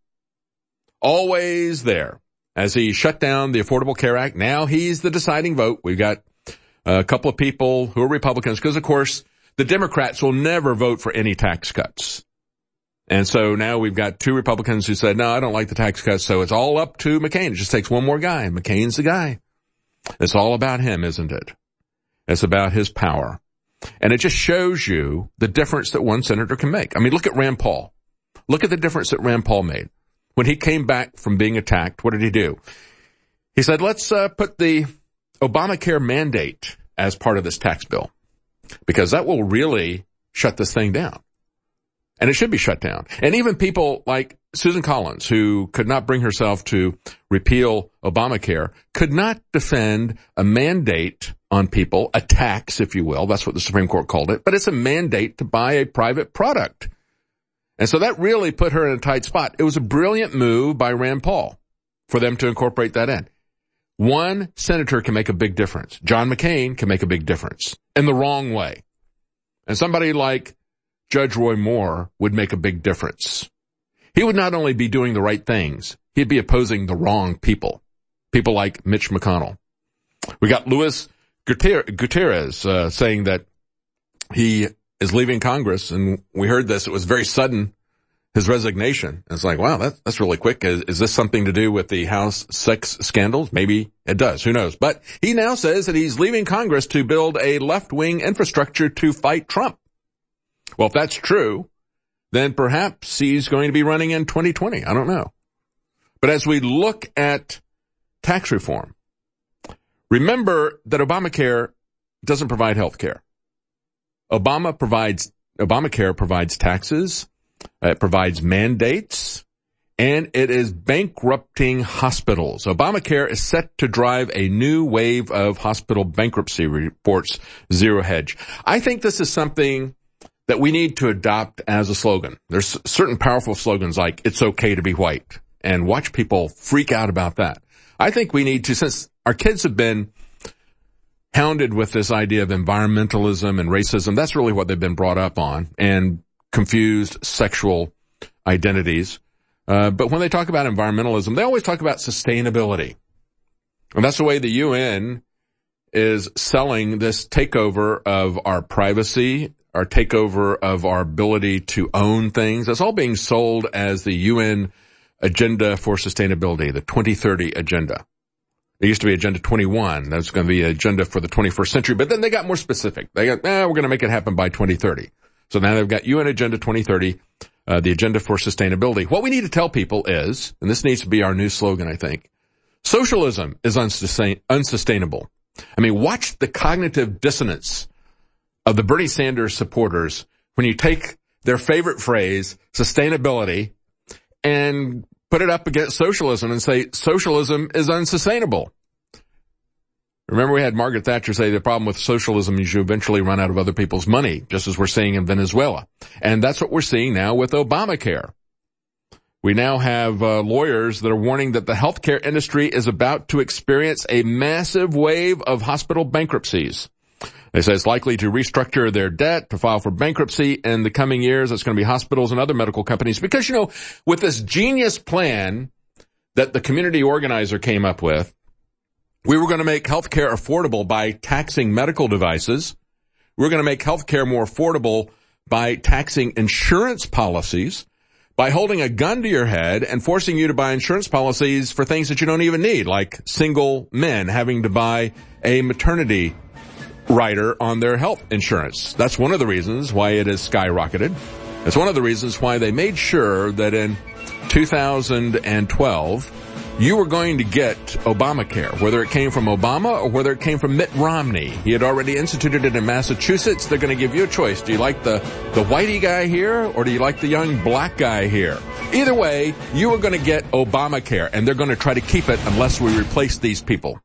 Always there. As he shut down the Affordable Care Act, now he's the deciding vote. We've got a couple of people who are Republicans because, of course, the Democrats will never vote for any tax cuts. And so now we've got two Republicans who said, no, I don't like the tax cuts, so it's all up to McCain. It just takes one more guy. McCain's the guy. It's all about him, isn't it? It's about his power. And it just shows you the difference that one senator can make. I mean, look at Rand Paul. Look at the difference that Rand Paul made. When he came back from being attacked, what did he do? He said, let's uh, put the Obamacare mandate as part of this tax bill, because that will really shut this thing down. And it should be shut down. And even people like Susan Collins, who could not bring herself to repeal Obamacare, could not defend a mandate on people, a tax, if you will. That's what the Supreme Court called it. But it's a mandate to buy a private product. And so that really put her in a tight spot. It was a brilliant move by Rand Paul for them to incorporate that in. One senator can make a big difference. John McCain can make a big difference in the wrong way. And somebody like Judge Roy Moore would make a big difference. He would not only be doing the right things, he'd be opposing the wrong people. People like Mitch McConnell. We got Luis Gutierrez uh, saying that he is leaving Congress, and we heard this. It was very sudden, his resignation. It's like, wow, that, that's really quick. Is, is this something to do with the House sex scandals? Maybe it does. Who knows? But he now says that he's leaving Congress to build a left-wing infrastructure to fight Trump. Well, if that's true, then perhaps he's going to be running in twenty twenty. I don't know. But as we look at tax reform, remember that Obamacare doesn't provide health care. Obama provides, Obamacare provides taxes, it provides mandates, and it is bankrupting hospitals. Obamacare is set to drive a new wave of hospital bankruptcy, reports Zero Hedge. I think this is something that we need to adopt as a slogan. There's certain powerful slogans like, it's okay to be white, and watch people freak out about that. I think we need to, since our kids have been hounded with this idea of environmentalism and racism, that's really what they've been brought up on, and confused sexual identities. Uh, but when they talk about environmentalism, they always talk about sustainability. And that's the way the U N is selling this takeover of our privacy, our takeover of our ability to own things. That's all being sold as the U N Agenda for Sustainability, the twenty thirty Agenda. It used to be Agenda twenty-one. That's going to be Agenda for the twenty-first century. But then they got more specific. They got, eh, we're going to make it happen by twenty thirty. So now they've got U N Agenda twenty thirty, uh, the Agenda for Sustainability. What we need to tell people is, and this needs to be our new slogan, I think, socialism is unsustain- unsustainable. I mean, watch the cognitive dissonance of the Bernie Sanders supporters when you take their favorite phrase, sustainability, and put it up against socialism and say socialism is unsustainable. Remember, we had Margaret Thatcher say the problem with socialism is you eventually run out of other people's money, just as we're seeing in Venezuela. And that's what we're seeing now with Obamacare. We now have uh, lawyers that are warning that the healthcare industry is about to experience a massive wave of hospital bankruptcies. They say it's likely to restructure their debt, to file for bankruptcy in the coming years. It's going to be hospitals and other medical companies. Because, you know, with this genius plan that the community organizer came up with, we were going to make healthcare affordable by taxing medical devices. We were going to make healthcare more affordable by taxing insurance policies, by holding a gun to your head and forcing you to buy insurance policies for things that you don't even need, like single men having to buy a maternity rider on their health insurance. That's one of the reasons why it has skyrocketed. It's one of the reasons why they made sure that in two thousand twelve, you were going to get Obamacare, whether it came from Obama or whether it came from Mitt Romney. He had already instituted it in Massachusetts. They're going to give you a choice. Do you like the, the whitey guy here, or do you like the young black guy here? Either way, you are going to get Obamacare, and they're going to try to keep it unless we replace these people.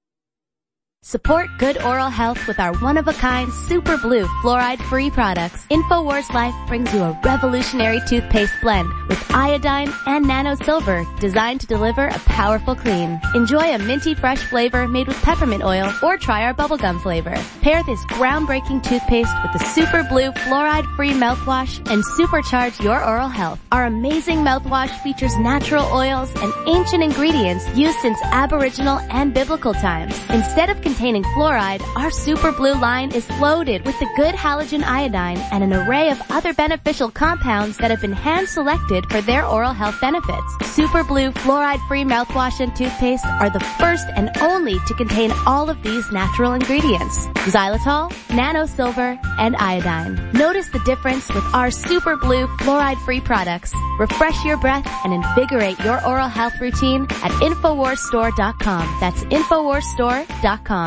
Support good oral health with our one-of-a-kind Super Blue fluoride-free products. InfoWars Life brings you a revolutionary toothpaste blend with iodine and nano silver designed to deliver a powerful clean. Enjoy a minty fresh flavor made with peppermint oil, or try our bubblegum flavor. Pair this groundbreaking toothpaste with the Super Blue fluoride-free mouthwash and supercharge your oral health. Our amazing mouthwash features natural oils and ancient ingredients used since Aboriginal and biblical times. Instead of containing fluoride, our Super Blue line is loaded with the good halogen iodine and an array of other beneficial compounds that have been hand-selected for their oral health benefits. Super Blue fluoride-free mouthwash and toothpaste are the first and only to contain all of these natural ingredients: xylitol, nano silver, and iodine. Notice the difference with our Super Blue fluoride-free products. Refresh your breath and invigorate your oral health routine at infowars store dot com. That's infowars store dot com.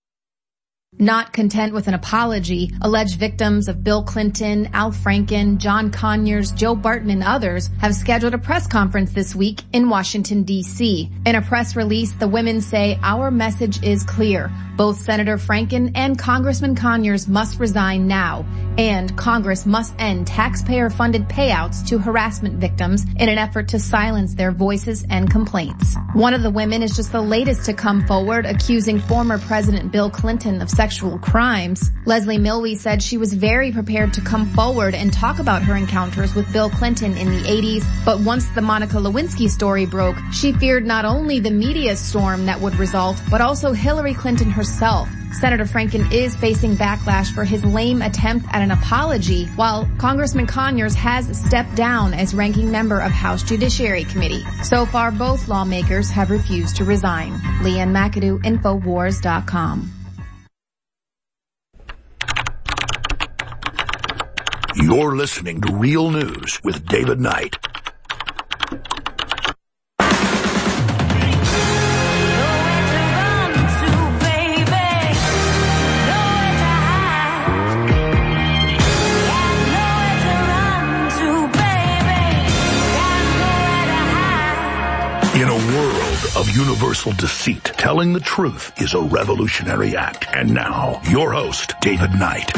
Not content with an apology, alleged victims of Bill Clinton, Al Franken, John Conyers, Joe Barton, and others have scheduled a press conference this week in Washington, D C. In a press release, the women say, "Our message is clear. Both Senator Franken and Congressman Conyers must resign now, and Congress must end taxpayer-funded payouts to harassment victims in an effort to silence their voices and complaints." One of the women is just the latest to come forward, accusing former President Bill Clinton of sexual crimes. Leslie Milwee said she was very prepared to come forward and talk about her encounters with Bill Clinton in the eighties, but once the Monica Lewinsky story broke, she feared not only the media storm that would result, but also Hillary Clinton herself. Senator Franken is facing backlash for his lame attempt at an apology, while Congressman Conyers has stepped down as ranking member of House Judiciary Committee. So far, both lawmakers have refused to resign. Leanne McAdoo, Infowars dot com. You're listening to Real News with David Knight. In a world of universal deceit, telling the truth is a revolutionary act. And now, your host, David Knight.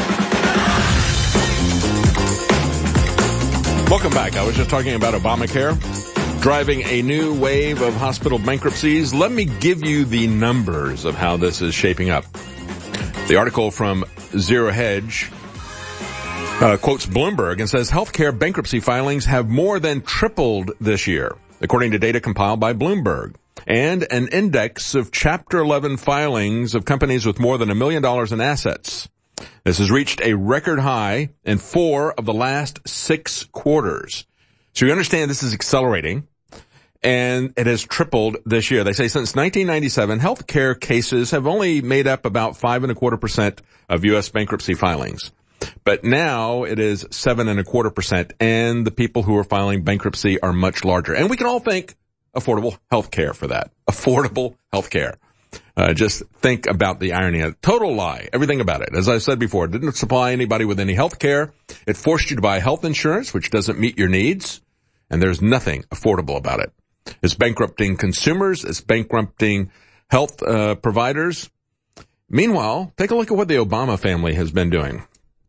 Welcome back. I was just talking about Obamacare driving a new wave of hospital bankruptcies. Let me give you the numbers of how this is shaping up. The article from Zero Hedge uh, quotes Bloomberg and says healthcare bankruptcy filings have more than tripled this year, according to data compiled by Bloomberg, and an index of Chapter eleven filings of companies with more than a million dollars in assets. This has reached a record high in four of the last six quarters. So you understand this is accelerating, and it has tripled this year. They say since nineteen ninety-seven, healthcare cases have only made up about five and a quarter percent of U S bankruptcy filings. But now it is seven and a quarter percent, and the people who are filing bankruptcy are much larger. And we can all thank affordable health care for that. Affordable health care. Uh, just think about the irony of it. Total lie. Everything about it. As I said before, it didn't supply anybody with any health care. It forced you to buy health insurance, which doesn't meet your needs. And there's nothing affordable about it. It's bankrupting consumers. It's bankrupting health uh, providers. Meanwhile, take a look at what the Obama family has been doing.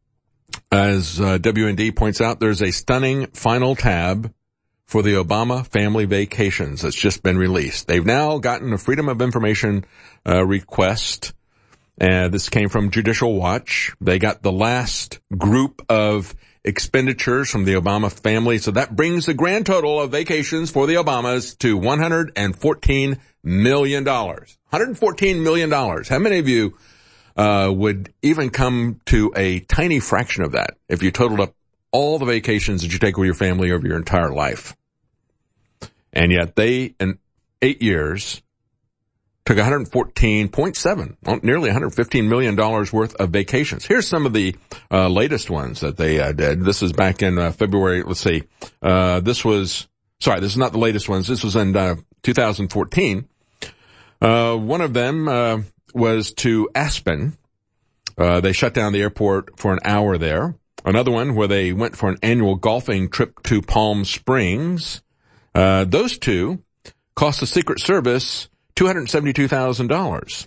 As uh, W N D points out, there's a stunning final tab for the Obama family vacations that's just been released. They've now gotten a Freedom of Information uh, request. Uh, this came from Judicial Watch. They got the last group of expenditures from the Obama family. So that brings the grand total of vacations for the Obamas to one hundred fourteen million dollars. one hundred fourteen million dollars. How many of you uh would even come to a tiny fraction of that if you totaled up all the vacations that you take with your family over your entire life? And yet they, in eight years, took one hundred fourteen point seven, nearly one hundred fifteen million dollars worth of vacations. Here's some of the uh latest ones that they uh, did. This is back in uh, February. Let's see. Uh This was, sorry, this is not the latest ones. This was in uh, two thousand fourteen. Uh One of them uh was to Aspen. Uh They shut down the airport for an hour there. Another one where they went for an annual golfing trip to Palm Springs. Uh Those two cost the Secret Service two hundred seventy-two thousand dollars.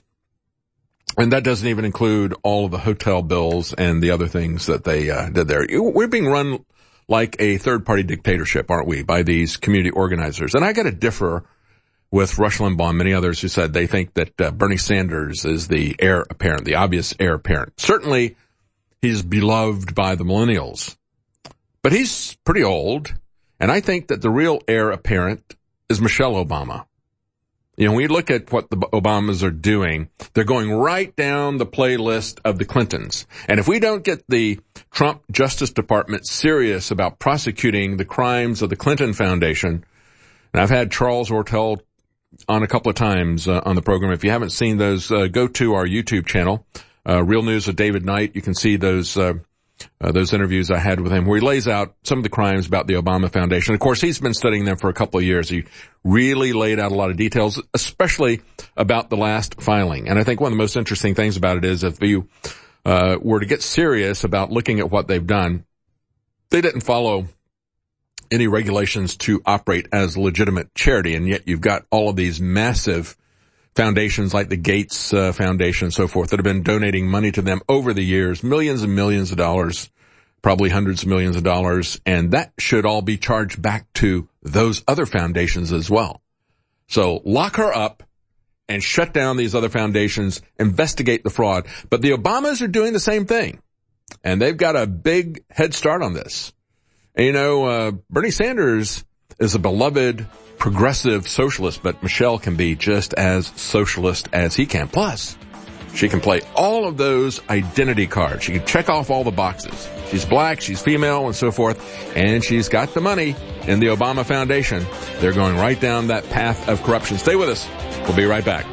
And that doesn't even include all of the hotel bills and the other things that they uh, did there. We're being run like a third-party dictatorship, aren't we, by these community organizers? And I got to differ with Rush Limbaugh and many others who said they think that uh, Bernie Sanders is the heir apparent, the obvious heir apparent. Certainly, he's beloved by the millennials. But he's pretty old, and I think that the real heir apparent is Michelle Obama. You know, when you look at what the Obamas are doing, they're going right down the playlist of the Clintons. And if we don't get the Trump Justice Department serious about prosecuting the crimes of the Clinton Foundation, and I've had Charles Ortel on a couple of times uh, on the program. If you haven't seen those, uh, go to our YouTube channel, uh, Real News with David Knight. You can see those uh, uh, those interviews I had with him where he lays out some of the crimes about the Obama Foundation. Of course, he's been studying them for a couple of years. He really laid out a lot of details, especially about the last filing. And I think one of the most interesting things about it is if you uh, were to get serious about looking at what they've done, they didn't follow any regulations to operate as legitimate charity, and yet you've got all of these massive foundations like the Gates uh, Foundation and so forth that have been donating money to them over the years, millions and millions of dollars, probably hundreds of millions of dollars, and that should all be charged back to those other foundations as well. So lock her up and shut down these other foundations, investigate the fraud. But the Obamas are doing the same thing. And they've got a big head start on this. And you know, uh, Bernie Sanders is a beloved progressive socialist, but Michelle can be just as socialist as he can. Plus, she can play all of those identity cards. She can check off all the boxes. She's black, she's female, and so forth. And she's got the money in the Obama Foundation. They're going right down that path of corruption. Stay with us. We'll be right back.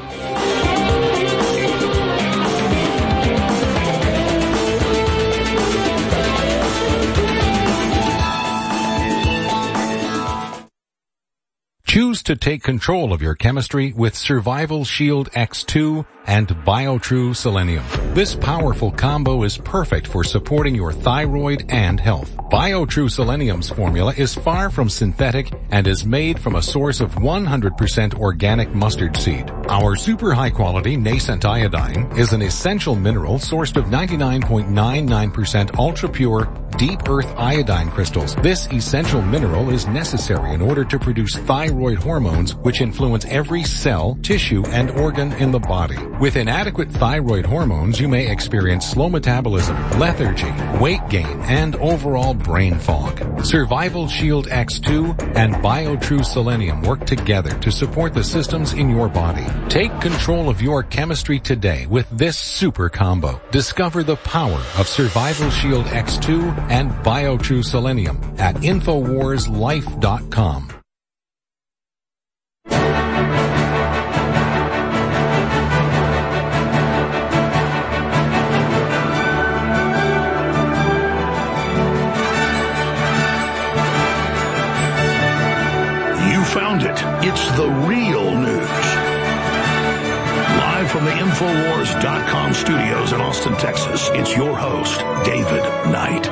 Choose to take control of your chemistry with Survival Shield X two and BioTrue Selenium. This powerful combo is perfect for supporting your thyroid and health. BioTrue Selenium's formula is far from synthetic and is made from a source of one hundred percent organic mustard seed. Our super high quality nascent iodine is an essential mineral sourced of ninety-nine point nine nine percent ultra pure deep earth iodine crystals. This essential mineral is necessary in order to produce thyroid hormones, which influence every cell, tissue, and organ in the body. With inadequate thyroid hormones, you may experience slow metabolism, lethargy, weight gain, and overall brain fog. Survival Shield X two and BioTrue Selenium work together to support the systems in your body. Take control of your chemistry today with this super combo. Discover the power of Survival Shield X two and BioTrue Selenium at Infowars Life dot com. Found it. It's the real news. Live from the Infowars dot com studios in Austin, Texas, it's your host, David Knight.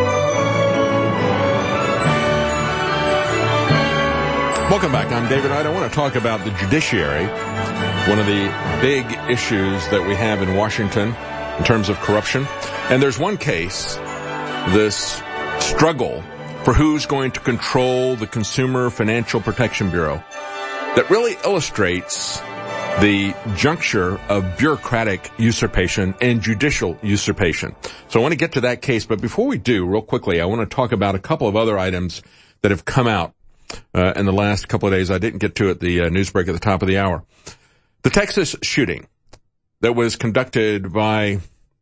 Welcome back. I'm David Knight. I want to talk about the judiciary, one of the big issues that we have in Washington in terms of corruption. And there's one case, this struggle for who's going to control the Consumer Financial Protection Bureau, that really illustrates the juncture of bureaucratic usurpation and judicial usurpation. So I want to get to that case, but before we do, real quickly, I want to talk about a couple of other items that have come out uh, in the last couple of days. I didn't get to at the uh, news break at the top of the hour. The Texas shooting that was conducted by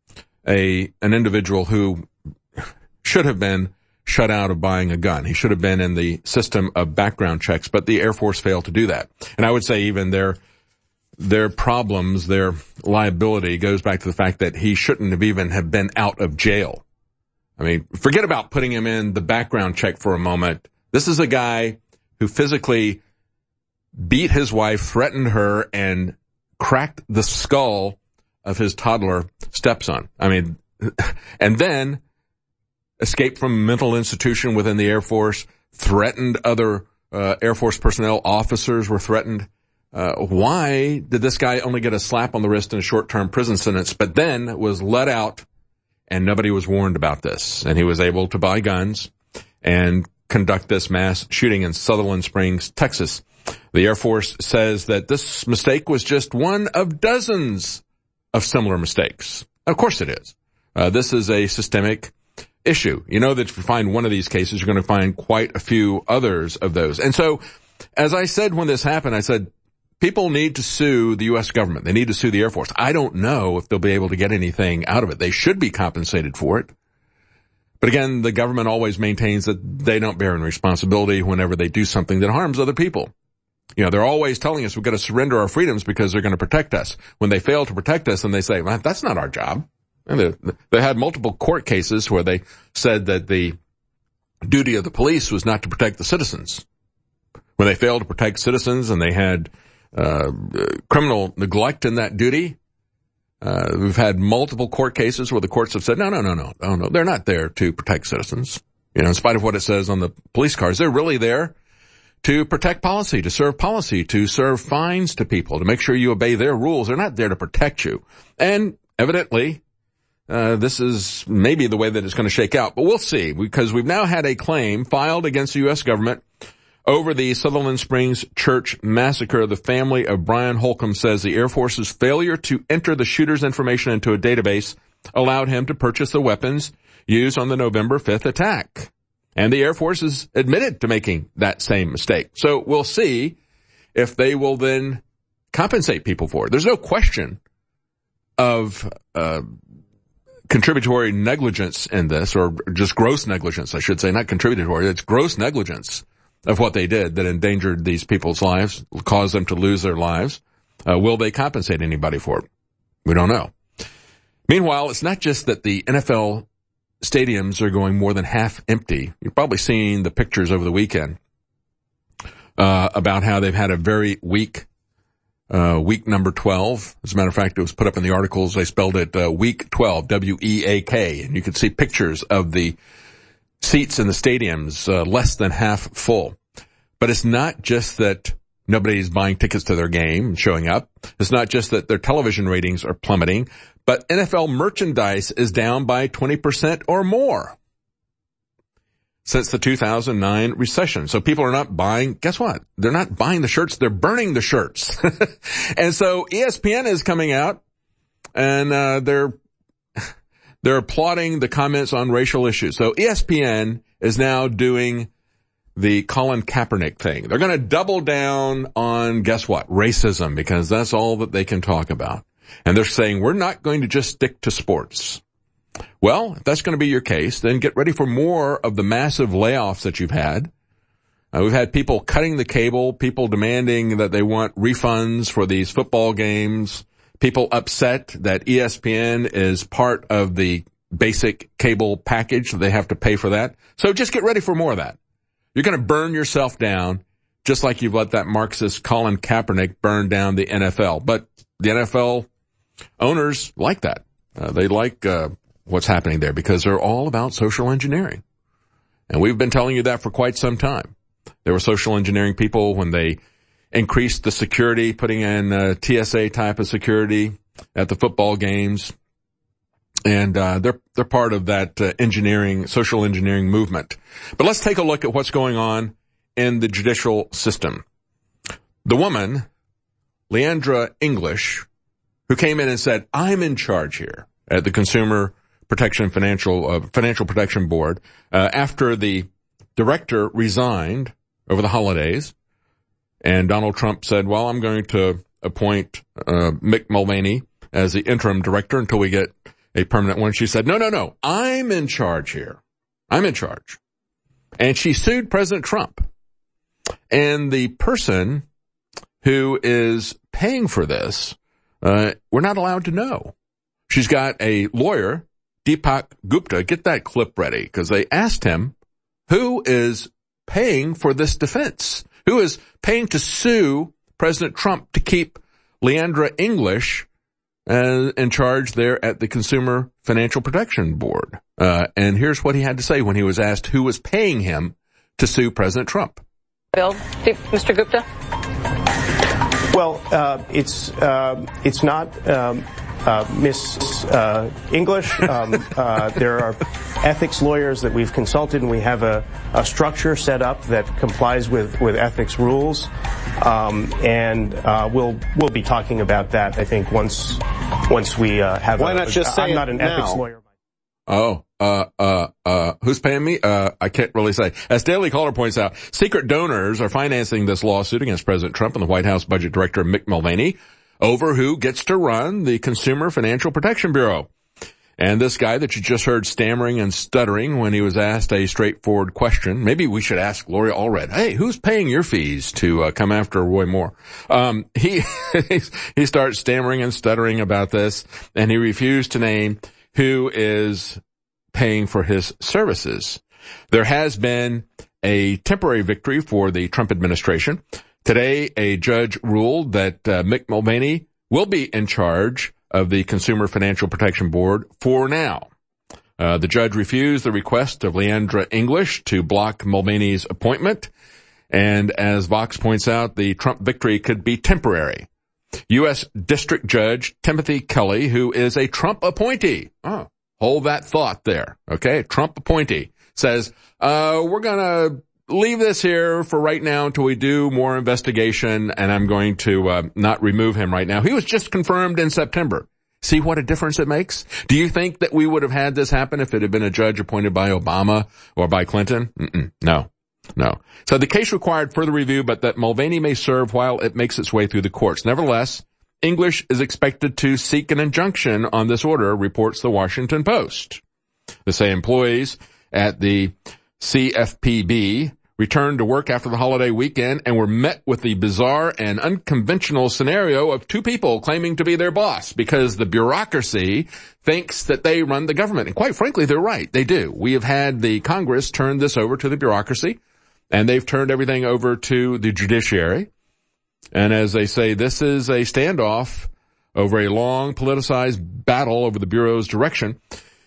a an individual who should have been shut out of buying a gun. He should have been in the system of background checks, but the Air Force failed to do that. And I would say even their their problems, their liability goes back to the fact that he shouldn't have even have been out of jail. I mean, forget about putting him in the background check for a moment. This is a guy who physically beat his wife, threatened her, and cracked the skull of his toddler stepson. I mean, and then escaped from a mental institution within the Air Force, threatened other uh, Air Force personnel, officers were threatened. Uh, why did this guy only get a slap on the wrist and a short-term prison sentence, but then was let out and nobody was warned about this? And he was able to buy guns and conduct this mass shooting in Sutherland Springs, Texas. The Air Force says that this mistake was just one of dozens of similar mistakes. Of course it is. Uh, this is a systemic issue. You know that if you find one of these cases, you're going to find quite a few others of those. And so, as I said when this happened, I said, people need to sue the U S government. They need to sue the Air Force. I don't know if they'll be able to get anything out of it. They should be compensated for it. But again, the government always maintains that they don't bear any responsibility whenever they do something that harms other people. You know, they're always telling us we've got to surrender our freedoms because they're going to protect us. When they fail to protect us, and they say, well, that's not our job. And they, they had multiple court cases where they said that the duty of the police was not to protect the citizens. When they failed to protect citizens and they had uh criminal neglect in that duty, uh we've had multiple court cases where the courts have said, no, no, no, no, no, no, they're not there to protect citizens. You know, in spite of what it says on the police cars, they're really there to protect policy, to serve policy, to serve fines to people, to make sure you obey their rules. They're not there to protect you. And evidently, Uh, this is maybe the way that it's going to shake out, but we'll see, because we've now had a claim filed against the U S government Over the Sutherland Springs Church massacre, the family of Brian Holcomb says the Air Force's failure to enter the shooter's information into a database allowed him to purchase the weapons used on the November fifth attack. And the Air Force has admitted to making that same mistake. So we'll see if they will then compensate people for it. There's no question of uh contributory negligence in this, or just gross negligence, I should say, not contributory. It's gross negligence of what they did that endangered these people's lives, caused them to lose their lives. Uh, will they compensate anybody for it? We don't know. Meanwhile, it's not just that the N F L stadiums are going more than half empty. You've probably seen the pictures over the weekend uh, about how they've had a very weak Uh, week number twelve. As a matter of fact, it was put up in the articles. They spelled it uh, week twelve, W E A K. And you could see pictures of the seats in the stadiums, uh, less than half full. But it's not just that nobody's buying tickets to their game and showing up. It's not just that their television ratings are plummeting, but N F L merchandise is down by twenty percent or more since the two thousand nine recession. So people are not buying, guess what? They're not buying the shirts, they're burning the shirts. And so E S P N is coming out and uh they're they're applauding the comments on racial issues. So E S P N is now doing the Colin Kaepernick thing. They're going to double down on, guess what? Racism, because that's all that they can talk about. And they're saying, we're not going to just stick to sports. Well, if that's going to be your case, then get ready for more of the massive layoffs that you've had. Uh, we've had people cutting the cable, people demanding that they want refunds for these football games, people upset that E S P N is part of the basic cable package. They have to pay for that. So just get ready for more of that. You're going to burn yourself down just like you've let that Marxist Colin Kaepernick burn down the N F L. But the N F L owners like that. Uh, they like uh what's happening there because they're all about social engineering. And we've been telling you that for quite some time. There were social engineering people when they increased the security, putting in uh, T S A type of security at the football games. And uh they're they're part of that uh, engineering, social engineering movement. But let's take a look at what's going on in the judicial system. The woman, Leandra English, who came in and said, I'm in charge here at the Consumer Protection Financial uh, Financial Protection Board uh, after the director resigned over the holidays, and Donald Trump said, well, I'm going to appoint uh, Mick Mulvaney as the interim director until we get a permanent one. She said, no, no, no, I'm in charge here. I'm in charge. And she sued President Trump. And the person who is paying for this, uh, we're not allowed to know. She's got a lawyer, Deepak Gupta. Get that clip ready, because they asked him, who is paying for this defense? Who is paying to sue President Trump to keep Leandra English uh, in charge there at the Consumer Financial Protection Board? Uh, and here's what he had to say when he was asked who was paying him to sue President Trump. Bill, Mister Gupta? Well, uh, it's, uh, it's not... Um Uh, Miss uh, English, um, uh, there are ethics lawyers that we've consulted, and we have a, a structure set up that complies with, with ethics rules. Um, and uh, we'll we'll be talking about that, I think, once once we uh, have. Why a, not just say I'm not it an now? ethics lawyer. Oh, uh, uh, uh, who's paying me? Uh, I can't really say. As Daily Caller points out, secret donors are financing this lawsuit against President Trump and the White House Budget Director Mick Mulvaney over who gets to run the Consumer Financial Protection Bureau. And this guy that you just heard stammering and stuttering when he was asked a straightforward question, maybe we should ask Gloria Allred, hey, who's paying your fees to uh, come after Roy Moore? Um, he, he starts stammering and stuttering about this, and he refused to name who is paying for his services. There has been a temporary victory for the Trump administration. Today, a judge ruled that uh, Mick Mulvaney will be in charge of the Consumer Financial Protection Board for now. Uh, the judge refused the request of Leandra English to block Mulvaney's appointment. And as Vox points out, the Trump victory could be temporary. U S District Judge Timothy Kelly, who is a Trump appointee, oh, hold that thought there, okay, Trump appointee, says, uh, we're going to leave this here for right now until we do more investigation, and I'm going to uh, not remove him right now. He was just confirmed in September. See what a difference it makes? Do you think that we would have had this happen if it had been a judge appointed by Obama or by Clinton? Mm-mm, no, no. So the case required further review, but that Mulvaney may serve while it makes its way through the courts. Nevertheless, English is expected to seek an injunction on this order, reports the Washington Post. The same employees at the C F P B returned to work after the holiday weekend and were met with the bizarre and unconventional scenario of two people claiming to be their boss because the bureaucracy thinks that they run the government. And quite frankly, they're right. They do. We have had the Congress turn this over to the bureaucracy, and they've turned everything over to the judiciary. And as they say, this is a standoff over a long politicized battle over the Bureau's direction.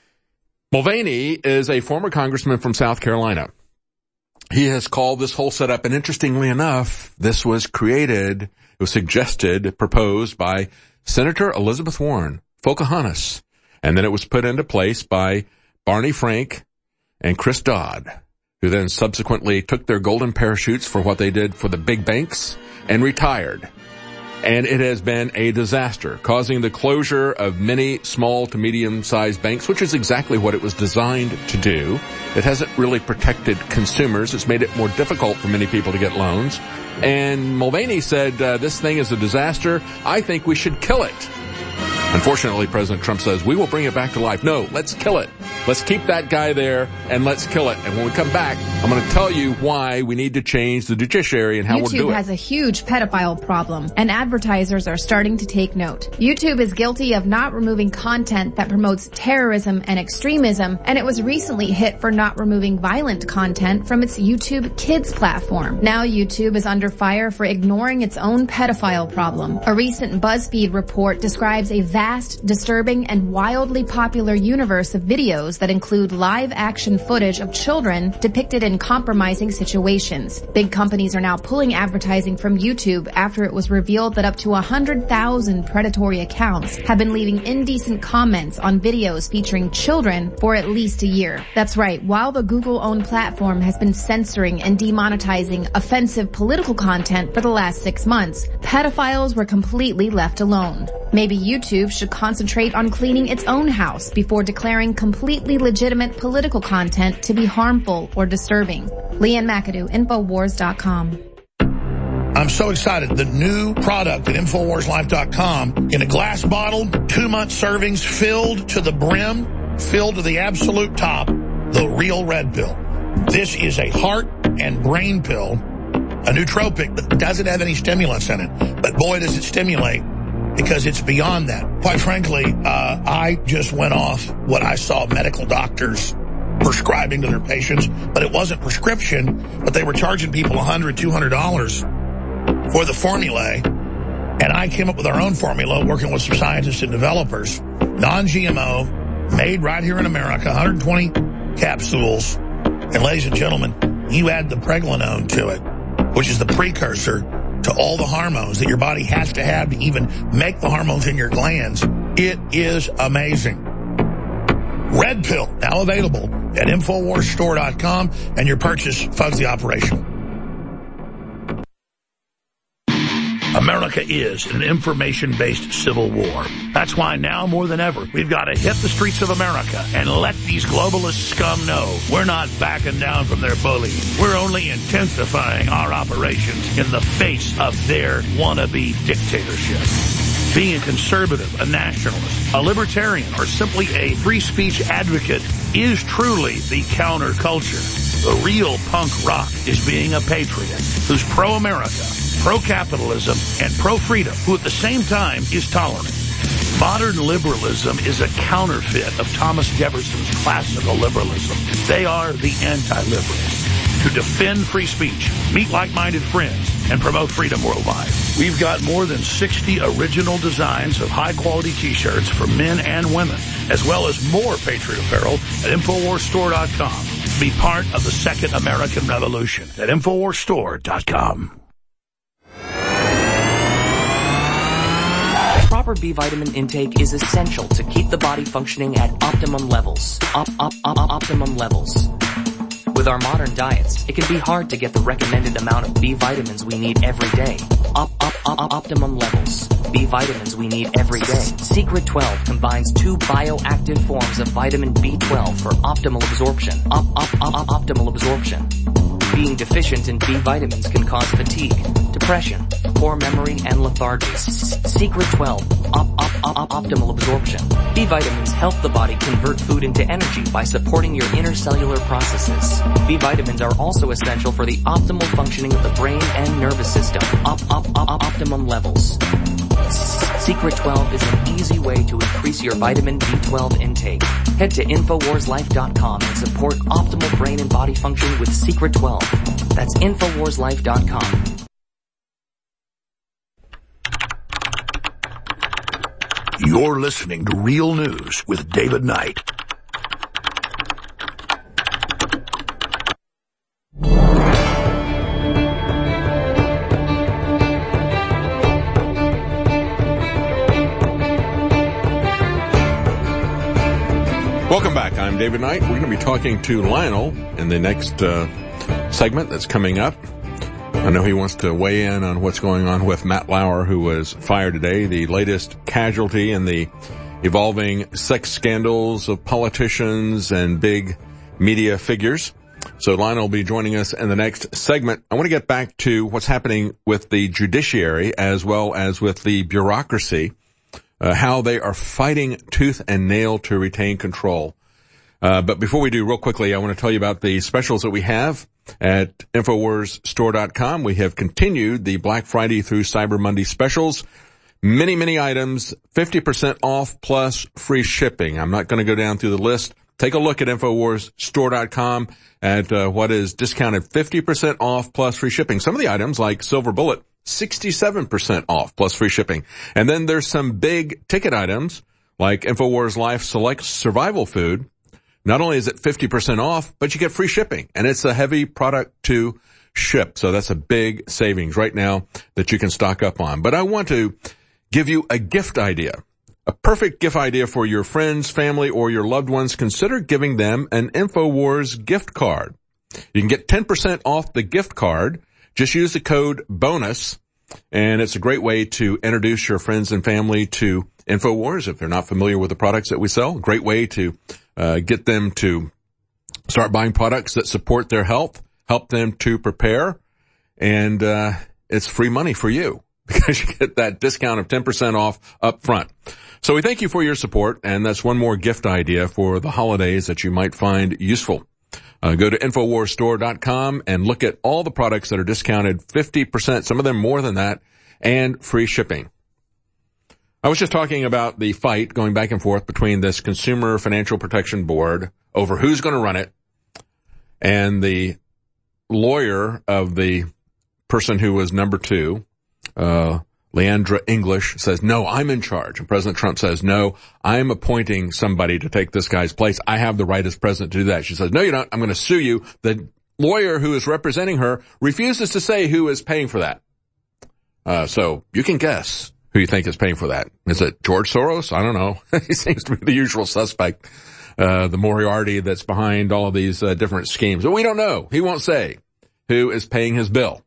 Mulvaney is a former congressman from South Carolina. He has called this whole setup, and interestingly enough, this was created, it was suggested, proposed by Senator Elizabeth Warren, Pocahontas, and then it was put into place by Barney Frank and Chris Dodd, who then subsequently took their golden parachutes for what they did for the big banks and retired. And it has been a disaster, causing the closure of many small to medium-sized banks, which is exactly what it was designed to do. It hasn't really protected consumers. It's made it more difficult for many people to get loans. And Mulvaney said, uh, this thing is a disaster. I think we should kill it. Unfortunately, President Trump says, we will bring it back to life. No, let's kill it. Let's keep that guy there and let's kill it. And when we come back, I'm going to tell you why we need to change the judiciary and how we'll do it. YouTube has a huge pedophile problem, and advertisers are starting to take note. YouTube is guilty of not removing content that promotes terrorism and extremism, and it was recently hit for not removing violent content from its YouTube Kids platform. Now YouTube is under fire for ignoring its own pedophile problem. A recent BuzzFeed report describes a vast, disturbing, and wildly popular universe of videos that include live-action footage of children depicted in compromising situations. Big companies are now pulling advertising from YouTube after it was revealed that up to one hundred thousand predatory accounts have been leaving indecent comments on videos featuring children for at least a year. That's right, while the Google-owned platform has been censoring and demonetizing offensive political content for the last six months, pedophiles were completely left alone. Maybe YouTube should concentrate on cleaning its own house before declaring completely legitimate political content to be harmful or disturbing. Leanne McAdoo, Infowars dot com. I'm so excited. The new product at Infowars Life dot com in a glass bottle, two-month servings filled to the brim, filled to the absolute top, the real red pill. This is a heart and brain pill, a nootropic that doesn't have any stimulants in it. But boy, does it stimulate, because it's beyond that. Quite frankly, uh, I just went off what I saw medical doctors prescribing to their patients, but it wasn't prescription, but they were charging people one hundred dollars, two hundred dollars for the formulae. And I came up with our own formula, working with some scientists and developers, non-G M O, made right here in America, one hundred twenty capsules. And ladies and gentlemen, you add the pregnenolone to it, which is the precursor to all the hormones that your body has to have to even make the hormones in your glands. It is amazing. Red Pill, now available at Infowars Store dot com, and your purchase funds the operation. America is in an information-based civil war. That's why now more than ever, we've got to hit the streets of America and let these globalist scum know we're not backing down from their bullying. We're only intensifying our operations in the face of their wannabe dictatorship. Being a conservative, a nationalist, a libertarian, or simply a free speech advocate is truly the counterculture. The real punk rock is being a patriot who's pro-America, pro-capitalism, and pro-freedom, who at the same time is tolerant. Modern liberalism is a counterfeit of Thomas Jefferson's classical liberalism. They are the anti-liberals. To defend free speech, meet like-minded friends, and promote freedom worldwide. We've got more than sixty original designs of high-quality T-shirts for men and women, as well as more Patriot apparel at Infowars Store dot com. Be part of the Second American Revolution at Infowars Store dot com. Proper B vitamin intake is essential to keep the body functioning at optimum levels. Op, op, op, optimum levels. With our modern diets, it can be hard to get the recommended amount of B vitamins we need every day. Op, op, op, optimum levels. B vitamins we need every day. Secret twelve combines two bioactive forms of vitamin B twelve for optimal absorption. Op, op, op, optimal absorption. Being deficient in B vitamins can cause fatigue, depression, poor memory, and lethargy. Secret twelve, op, op, op, optimal absorption. B vitamins help the body convert food into energy by supporting your intercellular processes. B vitamins are also essential for the optimal functioning of the brain and nervous system. Op, op, op, optimum levels. Secret twelve is an easy way to increase your vitamin B twelve intake. Head to Infowars Life dot com and support optimal brain and body function with Secret twelve. That's Infowars Life dot com. You're listening to Real News with David Knight. Welcome back. I'm David Knight. We're going to be talking to Lionel in the next uh, segment that's coming up. I know he wants to weigh in on what's going on with Matt Lauer, who was fired today, the latest casualty in the evolving sex scandals of politicians and big media figures. So Lionel will be joining us in the next segment. I want to get back to what's happening with the judiciary as well as with the bureaucracy. Uh, how they are fighting tooth and nail to retain control. Uh, but before we do, real quickly, I want to tell you about the specials that we have at Infowars Store dot com. We have continued the Black Friday through Cyber Monday specials. Many, many items, fifty percent off plus free shipping. I'm not going to go down through the list. Take a look at Infowars Store dot com at uh, what is discounted fifty percent off plus free shipping. Some of the items like Silver Bullet, sixty-seven percent off plus free shipping. And then there's some big ticket items like InfoWars Life Select Survival Food. Not only is it fifty percent off, but you get free shipping. And it's a heavy product to ship. So that's a big savings right now that you can stock up on. But I want to give you a gift idea. A perfect gift idea for your friends, family, or your loved ones. Consider giving them an InfoWars gift card. You can get ten percent off the gift card. Just use the code BONUS, and it's a great way to introduce your friends and family to InfoWars if they're not familiar with the products that we sell. A great way to uh, get them to start buying products that support their health, help them to prepare, and uh it's free money for you because you get that discount of ten percent off up front. So we thank you for your support, and that's one more gift idea for the holidays that you might find useful. Uh, go to Infowars Store dot com and look at all the products that are discounted fifty percent, some of them more than that, and free shipping. I was just talking about the fight going back and forth between this Consumer Financial Protection Board over who's going to run it and the lawyer of the person who was number two, uh, Leandra English, says, no, I'm in charge. And President Trump says, no, I'm appointing somebody to take this guy's place. I have the right as president to do that. She says, no, you don't. I'm going to sue you. The lawyer who is representing her refuses to say who is paying for that. Uh, so you can guess who you think is paying for that. Is it George Soros? I don't know. He seems to be the usual suspect, uh, the Moriarty that's behind all of these uh, different schemes. But we don't know. He won't say who is paying his bill.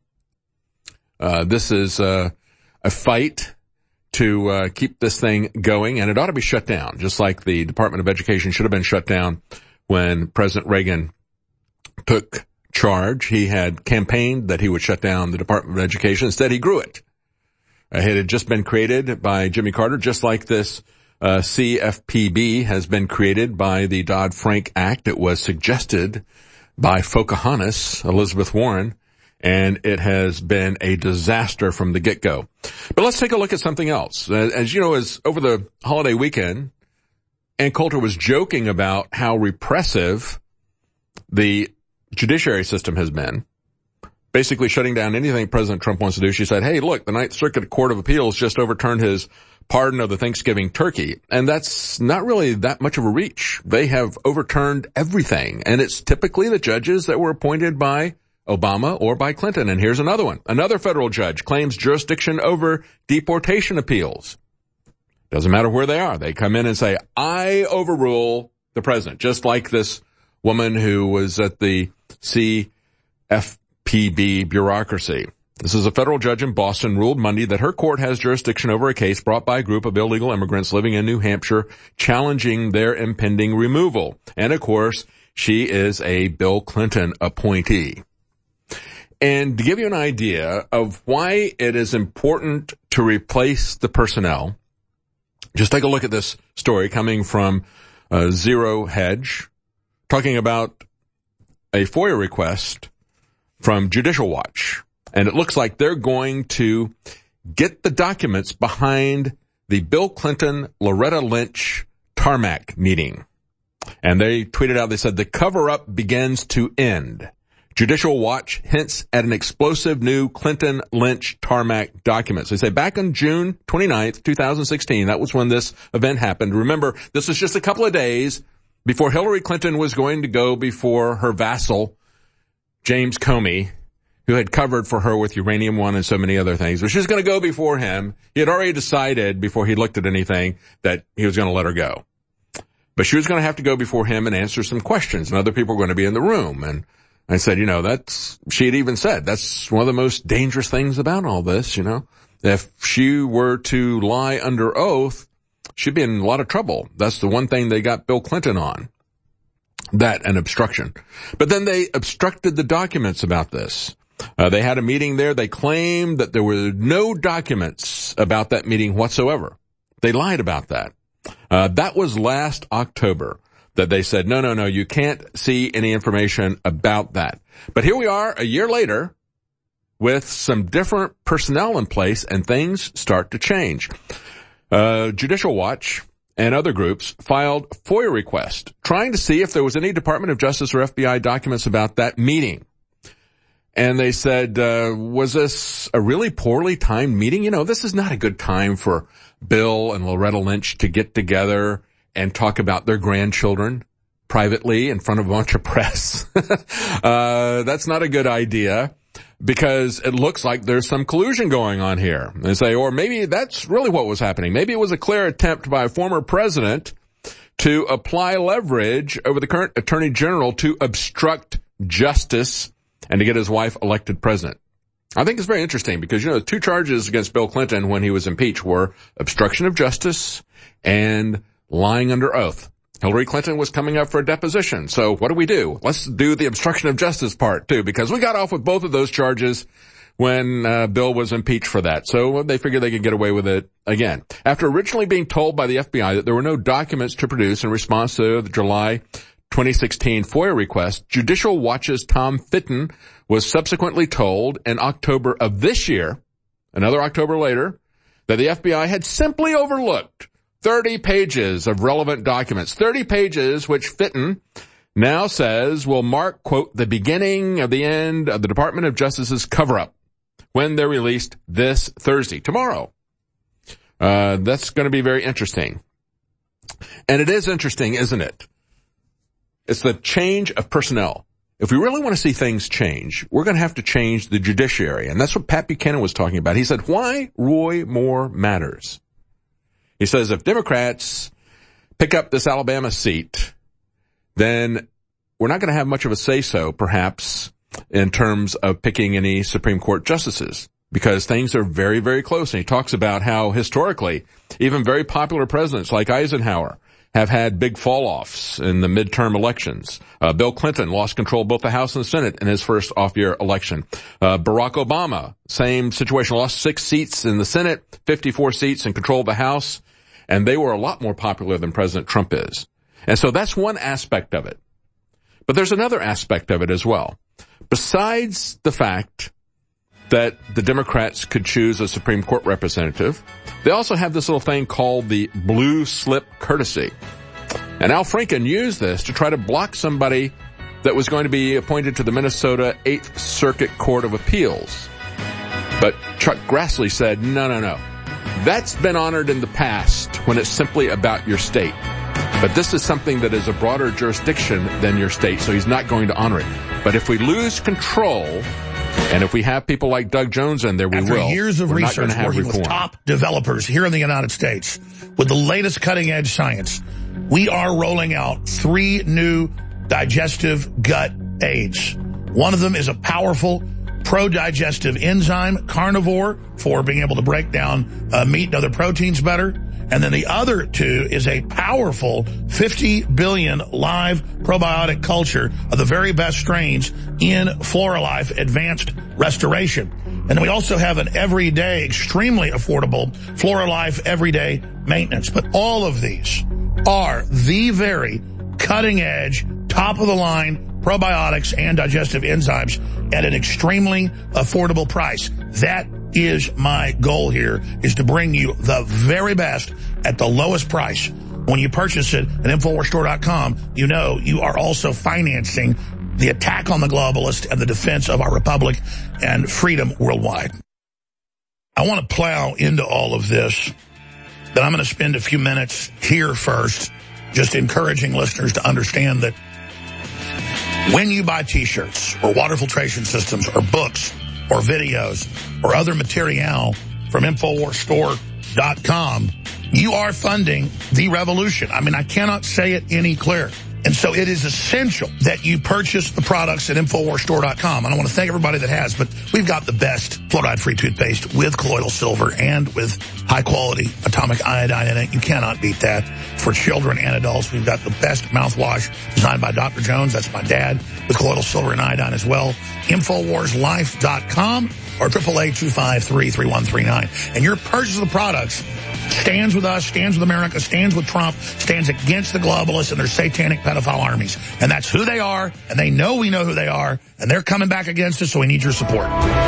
Uh, this is, uh, a fight to uh, keep this thing going, and it ought to be shut down, just like the Department of Education should have been shut down when President Reagan took charge. He had campaigned that he would shut down the Department of Education. Instead, he grew it. Uh, it had just been created by Jimmy Carter, just like this uh, C F P B has been created by the Dodd-Frank Act. It was suggested by Pocahontas, Elizabeth Warren, and it has been a disaster from the get-go. But let's take a look at something else. As you know, as over the holiday weekend, Ann Coulter was joking about how repressive the judiciary system has been, basically shutting down anything President Trump wants to do. She said, hey, look, the Ninth Circuit Court of Appeals just overturned his pardon of the Thanksgiving turkey. And that's not really that much of a reach. They have overturned everything. And it's typically the judges that were appointed by Obama or by Clinton. And here's another one. Another federal judge claims jurisdiction over deportation appeals. Doesn't matter where they are. They come in and say, I overrule the president, just like this woman who was at the C F P B bureaucracy. This is a federal judge in Boston ruled Monday that her court has jurisdiction over a case brought by a group of illegal immigrants living in New Hampshire challenging their impending removal. And of course, she is a Bill Clinton appointee. And to give you an idea of why it is important to replace the personnel, just take a look at this story coming from uh, Zero Hedge, talking about a FOIA request from Judicial Watch. And it looks like they're going to get the documents behind the Bill Clinton, Loretta Lynch tarmac meeting. And they tweeted out, they said, the cover-up begins to end. Judicial Watch hints at an explosive new Clinton-Lynch tarmac documents. They say back on June twenty-ninth, twenty sixteen, that was when this event happened. Remember, this was just a couple of days before Hillary Clinton was going to go before her vassal, James Comey, who had covered for her with Uranium One and so many other things. But she was going to go before him. He had already decided before he looked at anything that he was going to let her go. But she was going to have to go before him and answer some questions, and other people were going to be in the room. And I said, you know, that's, she had even said, that's one of the most dangerous things about all this, you know. If she were to lie under oath, she'd be in a lot of trouble. That's the one thing they got Bill Clinton on. That and obstruction. But then they obstructed the documents about this. Uh, they had a meeting there. They claimed that there were no documents about that meeting whatsoever. They lied about that. Uh, that was last October that they said, no, no, no, you can't see any information about that. But here we are a year later with some different personnel in place and things start to change. Uh, Judicial Watch and other groups filed FOIA requests trying to see if there was any Department of Justice or F B I documents about that meeting. And they said, uh, was this a really poorly timed meeting? You know, this is not a good time for Bill and Loretta Lynch to get together and talk about their grandchildren privately in front of a bunch of press. uh, that's not a good idea because it looks like there's some collusion going on here. They say, or maybe that's really what was happening. Maybe it was a clear attempt by a former president to apply leverage over the current attorney general to obstruct justice and to get his wife elected president. I think it's very interesting because, you know, the two charges against Bill Clinton when he was impeached were obstruction of justice and lying under oath. Hillary Clinton was coming up for a deposition. So what do we do? Let's do the obstruction of justice part too, because we got off with both of those charges when uh, Bill was impeached for that. So they figured they could get away with it again. After originally being told by the F B I that there were no documents to produce in response to the July twenty sixteen FOIA request, Judicial Watch's Tom Fitton was subsequently told in October of this year, another October later, that the F B I had simply overlooked thirty pages of relevant documents, thirty pages which Fitton now says will mark, quote, the beginning of the end of the Department of Justice's cover-up when they're released this Thursday, tomorrow. Uh, that's going to be very interesting. And it is interesting, isn't it? It's the change of personnel. If we really want to see things change, we're going to have to change the judiciary. And that's what Pat Buchanan was talking about. He said, why Roy Moore matters. He says, if Democrats pick up this Alabama seat, then we're not going to have much of a say-so, perhaps, in terms of picking any Supreme Court justices, because things are very, very close. And he talks about how historically, even very popular presidents like Eisenhower have had big fall-offs in the midterm elections. Uh, Bill Clinton lost control of both the House and the Senate in his first off-year election. Uh, Barack Obama, same situation, lost six seats in the Senate, fifty-four seats in control of the House, and they were a lot more popular than President Trump is. And so that's one aspect of it. But there's another aspect of it as well. Besides the fact that the Democrats could choose a Supreme Court representative, they also have this little thing called the blue slip courtesy. And Al Franken used this to try to block somebody that was going to be appointed to the Minnesota Eighth Circuit Court of Appeals. But Chuck Grassley said, no, no, no. That's been honored in the past when it's simply about your state. But this is something that is a broader jurisdiction than your state, so he's not going to honor it. But if we lose control, and if we have people like Doug Jones in there, we After will. years of We're research not have working reform. with top developers here in the United States, with the latest cutting-edge science, we are rolling out three new digestive gut aids. One of them is a powerful pro-digestive enzyme, carnivore, for being able to break down uh, meat and other proteins better. And then the other two is a powerful fifty billion live probiotic culture of the very best strains in FloraLife Advanced Restoration. And then we also have an everyday, extremely affordable FloraLife Everyday Maintenance. But all of these are the very cutting-edge, top-of-the-line probiotics and digestive enzymes at an extremely affordable price. That is my goal here, is to bring you the very best at the lowest price. When you purchase it at Infowars Store dot com, you know you are also financing the attack on the globalist and the defense of our republic and freedom worldwide. I want to plow into all of this, but I'm going to spend a few minutes here first just encouraging listeners to understand that when you buy T-shirts or water filtration systems or books or videos or other material from Infowars Store dot com, you are funding the revolution. I mean, I cannot say it any clearer. And so it is essential that you purchase the products at Infowars Store dot com. And I want to thank everybody that has, but we've got the best fluoride-free toothpaste with colloidal silver and with high-quality atomic iodine in it. You cannot beat that. For children and adults, we've got the best mouthwash designed by Doctor Jones. That's my dad, with colloidal silver and iodine as well. Infowars Life dot com or triple A two five three, three one three nine. And your purchase of the products stands with us, stands with America, stands with Trump, stands against the globalists and their satanic pedophile armies. And that's who they are, and they know we know who they are, and they're coming back against us, so we need your support.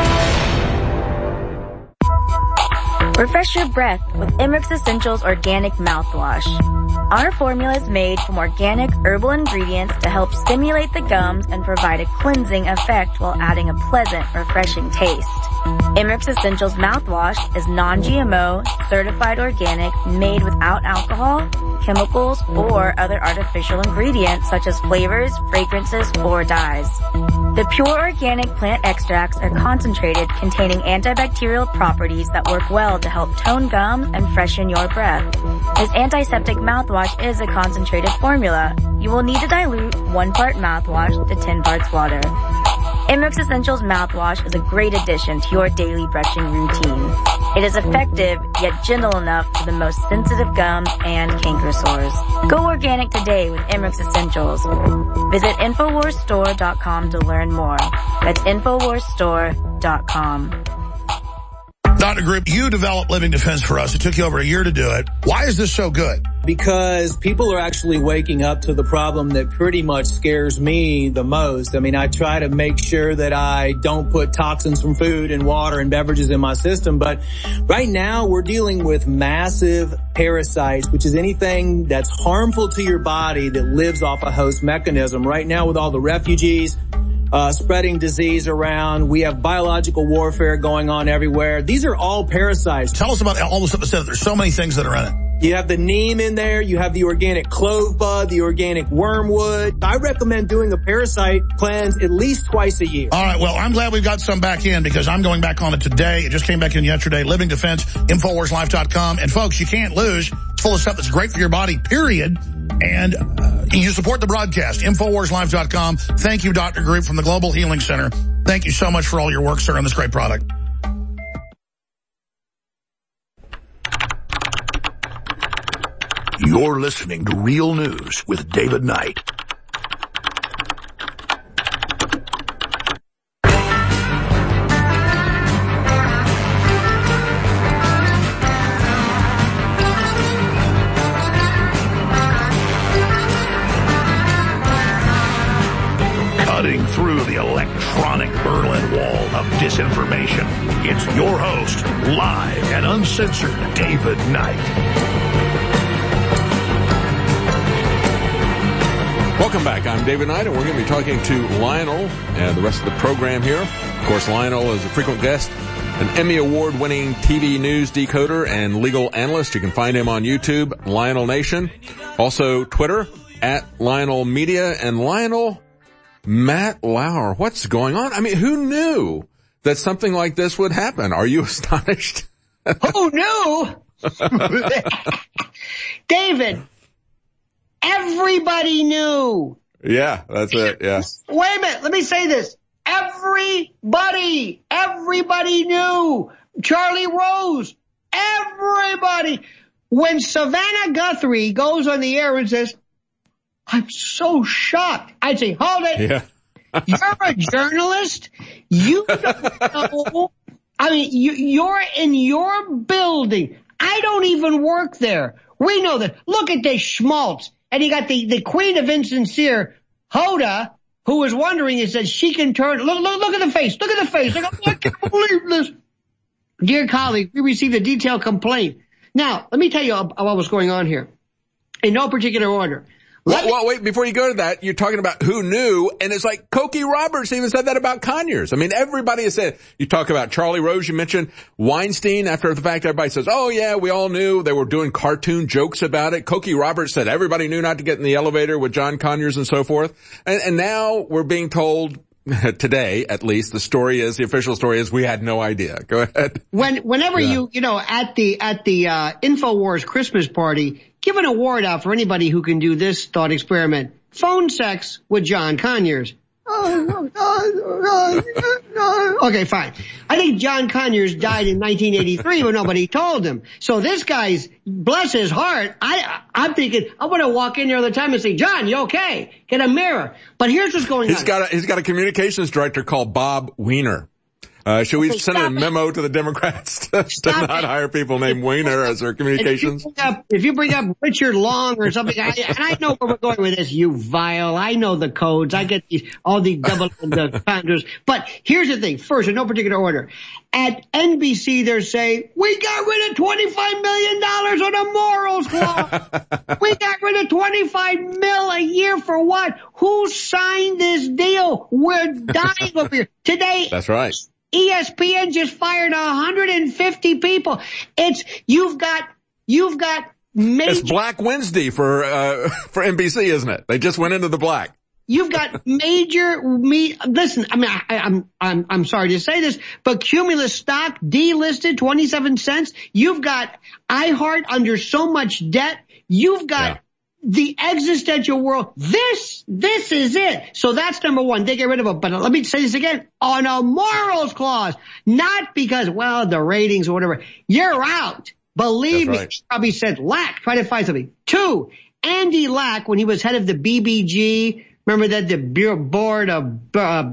Refresh your breath with Emmerich Essentials Organic Mouthwash. Our formula is made from organic herbal ingredients to help stimulate the gums and provide a cleansing effect while adding a pleasant, refreshing taste. Emmerich Essentials Mouthwash is non-G M O, certified organic, made without alcohol, chemicals, or other artificial ingredients such as flavors, fragrances, or dyes. The pure organic plant extracts are concentrated, containing antibacterial properties that work well to help tone gums and freshen your breath. This antiseptic mouthwash is a concentrated formula. You will need to dilute one part mouthwash to ten parts water. Emmerich Essentials Mouthwash is a great addition to your daily brushing routine. It is effective, yet gentle enough for the most sensitive gums and canker sores. Go organic today with Emmerich Essentials. Visit Infowars Store dot com to learn more. That's Infowars Store dot com. Doctor Group, you developed Living Defense for us. It took you over a year to do it. Why is this so good? Because people are actually waking up to the problem that pretty much scares me the most. I mean, I try to make sure that I don't put toxins from food and water and beverages in my system, but right now we're dealing with massive parasites, which is anything that's harmful to your body that lives off a host mechanism. Right now with all the refugees, Uh, spreading disease around. We have biological warfare going on everywhere. These are all parasites. Tell us about all the stuff that said there's so many things that are in it. You have the neem in there. You have the organic clove bud, the organic wormwood. I recommend doing a parasite cleanse at least twice a year. All right. Well, I'm glad we've got some back in because I'm going back on it today. It just came back in yesterday. Living Defense, Infowars Life dot com. And folks, you can't lose. It's full of stuff that's great for your body, period. And uh, you support the broadcast, Infowars Life dot com. Thank you, Doctor Group from the Global Healing Center. Thank you so much for all your work, sir, on this great product. You're listening to Real News with David Knight. Cutting through the electronic Berlin Wall of disinformation, it's your host, live and uncensored, David Knight. Welcome back. I'm David Knight, and we're going to be talking to Lionel and the rest of the program here. Of course, Lionel is a frequent guest, an Emmy Award-winning T V news decoder and legal analyst. You can find him on YouTube, Lionel Nation. Also, Twitter, at Lionel Media, and Lionel Matt Lauer. What's going on? I mean, who knew that something like this would happen? Are you astonished? Who knew? David, everybody knew. Yeah, that's it, yeah. Wait a minute, let me say this. Everybody, everybody knew. Charlie Rose, everybody. When Savannah Guthrie goes on the air and says, I'm so shocked, I'd say, hold it. Yeah. You're a journalist. You don't know. I mean, you, you're in your building. I don't even work there. We know that. Look at this schmaltz. And you got the, the queen of insincere, Hoda, who was wondering, is that she can turn, look, look, look at the face, look at the face. Like, I can't believe this. Dear colleague, we received a detailed complaint. Now, let me tell you what was going on here. In no particular order. Well, well, wait, before you go to that, you're talking about who knew, and it's like Cokie Roberts even said that about Conyers. I mean, everybody has said, you talk about Charlie Rose, you mentioned Weinstein, after the fact, everybody says, oh yeah, we all knew, they were doing cartoon jokes about it. Cokie Roberts said everybody knew not to get in the elevator with John Conyers and so forth. And, and now we're being told, today at least, the story is, the official story is, we had no idea. Go ahead. When, whenever yeah. you, you know, at the, at the, uh, InfoWars Christmas party, give an award out for anybody who can do this thought experiment. Phone sex with John Conyers. Okay, fine. I think John Conyers died in nineteen eighty-three, but nobody told him. So this guy's, bless his heart, I, I'm thinking, I want to walk in there all the time and say, John, you okay? Get a mirror. But here's what's going he's on. Got a, he's got a communications director called Bob Weiner. Uh, should we okay, send a memo it. to the Democrats to, to not it. hire people named Weiner as their communications? If you bring up, if you bring up Richard Long or something, I, and I know where we're going with this, you vile. I know the codes. I get these, all the double the founders. But here's the thing. First, in no particular order. At N B C, they're saying, we got rid of twenty-five million dollars on a morals clause. We got rid of twenty-five mil a year for what? Who signed this deal? We're dying over here. Today. That's right. E S P N just fired one hundred fifty people. It's, you've got, you've got major. It's Black Wednesday for, uh, for N B C, isn't it? They just went into the black. You've got major me, listen, I mean, I, I'm, I'm, I'm sorry to say this, but Cumulus stock delisted twenty-seven cents. You've got iHeart under so much debt. You've got yeah. the existential world. This, this is it. So that's number one. They get rid of it. But let me say this again. On a morals clause. Not because, well, the ratings or whatever. You're out. Believe that's me. Right. Probably said Lack. Try to find something. Two, Andy Lack, when he was head of the B B G, remember that the Bureau, board of, uh,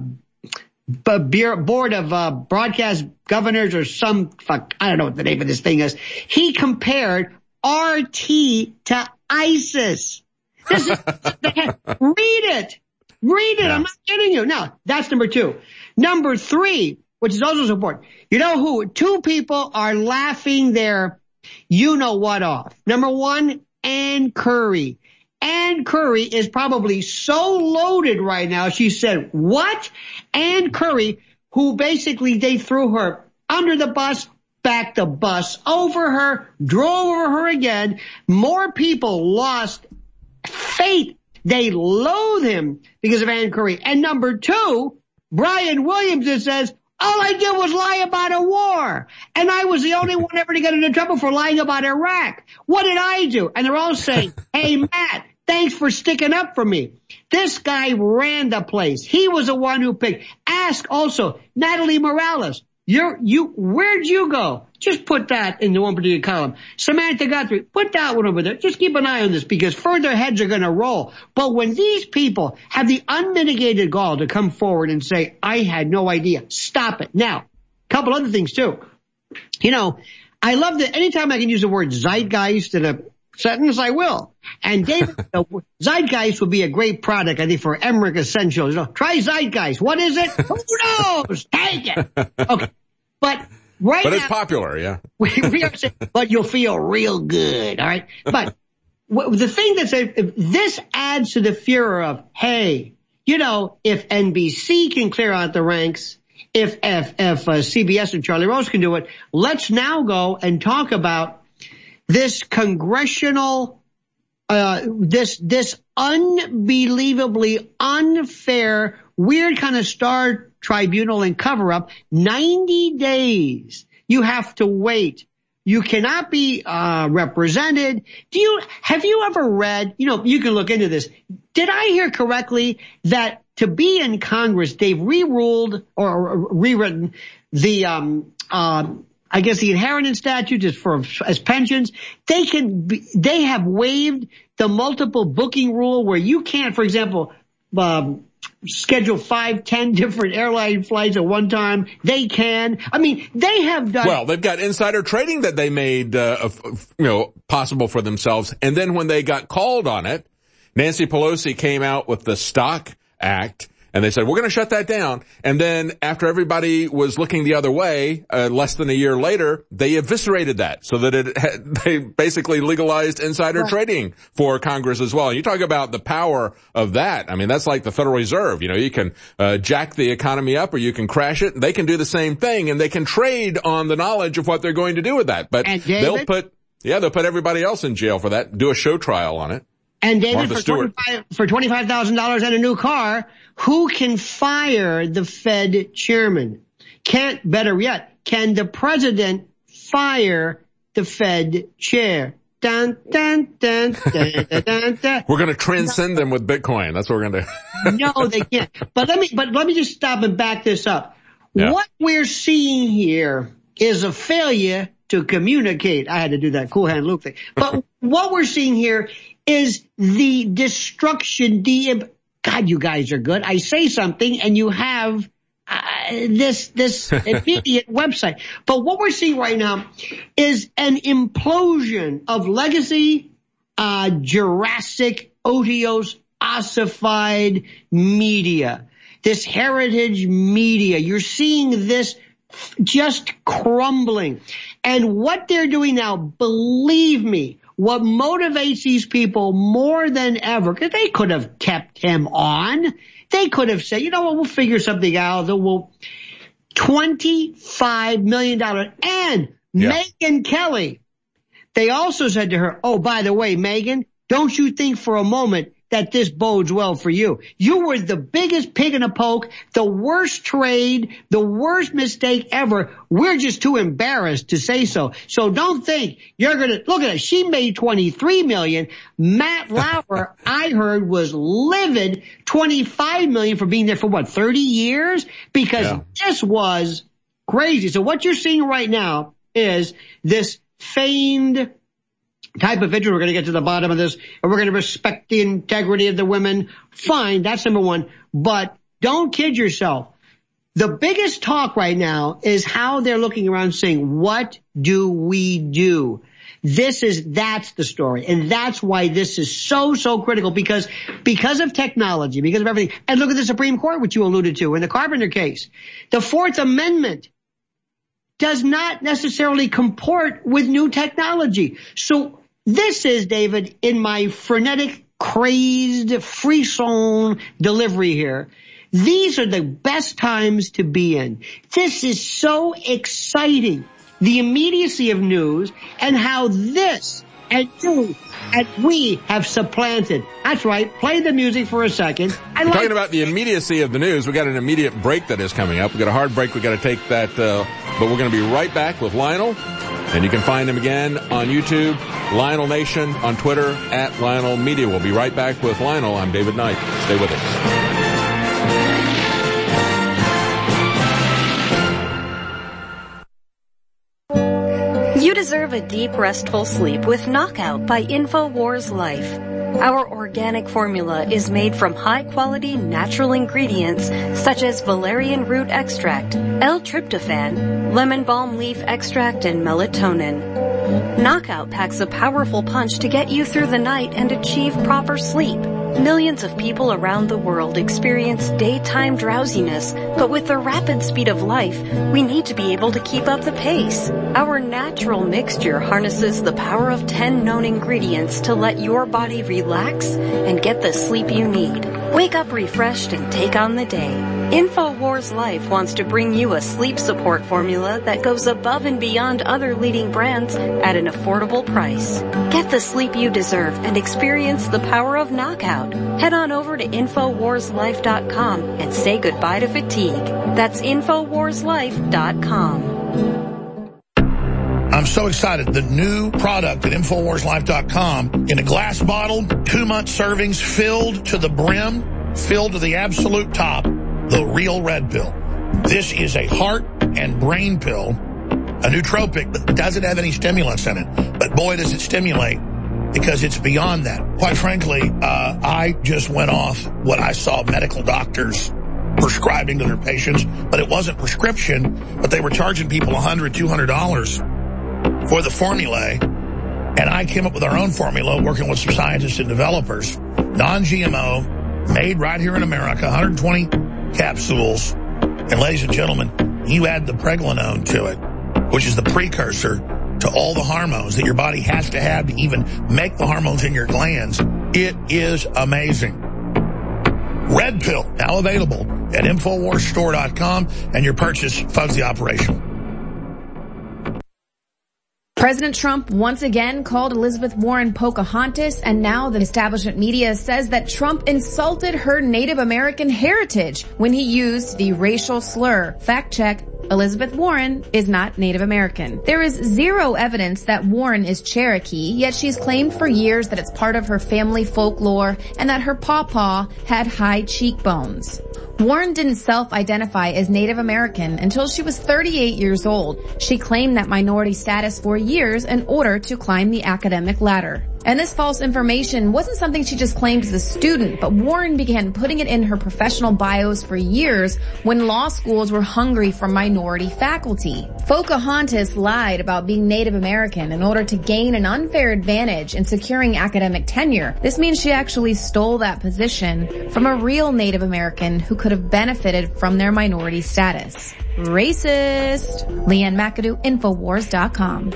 Bureau, board of, uh, broadcast governors or some, fuck, I don't know what the name of this thing is. He compared R T to ISIS. This is, read it. Read it. Yeah. I'm not kidding you. Now, that's number two. Number three, which is also so important. You know who? Two people are laughing their you know what off. Number one, Ann Curry. Ann Curry is probably so loaded right now. She said, what? Ann Curry, who basically they threw her under the bus, back the bus over her, drove over her again. More people lost faith. They loathe him because of Ann Curry. And number two, Brian Williamson says, all I did was lie about a war. And I was the only one ever to get into trouble for lying about Iraq. What did I do? And they're all saying, hey, Matt, thanks for sticking up for me. This guy ran the place. He was the one who picked. Ask also Natalie Morales. You're, you, where'd you go? Just put that in the one particular column. Samantha Guthrie, put that one over there. Just keep an eye on this because further heads are going to roll. But when these people have the unmitigated gall to come forward and say, I had no idea, stop it. Now, a couple other things too. You know, I love that anytime I can use the word zeitgeist in a sentence, I will. And David, Zeitgeist would be a great product, I think, for Emmerich Essentials. You know, try Zeitgeist. What is it? Who knows? Take it. Okay. But right But now, it's popular, yeah. we, we are saying, but you'll feel real good, all right? But w- the thing that's, a, this adds to the furor of, hey, you know, if N B C can clear out the ranks, if, if, if uh, C B S and Charlie Rose can do it, let's now go and talk about this congressional, uh, this, this unbelievably unfair, weird kind of star tribunal and cover up. ninety days. You have to wait. You cannot be, uh, represented. Do you, have you ever read, you know, you can look into this. did I hear correctly that to be in Congress, they've re-ruled or rewritten the, um, uh, I guess the inheritance statute is for as pensions. They can be, they have waived the multiple booking rule where you can't, for example, um, schedule five, ten different airline flights at one time. They can. I mean, they have done. Well, they've got insider trading that they made, uh, you know, possible for themselves. And then when they got called on it, Nancy Pelosi came out with the Stock Act, and they said, we're going to shut that down. And then after everybody was looking the other way, uh, less than a year later, they eviscerated that so that it had, they basically legalized insider right. trading for Congress as well. And you talk about the power of that. I mean, that's like the Federal Reserve. You know, you can uh, jack the economy up or you can crash it. They can do the same thing, and they can trade on the knowledge of what they're going to do with that. But they'll put, yeah, they'll put everybody else in jail for that, do a show trial on it. And David, for twenty-five for twenty-five thousand dollars and a new car, who can fire the Fed chairman? Can't, better yet, can the president fire the Fed chair? Dun, dun, dun, dun, dun, dun, dun. We're going to transcend them with Bitcoin. That's what we're going to do. No, they can't. But let me, but let me just stop and back this up. Yeah. What we're seeing here is a failure to communicate. I had to do that Cool Hand Luke thing. But what we're seeing here is the destruction, the, God, you guys are good. I say something and you have uh, this, this immediate website. But what we're seeing right now is an implosion of legacy, uh, Jurassic, otiose, ossified media, this heritage media. You're seeing this just crumbling. And what they're doing now, believe me, what motivates these people more than ever, because they could have kept him on. They could have said, you know what, we'll figure something out. We'll twenty-five million dollars. And yeah. Megyn Kelly, they also said to her, oh, by the way, Megyn, don't you think for a moment that this bodes well for you. You were the biggest pig in a poke, the worst trade, the worst mistake ever. We're just too embarrassed to say so. So don't think you're going to, look at it. She made twenty-three million dollars. Matt Lauer, I heard, was livid, twenty-five million dollars for being there for what, thirty years? Because yeah. this was crazy. So what you're seeing right now is this feigned type of individual. We're going to get to the bottom of this, and we're going to respect the integrity of the women. Fine, that's number one. But don't kid yourself. The biggest talk right now is how they're looking around saying, what do we do? This is, that's the story. And that's why this is so, so critical, because, because of technology, because of everything. And look at the Supreme Court, which you alluded to in the Carpenter case. The Fourth Amendment does not necessarily comport with new technology. So this is, David, in my frenetic, crazed, frisson delivery here, these are the best times to be in. This is so exciting. The immediacy of news and how this and you and we have supplanted. That's right. Play the music for a second. We're like- talking about the immediacy of the news. We got an immediate break that is coming up. We got a hard break. We got to take that, uh, but we're going to be right back with Lionel. And you can find him again on YouTube, Lionel Nation, on Twitter, at Lionel Media. We'll be right back with Lionel. I'm David Knight. Stay with us. You deserve a deep, restful sleep with Knockout by InfoWars Life. Our organic formula is made from high-quality natural ingredients such as valerian root extract, L-tryptophan, lemon balm leaf extract, and melatonin. Knockout packs a powerful punch to get you through the night and achieve proper sleep. Millions of people around the world experience daytime drowsiness, but with the rapid speed of life, we need to be able to keep up the pace. Our natural mixture harnesses the power of ten known ingredients to let your body relax and get the sleep you need. Wake up refreshed and take on the day. InfoWars Life wants to bring you a sleep support formula that goes above and beyond other leading brands at an affordable price. Get the sleep you deserve and experience the power of Knockout. Head on over to Infowars Life dot com and say goodbye to fatigue. That's Infowars Life dot com. I'm so excited. The new product at Infowars Life dot com in a glass bottle, two-month servings, filled to the brim, filled to the absolute top, the real red pill. This is a heart and brain pill, a nootropic that doesn't have any stimulants in it. But boy, does it stimulate, because it's beyond that. Quite frankly, uh, I just went off what I saw medical doctors prescribing to their patients, but it wasn't prescription, but they were charging people one hundred dollars, two hundred dollars for the formulae. And I came up with our own formula, working with some scientists and developers, non-G M O, made right here in America, one hundred twenty capsules. And ladies and gentlemen, you add the pregnenolone to it, which is the precursor to all the hormones that your body has to have to even make the hormones in your glands. It is amazing. Red pill, now available at Infowars Store dot com, and your purchase funds the operation. President Trump once again called Elizabeth Warren Pocahontas, and now the establishment media says that Trump insulted her Native American heritage when he used the racial slur. Fact check. Elizabeth Warren is not Native American. There is zero evidence that Warren is Cherokee, yet she's claimed for years that it's part of her family folklore and that her pawpaw had high cheekbones. Warren didn't self-identify as Native American until she was thirty-eight years old. She claimed that minority status for years in order to climb the academic ladder. And this false information wasn't something she just claimed as a student, but Warren began putting it in her professional bios for years when law schools were hungry for minority faculty. Pocahontas lied about being Native American in order to gain an unfair advantage in securing academic tenure. This means she actually stole that position from a real Native American who could have benefited from their minority status. Racist. Leanne McAdoo, Infowars dot com.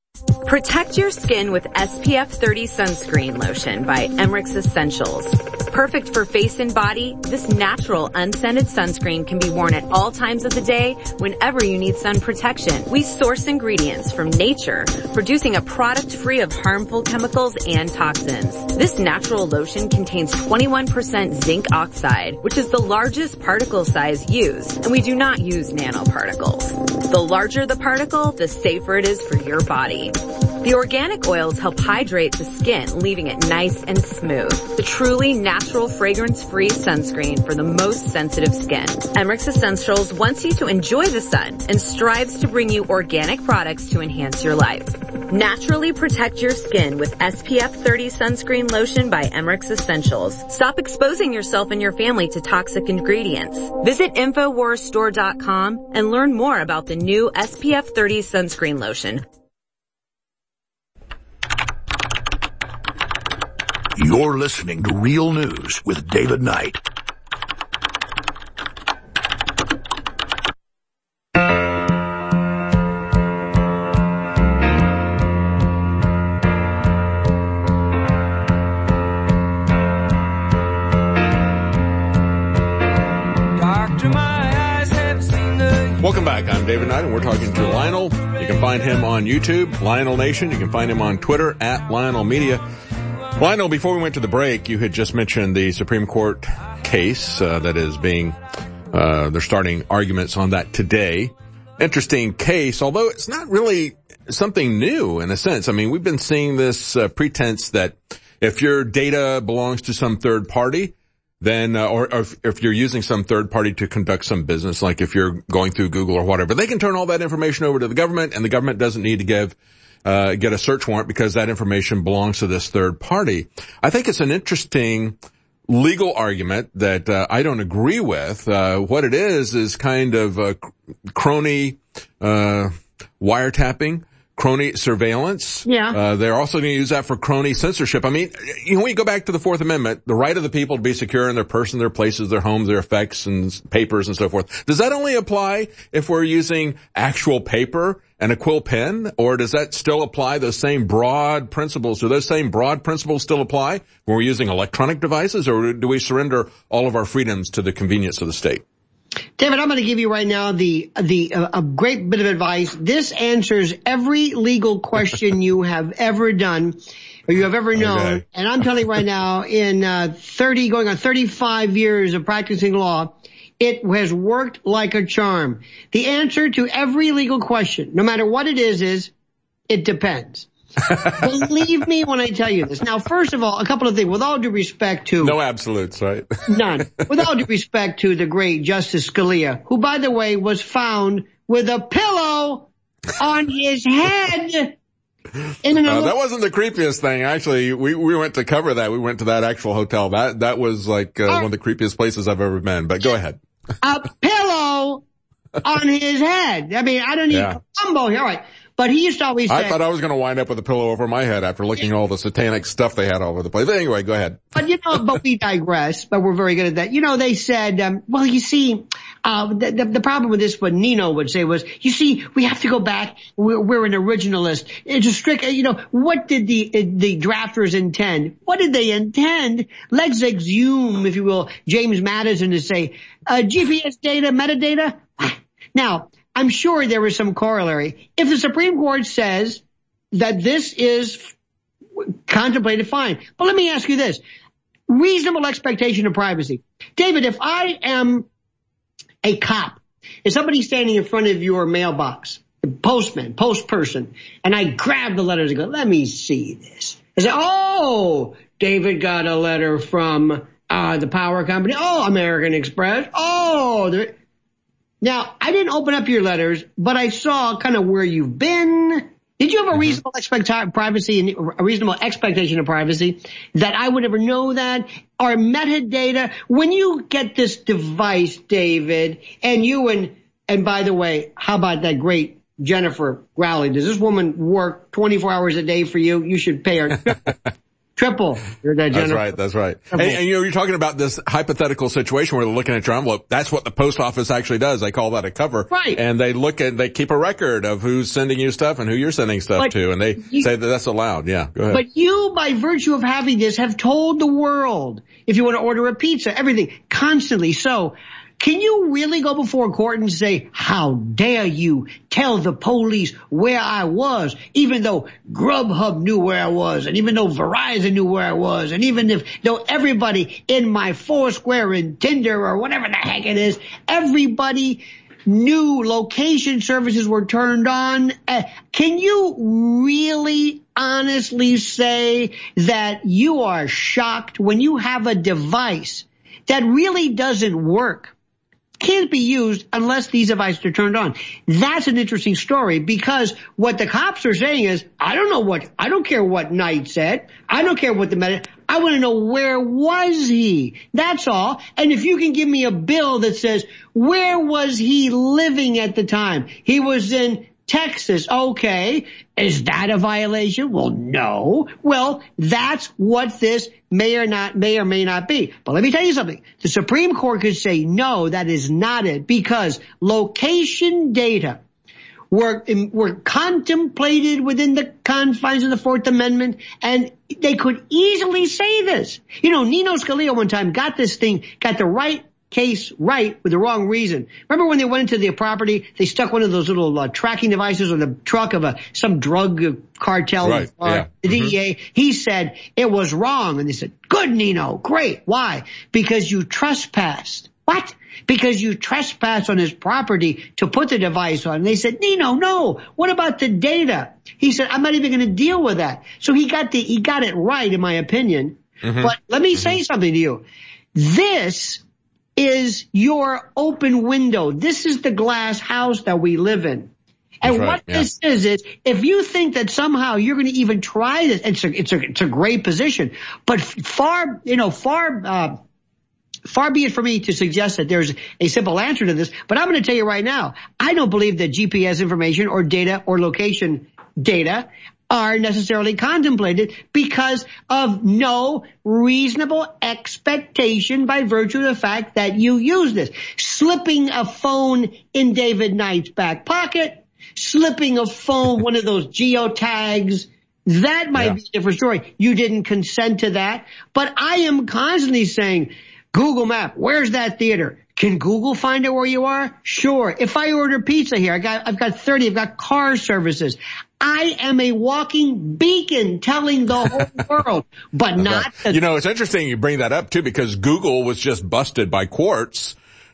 Protect your skin with S P F thirty sunscreen lotion by Emmerich Essentials. Perfect for face and body, this natural unscented sunscreen can be worn at all times of the day whenever you need sun protection. We source ingredients from nature, producing a product free of harmful chemicals and toxins. This natural lotion contains twenty-one percent zinc oxide, which is the largest particle size used, and we do not use nanoparticles. The larger the particle, the safer it is for your body. The organic oils help hydrate the skin, leaving it nice and smooth. The truly natural fragrance-free sunscreen for the most sensitive skin. Emmerich Essentials wants you to enjoy the sun and strives to bring you organic products to enhance your life. Naturally protect your skin with S P F thirty sunscreen lotion by Emmerich Essentials. Stop exposing yourself and your family to toxic ingredients. Visit Infowars Store dot com and learn more about the new S P F thirty sunscreen lotion. You're listening to Real News with David Knight. Welcome back. I'm David Knight, and we're talking to Lionel. You can find him on YouTube, Lionel Nation. You can find him on Twitter, at Lionel Media. Lionel, before we went to the break, you had just mentioned the Supreme Court case uh, that is being, uh, they're starting arguments on that today. Interesting case, although it's not really something new in a sense. I mean, we've been seeing this uh, pretense that if your data belongs to some third party, then, uh, or, or if, if you're using some third party to conduct some business, like if you're going through Google or whatever, they can turn all that information over to the government, and the government doesn't need to give Uh, get a search warrant because that information belongs to this third party. I think it's an interesting legal argument that uh, I don't agree with. Uh, what it is is kind of uh, crony uh, wiretapping, crony surveillance. Yeah. Uh, they're also going to use that for crony censorship. I mean, you know, when you go back to the Fourth Amendment, the right of the people to be secure in their person, their places, their homes, their effects and papers and so forth. Does that only apply if we're using actual paper and a quill pen, or does that still apply, those same broad principles? Do those same broad principles still apply when we're using electronic devices, or do we surrender all of our freedoms to the convenience of the state? David, I'm going to give you right now the the uh, a great bit of advice. This answers every legal question you have ever done or you have ever known. Okay. And I'm telling you right now, in uh, thirty, going on thirty-five years of practicing law, it has worked like a charm. The answer to every legal question, no matter what it is, is it depends. Believe me when I tell you this. Now, first of all, a couple of things. With all due respect to... No absolutes, right? None. With all due respect to the great Justice Scalia, who, by the way, was found with a pillow on his head. In an uh, that wasn't the creepiest thing. Actually, we, we went to cover that. We went to that actual hotel. That that was like uh, uh, one of the creepiest places I've ever been. But go ahead. A pillow on his head. I mean, I don't need yeah. Columbo here. All right. But he used to always say... I thought I was going to wind up with a pillow over my head after looking at all the satanic stuff they had all over the place. But anyway, go ahead. But, you know, but we digress, but we're very good at that. You know, they said, um, well, you see, uh, the, the, the problem with this, what Nino would say was, you see, we have to go back. We're, we're an originalist. It's a strict, you know, what did the, the drafters intend? What did they intend? Let's exhume, if you will, James Madison to say, uh, G P S data, metadata. Now, I'm sure there is some corollary. If the Supreme Court says that this is contemplated, fine. But let me ask you this. Reasonable expectation of privacy. David, if I am a cop, if somebody's standing in front of your mailbox, a postman, post person, and I grab the letters and go, let me see this. I say, oh, David got a letter from uh, the power company. Oh, American Express. Oh, there. Now, I didn't open up your letters, but I saw kind of where you've been. Did you have a reasonable expect privacy and a reasonable expectation of privacy that I would ever know that? Or metadata? When you get this device, David, and you and, and by the way, how about that great Jennifer Growley? Does this woman work twenty-four hours a day for you? You should pay her triple. You're that that's right. That's right. And, and you know, you're talking about this hypothetical situation where they're looking at your envelope. That's what the post office actually does. They call that a cover. Right. And they look at, they keep a record of who's sending you stuff and who you're sending stuff but to. And they you, say that that's allowed. Yeah. Go ahead. But you, by virtue of having this, have told the world if you want to order a pizza, everything constantly. So, can you really go before court and say, how dare you tell the police where I was, even though Grubhub knew where I was, and even though Verizon knew where I was, and even if though everybody in my Foursquare and Tinder or whatever the heck it is, everybody knew location services were turned on. Uh, can you really honestly say that you are shocked when you have a device that really doesn't work? Can't be used unless these devices are turned on. That's an interesting story because what the cops are saying is, I don't know what, I don't care what Knight said. I don't care what the med. I want to know where was he? That's all. And if you can give me a bill that says, where was he living at the time? He was in Texas. Okay. Is that a violation? Well, no. Well, that's what this may or not, may or may not be. But let me tell you something. The Supreme Court could say, no, that is not it because location data were, were contemplated within the confines of the Fourth Amendment and they could easily say this. You know, Nino Scalia one time got this thing, got the right case right with the wrong reason. Remember when they went into the property, they stuck one of those little uh, tracking devices on the truck of a some drug cartel. Right, uh, yeah. The mm-hmm. D E A. He said it was wrong. And they said, good, Nino. Great. Why? Because you trespassed. What? Because you trespassed on his property to put the device on. And they said, Nino, no. What about the data? He said, I'm not even going to deal with that. So he got the, he got it right, in my opinion. Mm-hmm. But let me mm-hmm. say something to you. This is your open window. This is the glass house that we live in. And right, what yeah. this is, is if you think that somehow you're going to even try this, it's a, it's a, it's a great position, but far, you know, far, uh, far be it for me to suggest that there's a simple answer to this, but I'm going to tell you right now, I don't believe that G P S information or data or location data are necessarily contemplated because of no reasonable expectation by virtue of the fact that you use this. Slipping a phone in David Knight's back pocket, slipping a phone, one of those geotags, that might yeah. be a different story. You didn't consent to that. But I am constantly saying, Google Map, where's that theater? Can Google find out where you are? Sure. If I order pizza here, I got, I've got thirty, I've got car services. I am a walking beacon telling the whole world, but not. You know, it's interesting you bring that up too because Google was just busted by courts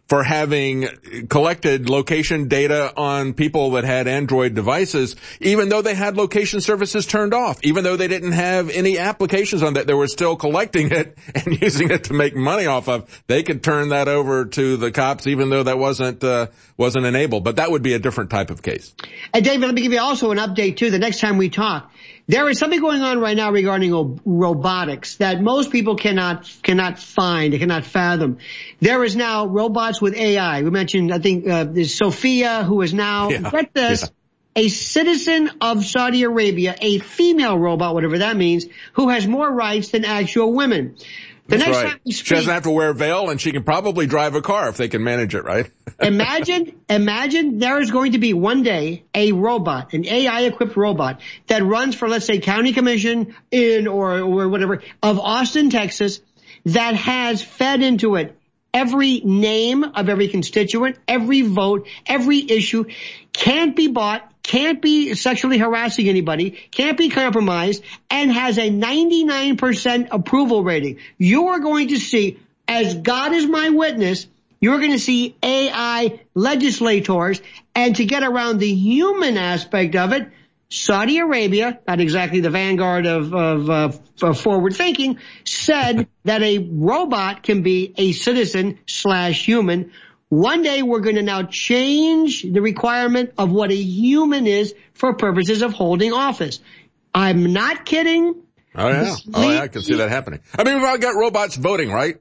for having collected location data on people that had Android devices, even though they had location services turned off, even though they didn't have any applications on that, they were still collecting it and using it to make money off of. They could turn that over to the cops, even though that wasn't uh, wasn't enabled. But that would be a different type of case. And David, let me give you also an update too. The next time we talk, there is something going on right now regarding o- robotics that most people cannot cannot find, they cannot fathom. There is now robots with A I. We mentioned, I think, uh, there's Sophia, who is now, Yeah. get this, Yeah. a citizen of Saudi Arabia, a female robot, whatever that means, who has more rights than actual women. The That's next right. time we speak, She doesn't have to wear a veil, and she can probably drive a car if they can manage it, right? imagine, imagine there is going to be one day a robot, an A I-equipped robot that runs for, let's say, county commission in or, or whatever of Austin, Texas, that has fed into it every name of every constituent, every vote, every issue, can't be bought, can't be sexually harassing anybody, can't be compromised, and has a ninety-nine percent approval rating. You are going to see, as God is my witness, you're going to see A I legislators, and to get around the human aspect of it, Saudi Arabia, not exactly the vanguard of, of, uh, of forward thinking, said that a robot can be a citizen slash human. One day we're going to now change the requirement of what a human is for purposes of holding office. I'm not kidding. Oh, yeah. Oh, yeah, I can see that happening. I mean, we've all got robots voting, right?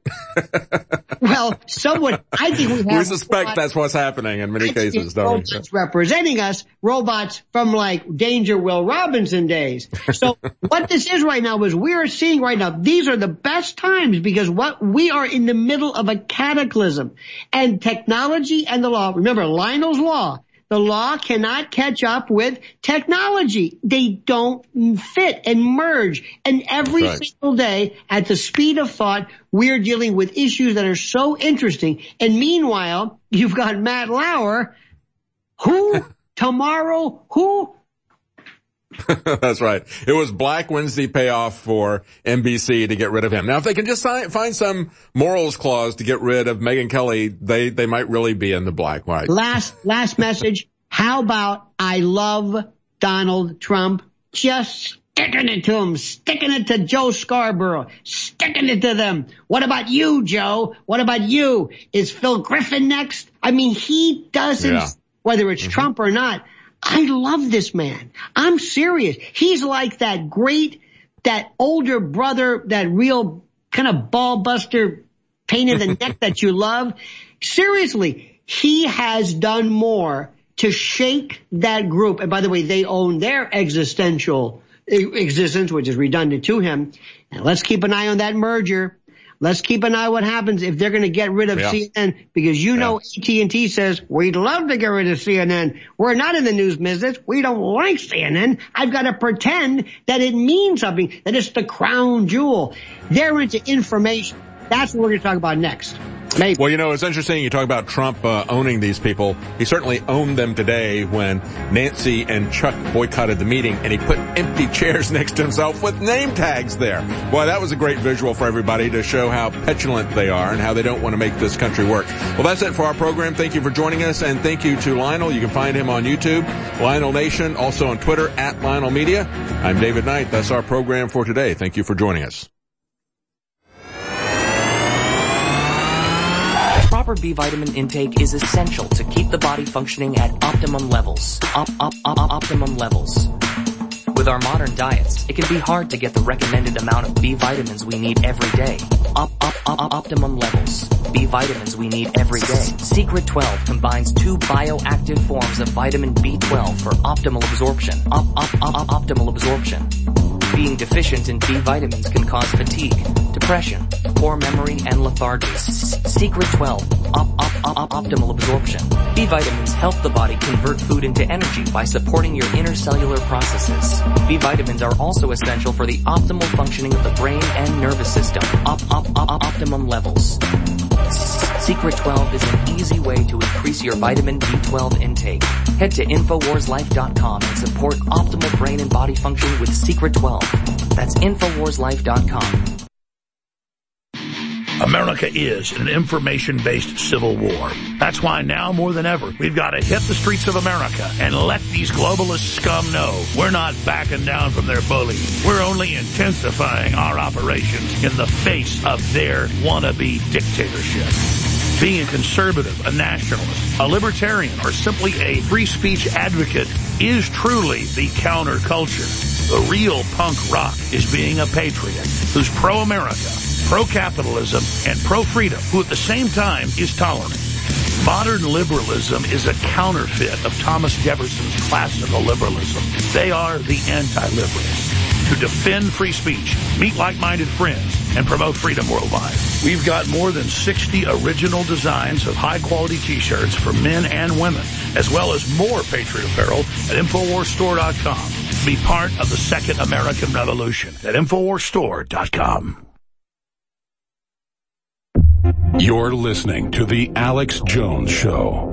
Well, someone, I think we have. We suspect robots, that's what's happening in many cases, don't we? Representing us, robots from like Danger Will Robinson days. So what this is right now is we're seeing right now, these are the best times because what we are in the middle of a cataclysm, and technology and the law. Remember Lionel's Law. The law cannot catch up with technology. They don't fit and merge. And every right. single day, at the speed of thought, we're dealing with issues that are so interesting. And meanwhile, you've got Matt Lauer, who tomorrow, who? That's right. It was Black Wednesday payoff for N B C to get rid of him. Now, if they can just find some morals clause to get rid of Megyn Kelly, they, they might really be in the black. Right. Last, last message. How about I love Donald Trump? Just sticking it to him, sticking it to Joe Scarborough, sticking it to them. What about you, Joe? What about you? Is Phil Griffin next? I mean, he doesn't, yeah. whether it's mm-hmm. Trump or not. I love this man. I'm serious. He's like that great, that older brother, that real kind of ball buster, pain in the neck that you love. Seriously, he has done more to shake that group. And by the way, they own their existential existence, which is redundant to him. And let's keep an eye on that merger. Let's keep an eye on what happens if they're going to get rid of yeah. C N N, because you yeah. know A T and T says, we'd love to get rid of C N N. We're not in the news business. We don't like C N N. I've got to pretend that it means something, that it's the crown jewel. They're into information. That's what we're going to talk about next. Maybe. Well, you know, it's interesting you talk about Trump uh, owning these people. He certainly owned them today when Nancy and Chuck boycotted the meeting and he put empty chairs next to himself with name tags there. Boy, that was a great visual for everybody to show how petulant they are and how they don't want to make this country work. Well, that's it for our program. Thank you for joining us, and thank you to Lionel. You can find him on YouTube, Lionel Nation, also on Twitter, at Lionel Media. I'm David Knight. That's our program for today. Thank you for joining us. Proper B vitamin intake is essential to keep the body functioning at optimum levels. Op, op, op, optimum levels. With our modern diets, it can be hard to get the recommended amount of B vitamins we need every day. Op, op, op, optimum levels. B vitamins we need every day. Secret twelve combines two bioactive forms of vitamin B twelve for optimal absorption. Op, op, op, optimal absorption. Being deficient in B vitamins can cause fatigue, depression, poor memory, and lethargy. Secret twelve, op, op, op, optimal absorption. B vitamins help the body convert food into energy by supporting your intercellular processes. B vitamins are also essential for the optimal functioning of the brain and nervous system. Op, op, op, optimum levels. Secret twelve is an easy way to increase your vitamin B twelve intake. Head to Infowars Life dot com and support optimal brain and body function with Secret twelve. That's Infowars Life dot com. America is in an information-based civil war. That's why now more than ever, we've got to hit the streets of America and let these globalist scum know we're not backing down from their bullying. We're only intensifying our operations in the face of their wannabe dictatorship. Being a conservative, a nationalist, a libertarian, or simply a free speech advocate is truly the counterculture. The real punk rock is being a patriot who's pro-America, pro-capitalism, and pro-freedom, who at the same time is tolerant. Modern liberalism is a counterfeit of Thomas Jefferson's classical liberalism. They are the anti-liberals. To defend free speech, meet like-minded friends, and promote freedom worldwide. We've got more than sixty original designs of high-quality T-shirts for men and women, as well as more Patriot apparel at Infowars Store dot com. Be part of the Second American Revolution at Infowars Store dot com. You're listening to The Alex Jones Show.